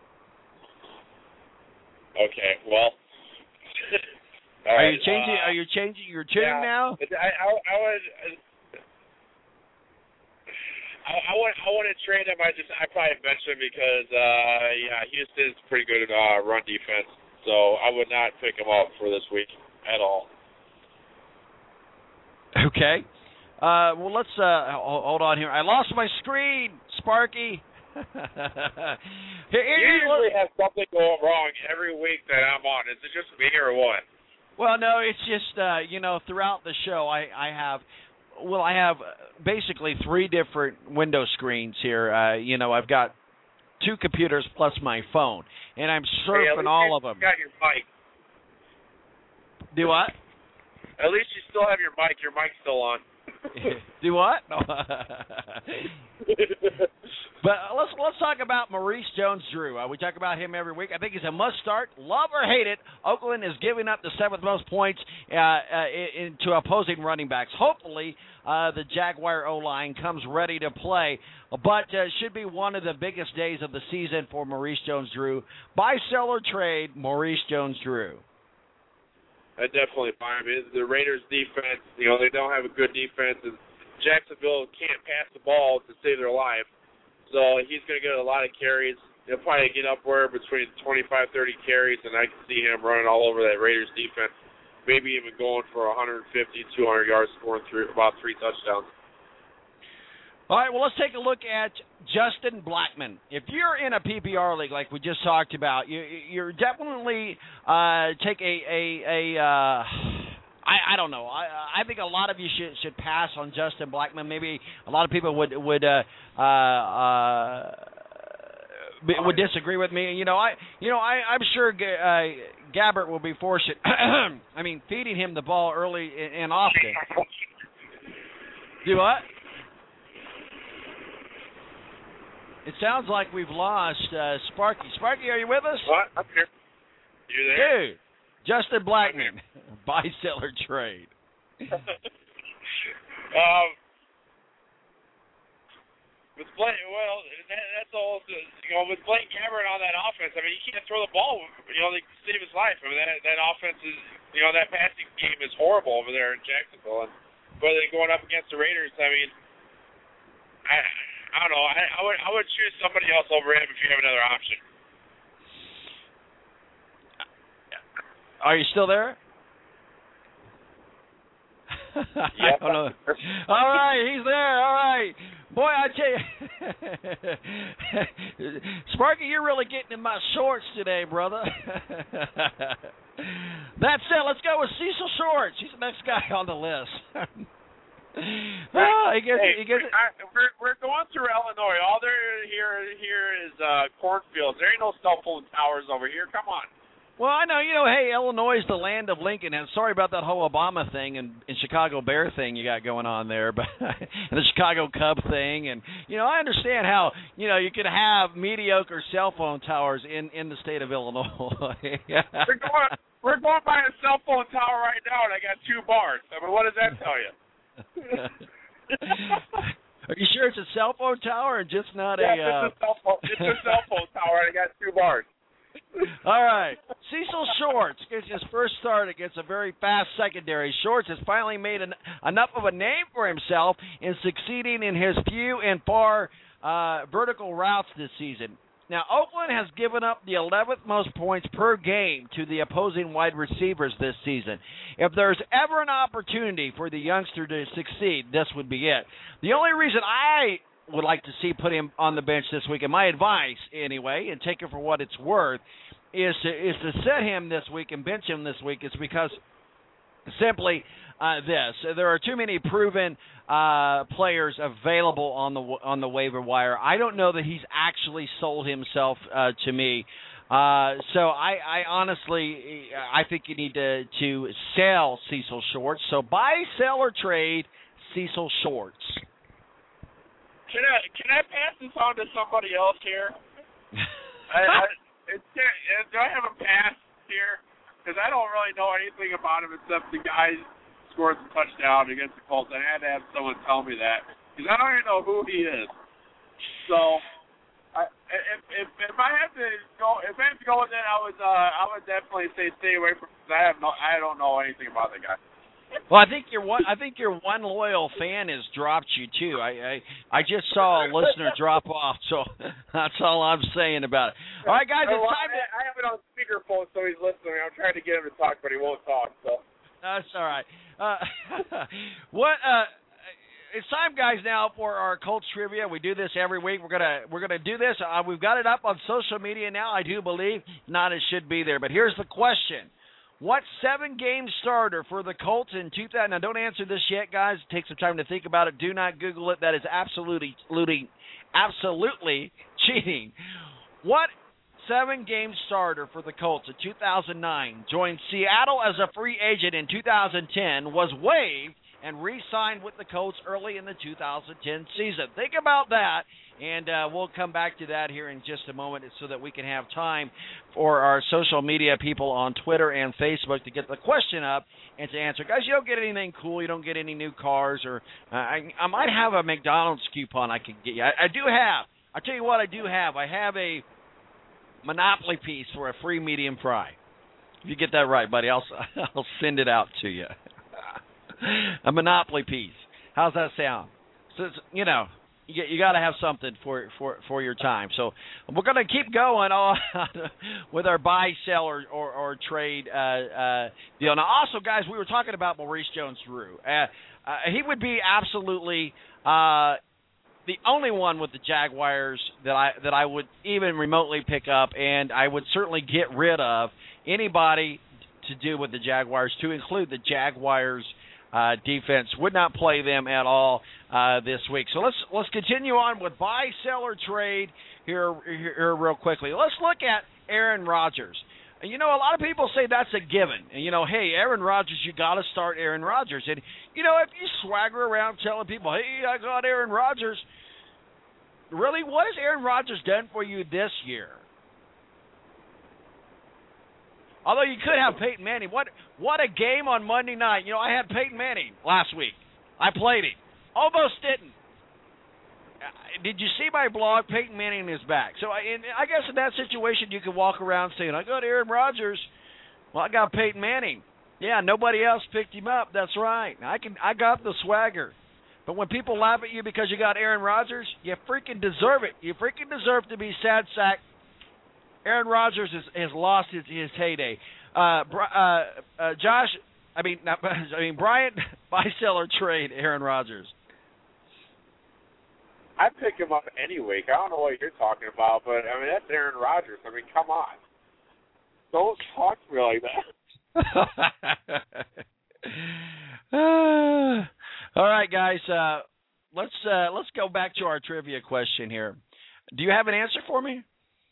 Okay. Well. are right, you changing? Uh, are you changing your tune yeah, now? I, I, I would. I, I want I want to trade him. I just I probably bench him because uh, yeah, Houston's pretty good at uh, run defense. So I would not pick him up for this week at all. Okay. Uh, well, let's uh, hold on here. I lost my screen, Sparky. here, you usually have something going wrong every week that I'm on. Is it just me or what? Well, no, it's just uh, you know throughout the show I I have. Well, I have basically three different window screens here. Uh, you know, I've got two computers plus my phone, and I'm surfing hey, all of them. You got your mic. Do what? At least you still have your mic. Your mic's still on. Do what? No. But let's let's talk about Maurice Jones-Drew. Uh, we talk about him every week. I think he's a must start. Love or hate it, Oakland is giving up the seventh most points uh, uh, into opposing running backs. Hopefully, uh, the Jaguar O-line comes ready to play, but uh, should be one of the biggest days of the season for Maurice Jones-Drew. Buy, sell, or trade, Maurice Jones-Drew. I definitely buy him. The Raiders' defense, you know, they don't have a good defense. And Jacksonville can't pass the ball to save their life. So he's going to get a lot of carries. He'll probably get upward between twenty-five, thirty carries, and I can see him running all over that Raiders defense, maybe even going for one fifty, two hundred yards, scoring three, about three touchdowns. All right, well, let's take a look at Justin Blackmon. If you're in a P P R league like we just talked about, you, you're definitely uh, take a a, a uh, I, I don't know. I I think a lot of you should should pass on Justin Blackmon. Maybe a lot of people would would uh, uh, uh, would disagree with me. You know, I you know I I'm sure G- uh, Gabbert will be forced. I mean, feeding him the ball early and often. Do what? It sounds like we've lost uh, Sparky. Sparky, are you with us? What? I'm here. You there? Dude, Justin Blackmon, buy, sell, or trade. um, with Blake, well, that, that's all. You know, with Blake Gabbert on that offense, I mean, he can't throw the ball. You know, they save his life. I mean, that that offense is, you know, that passing game is horrible over there in Jacksonville. And whether they're going up against the Raiders, I mean, I. I don't know. I, I would I would choose somebody else over him if you have another option. Are you still there? Yeah. I don't know. All right, he's there. All right. Boy, I tell you, Sparky, you're really getting in my shorts today, brother. That said, let's go with Cecil Shorts. He's the next guy on the list. oh, he gets, hey, he gets, I, we're we're going through Illinois. All there here here is uh, cornfields. There ain't no cell phone towers over here. Come on. Well, I know, you know, hey, Illinois is the land of Lincoln, and sorry about that whole Obama thing and, and Chicago Bear thing you got going on there, but and the Chicago Cub thing, and, you know, I understand how, you know, you could have mediocre cell phone towers in, in the state of Illinois. We're going we're going by a cell phone tower right now, and I got two bars. I mean, what does that tell you? Are you sure it's a cell phone tower and just not yeah, a... Uh... It's a cell phone, it's a cell phone tower, and I got two bars. All right. Cecil Shorts gets his first start against a very fast secondary. Shorts has finally made an, enough of a name for himself in succeeding in his few and far uh, vertical routes this season. Now, Oakland has given up the eleventh most points per game to the opposing wide receivers this season. If there's ever an opportunity for the youngster to succeed, this would be it. The only reason I would like to see put him on the bench this week, and my advice anyway, and take it for what it's worth, is to is to set him this week and bench him this week is because simply uh, this: there are too many proven uh, players available on the on the waiver wire. I don't know that he's actually sold himself uh, to me. Uh, so I, I honestly, I think you need to to sell Cecil Shorts. So buy, sell, or trade Cecil Shorts. Can I can I pass this on to somebody else here? I, I, it's, do I have a pass here? Because I don't really know anything about him except the guy scored the touchdown against the Colts. I had to have someone tell me that because I don't even know who he is. So, I, if, if if I have to go, if I have to go with that, I would uh, I would definitely say stay away from. Because I have no, I don't know anything about the guy. Well, I think your one. I think your one loyal fan has dropped you too. I, I I just saw a listener drop off, so that's all I'm saying about it. All right, guys, it's time. To... I have it on speakerphone, so he's listening. I'm trying to get him to talk, but he won't talk. So that's all right. Uh, what? Uh, it's time, guys, now for our Colts trivia. We do this every week. We're gonna we're gonna do this. Uh, we've got it up on social media now. I do believe not. It should be there. But here's the question. What seven-game starter for the Colts in two thousand? Now, don't answer this yet, guys. Take some time to think about it. Do not Google it. That is absolutely, absolutely, absolutely cheating. What seven-game starter for the Colts in two thousand nine joined Seattle as a free agent in two thousand ten, was waived, and re-signed with the Colts early in the two thousand ten season? Think about that, and uh, we'll come back to that here in just a moment so that we can have time for our social media people on Twitter and Facebook to get the question up and to answer. Guys, you don't get anything cool. You don't get any new cars, or uh, I, I might have a McDonald's coupon I could get you. I, I do have. I'll tell you what I do have. I have a Monopoly piece for a free medium fry. If you get that right, buddy, I'll, I'll send it out to you. A Monopoly piece. How's that sound? So it's, you know, you, you got to have something for, for, for your time. So we're going to keep going on with our buy, sell, or, or, or trade uh, uh, deal. Now, also, guys, we were talking about Maurice Jones-Drew. Uh, uh, he would be absolutely uh, the only one with the Jaguars that I that I would even remotely pick up, and I would certainly get rid of anybody to do with the Jaguars, to include the Jaguars Uh, defense. Would not play them at all uh, this week. So let's let's continue on with buy, sell, or trade here, here, here real quickly. Let's look at Aaron Rodgers. You know, a lot of people say that's a given. And, you know, hey, Aaron Rodgers, you got to start Aaron Rodgers. And, you know, if you swagger around telling people, hey, I got Aaron Rodgers, really, what has Aaron Rodgers done for you this year? Although you could have Peyton Manning. What what a game on Monday night. You know, I had Peyton Manning last week. I played him. Almost didn't. Did you see my blog? Peyton Manning is back. So I, I guess in that situation you could walk around saying, I got Aaron Rodgers. Well, I got Peyton Manning. Yeah, nobody else picked him up. That's right. I can. I got the swagger. But when people laugh at you because you got Aaron Rodgers, you freaking deserve it. You freaking deserve to be sad sack. Aaron Rodgers has, has lost his, his heyday. Uh, uh, uh, Josh, I mean, not, I mean, Brian, buy, sell, or trade Aaron Rodgers. I pick him up any week. I don't know what you're talking about, but I mean that's Aaron Rodgers. I mean, come on, don't talk to me like that. uh, all right, guys. Uh, let's uh, let's go back to our trivia question here. Do you have an answer for me?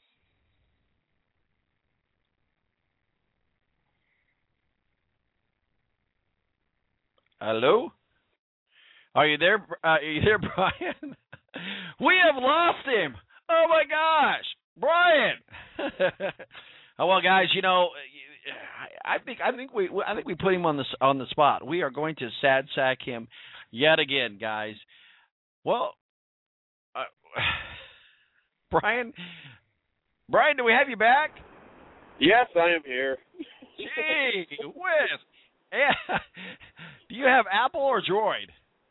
Hello? Are you there? Uh, are you there, Brian? We have lost him. Oh my gosh, Brian! Oh well, guys, you know, I think I think we I think we put him on the on the spot. We are going to sad sack him yet again, guys. Well, uh, Brian, Brian, do we have you back? Yes, I am here. Gee whiz! Yeah. Do you have Apple or Droid?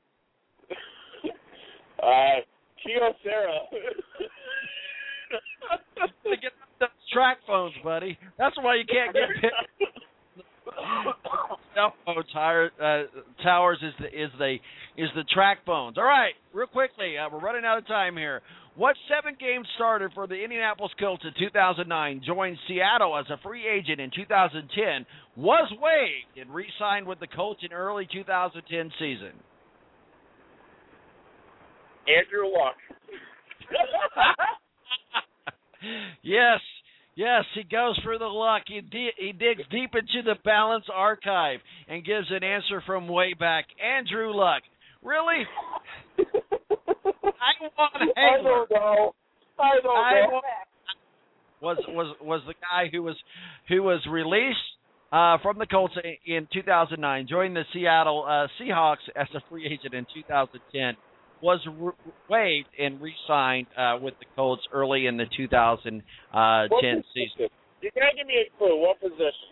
Uh, Kyocera. To get the track phones, buddy. That's why you can't get cell phone tire, uh, towers is the is the is the track phones. All right, real quickly, uh, we're running out of time here. What seven-game starter for the Indianapolis Colts in two thousand nine joined Seattle as a free agent in two thousand ten, was waived, and re-signed with the Colts in early two thousand ten season? Andrew Luck. Yes, yes, he goes for the luck. He, di- he digs deep into the balance archive and gives an answer from way back. Andrew Luck. Really? I want Hagler. I don't know. I don't I know. want, was was was the guy who was who was released uh, from the Colts in, in two thousand nine, joined the Seattle uh, Seahawks as a free agent in two thousand ten. Was re- waived and re-signed uh, with the Colts early in the two thousand ten season. You gotta give me a clue. What position?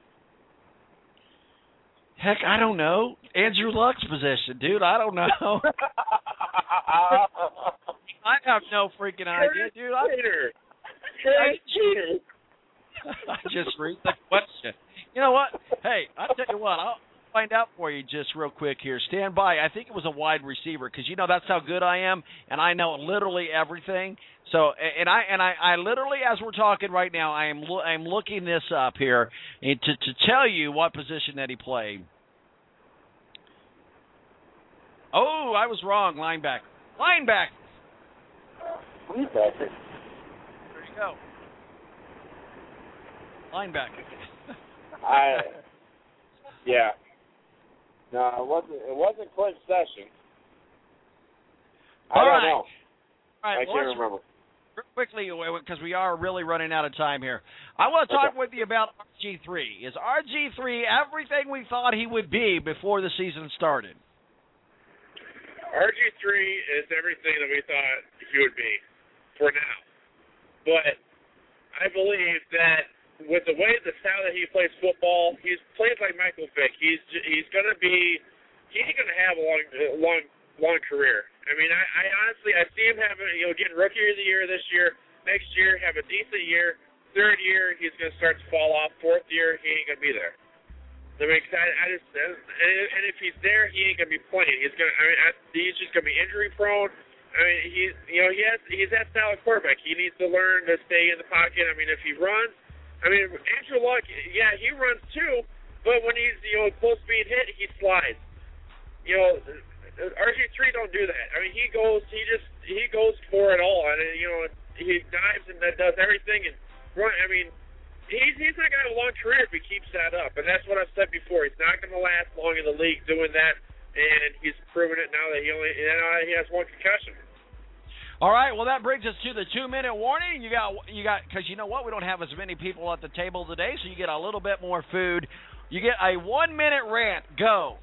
Heck, I don't know. Andrew Luck's position, dude. I don't know. I have no freaking idea, dude. I, I, cheater. I just read the question. You know what? Hey, I'll tell you what. I'll find out for you just real quick here. Stand by. I think it was a wide receiver because you know that's how good I am, and I know literally everything. So, and I and I, I literally, as we're talking right now, I am lo- I'm looking this up here and to to tell you what position that he played. Oh, I was wrong. Linebacker. Linebacker. Linebacker. There you go. Linebacker. I. Yeah. No, it wasn't. It wasn't Clint Sessions. I All don't right. know. All right. I well, can't remember. Real quickly, because we are really running out of time here, I want to talk Okay. with you about R G three. Is R G three everything we thought he would be before the season started? R G three is everything that we thought he would be for now. But I believe that with the way, the style that he plays football, he's plays like Michael Vick. He's he's going to be, he ain't going to have a long, long, long career. I mean, I, I honestly, I see him having, you know, getting Rookie of the Year this year. Next year, have a decent year. Third year, he's going to start to fall off. Fourth year, he ain't going to be there. I mean, I, I just, and, and if he's there, he ain't going to be playing. He's going to, I mean, I, he's just going to be injury prone. I mean, he's, you know, he has, he's that style of quarterback. He needs to learn to stay in the pocket. I mean, if he runs, I mean, Andrew Luck, yeah, he runs too, but when he's, you know, close to being hit, he slides. You know, R G three don't do that. I mean, he goes, he just, he goes for it all, and you know, he dives and does everything and run. I mean, he's he's not gonna have a long career if he keeps that up, and that's what I've said before. He's not gonna last long in the league doing that, and he's proven it now that he only, you know, he has one concussion. All right, well, that brings us to the two-minute warning. You got, you got, because you know what? We don't have as many people at the table today, so you get a little bit more food. You get a one-minute rant. Go.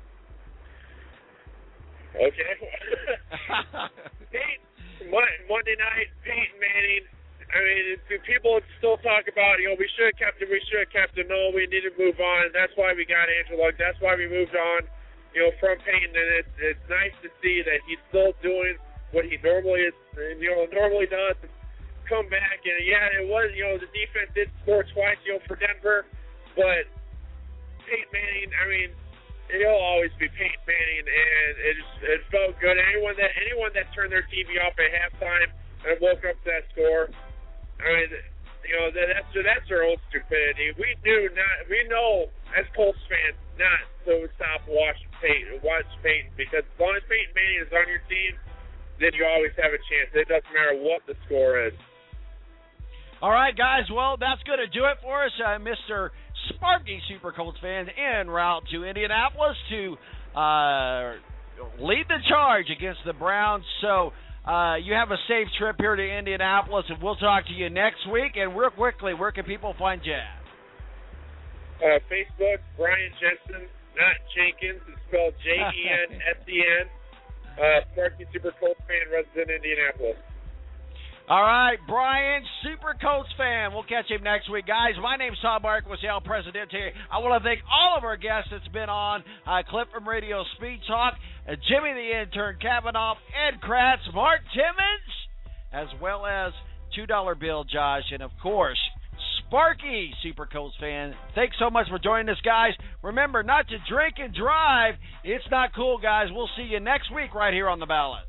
Okay. Peyton, Monday night, Peyton Manning. I mean, people still talk about, you know, we should have kept him, we should have kept him. No, we need to move on. That's why we got Andrew Luck. That's why we moved on, you know, from Peyton. And it's, it's nice to see that he's still doing what he normally is, you know, normally does. Come back, and yeah, it was, you know, the defense did score twice, you know, for Denver. but Peyton Manning, I mean, he'll always be Peyton Manning, and it just, it felt good. Anyone that anyone that turned their T V off at halftime and woke up to that score, I mean, you know, that, that's that's our own stupidity. We knew not, we know as Colts fans not to stop watching Peyton, watch Peyton, because as long as Peyton Manning is on your team, then you always have a chance. It doesn't matter what the score is. All right, guys. Well, that's going to do it for us. Uh, Mister Sparky Super Colts fan en route to Indianapolis to uh, lead the charge against the Browns. So uh, you have a safe trip here to Indianapolis, and we'll talk to you next week. And real quickly, where can people find you at? Uh, Facebook, Brian Jensen, not Jenkins. It's spelled J E N S E N. Uh, Sparky Super Colts fan, resident Indianapolis. All right, Brian, Super Colts fan. We'll catch him next week. Guys, my name's Tom Marquis, El Presidente. I want to thank all of our guests that's been on, uh, Clip from Radio Speed Talk, uh, Jimmy the Intern, Kavanaugh, Ed Kratz, Mark Timmons, as well as two dollar Bill Josh, and, of course, Sparky, Super Colts fan. Thanks so much for joining us, guys. Remember not to drink and drive. It's not cool, guys. We'll see you next week right here on The Balance.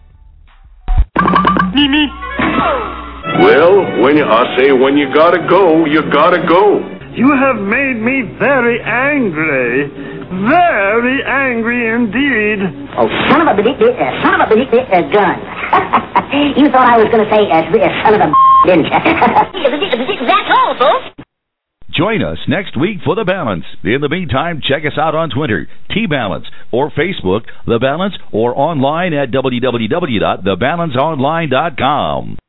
Me, me. Well, when you, I say when you gotta go, you gotta go. You have made me very angry. Very angry indeed. Oh, son of a bit, uh, son of a bit, uh, gun. You thought I was going to say, uh, uh, son of a didn't you? That's all, folks. Join us next week for The Balance. In the meantime, check us out on Twitter, T-Balance, or Facebook, The Balance, or online at w w w dot the balance online dot com.